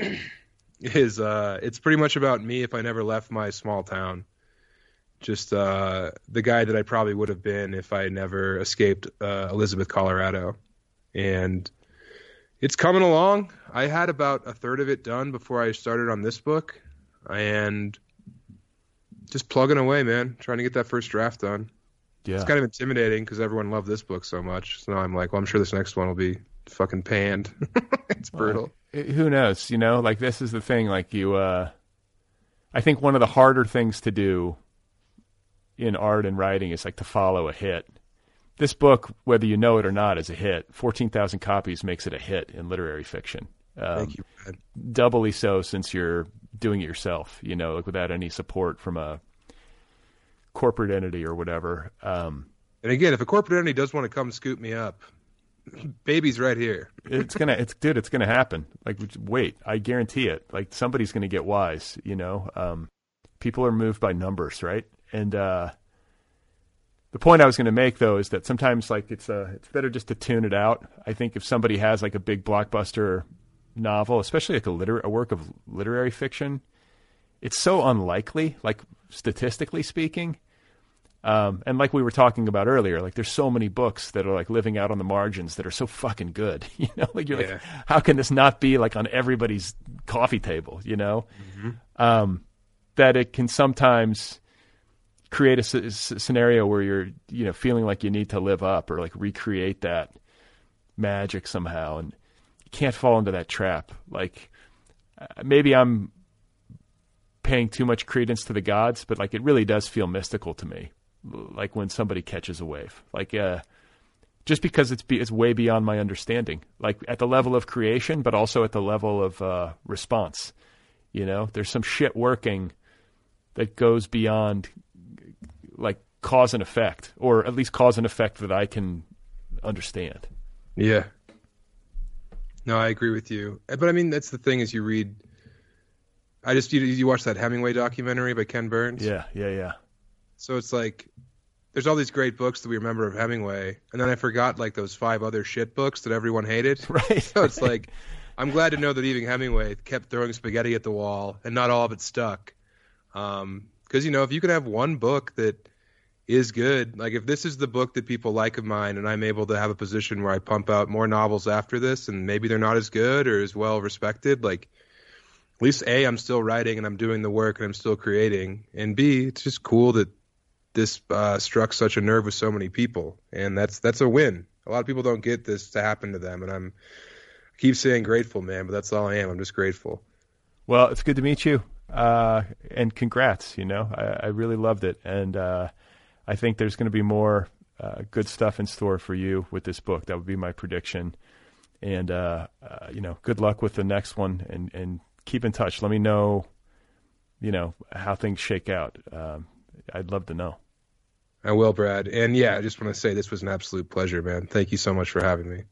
is it's pretty much about me if I never left my small town. Just the guy that I probably would have been if I never escaped Elizabeth, Colorado. And it's coming along. I had about a third of it done before I started on this book. And just plugging away, man, trying to get that first draft done. Yeah. It's kind of intimidating because everyone loved this book so much. So now I'm like, well, I'm sure this next one will be fucking panned. It's brutal.
who knows? Like this is the thing. Like I think one of the harder things to do in art and writing is like to follow a hit. This book, whether you know it or not, is a hit. 14,000 copies makes it a hit in literary fiction.
Thank you, Brad.
Doubly so since you're doing it yourself, like without any support from a corporate entity or whatever.
And again, if a corporate entity does want to come scoop me up, baby's right here.
It's gonna happen. Like, wait, I guarantee it. Like, somebody's gonna get wise. People are moved by numbers, right? And the point I was going to make, though, is that sometimes like it's better just to tune it out. I think if somebody has like a big blockbuster novel, especially like a work of literary fiction, it's so unlikely, like statistically speaking. And like we were talking about earlier, like there's so many books that are like living out on the margins that are so fucking good. Like you're like, how can this not be like on everybody's coffee table? Mm-hmm. That it can sometimes create a scenario where you're, feeling like you need to live up or like recreate that magic somehow. And you can't fall into that trap. Like maybe I'm paying too much credence to the gods, but like it really does feel mystical to me. Like when somebody catches a wave, like just because it's way beyond my understanding, like at the level of creation, but also at the level of response. There's some shit working that goes beyond like cause and effect, or at least cause and effect that I can understand.
Yeah. No, I agree with you. But I mean, that's the thing is you read, you watch that Hemingway documentary by Ken Burns?
Yeah.
So it's like, there's all these great books that we remember of Hemingway, and then I forgot like those 5 other shit books that everyone hated.
Right.
So it's like, I'm glad to know that even Hemingway kept throwing spaghetti at the wall, and not all of it stuck. Because, if you can have one book that is good, like if this is the book that people like of mine, and I'm able to have a position where I pump out more novels after this, and maybe they're not as good or as well respected, like at least A, I'm still writing and I'm doing the work and I'm still creating, and B, it's just cool that this struck such a nerve with so many people, and that's a win. A lot of people don't get this to happen to them, and I keep saying grateful, man, but that's all I am. I'm just grateful.
Well, it's good to meet you, and congrats. I really loved it, and I think there's going to be more good stuff in store for you with this book. That would be my prediction, and good luck with the next one, and keep in touch. Let me know, how things shake out. I'd love to know.
I will, Brad. And yeah, I just want to say this was an absolute pleasure, man. Thank you so much for having me.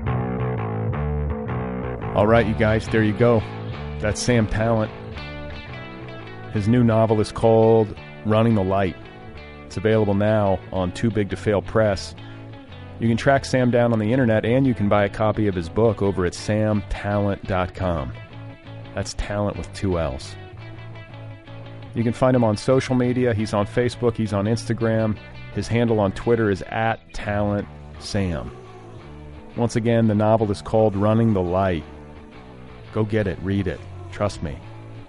All right, you guys, there you go. That's Sam Tallent. His new novel is called Running the Light. It's available now on Too Big to Fail Press. You can track Sam down on the internet, and you can buy a copy of his book over at samtallent.com. That's talent with 2 L's. You can find him on social media. He's on Facebook. He's on Instagram. His handle on Twitter is @TalentSam. Once again, the novel is called Running the Light. Go get it. Read it. Trust me.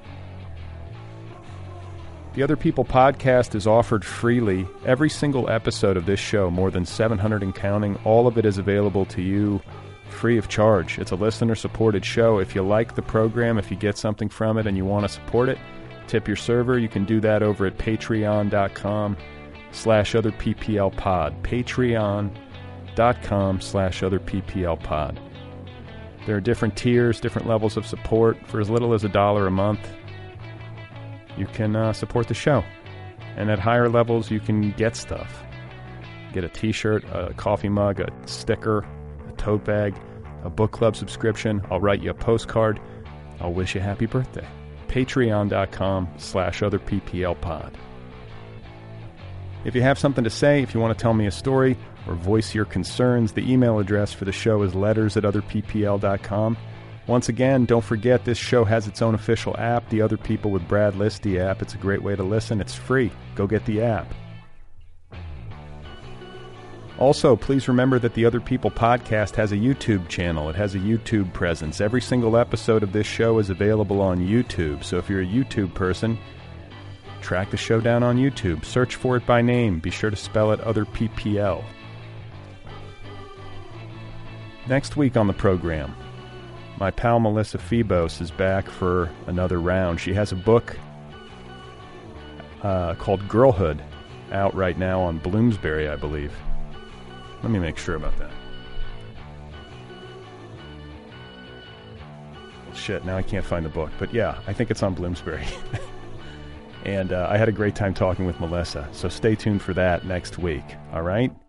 The Other People podcast is offered freely. Every single episode of this show, more than 700 and counting, all of it is available to you free of charge. It's a listener-supported show. If you like the program, if you get something from it and you want to support it, tip your server. You can do that over at patreon.com/otherpplpod. Patreon.com/otherpplpod. There are different tiers, different levels of support. For as little as $1 a month, you can support the show. And at higher levels, you can get stuff. Get a t-shirt, a coffee mug, a sticker, a tote bag, a book club subscription. I'll write you a postcard. I'll wish you a happy birthday. Patreon.com/otherpplpod. If you have something to say, if you want to tell me a story or voice your concerns, the email address for the show is letters@otherppl.com. Once again, don't forget this show has its own official app, the Other People with Brad Listy app. It's a great way to listen. It's free. Go get the app. Also, please remember that the Other People podcast has a YouTube channel. It has a YouTube presence. Every single episode of this show is available on YouTube. So if you're a YouTube person, track the show down on YouTube. Search for it by name. Be sure to spell it Other PPL. Next week on the program, my pal Melissa Phoebos is back for another round. She has a book called Girlhood out right now on Bloomsbury, I believe. Let me make sure about that. Shit, now I can't find the book. But yeah, I think it's on Bloomsbury. And I had a great time talking with Melissa. So stay tuned for that next week. All right?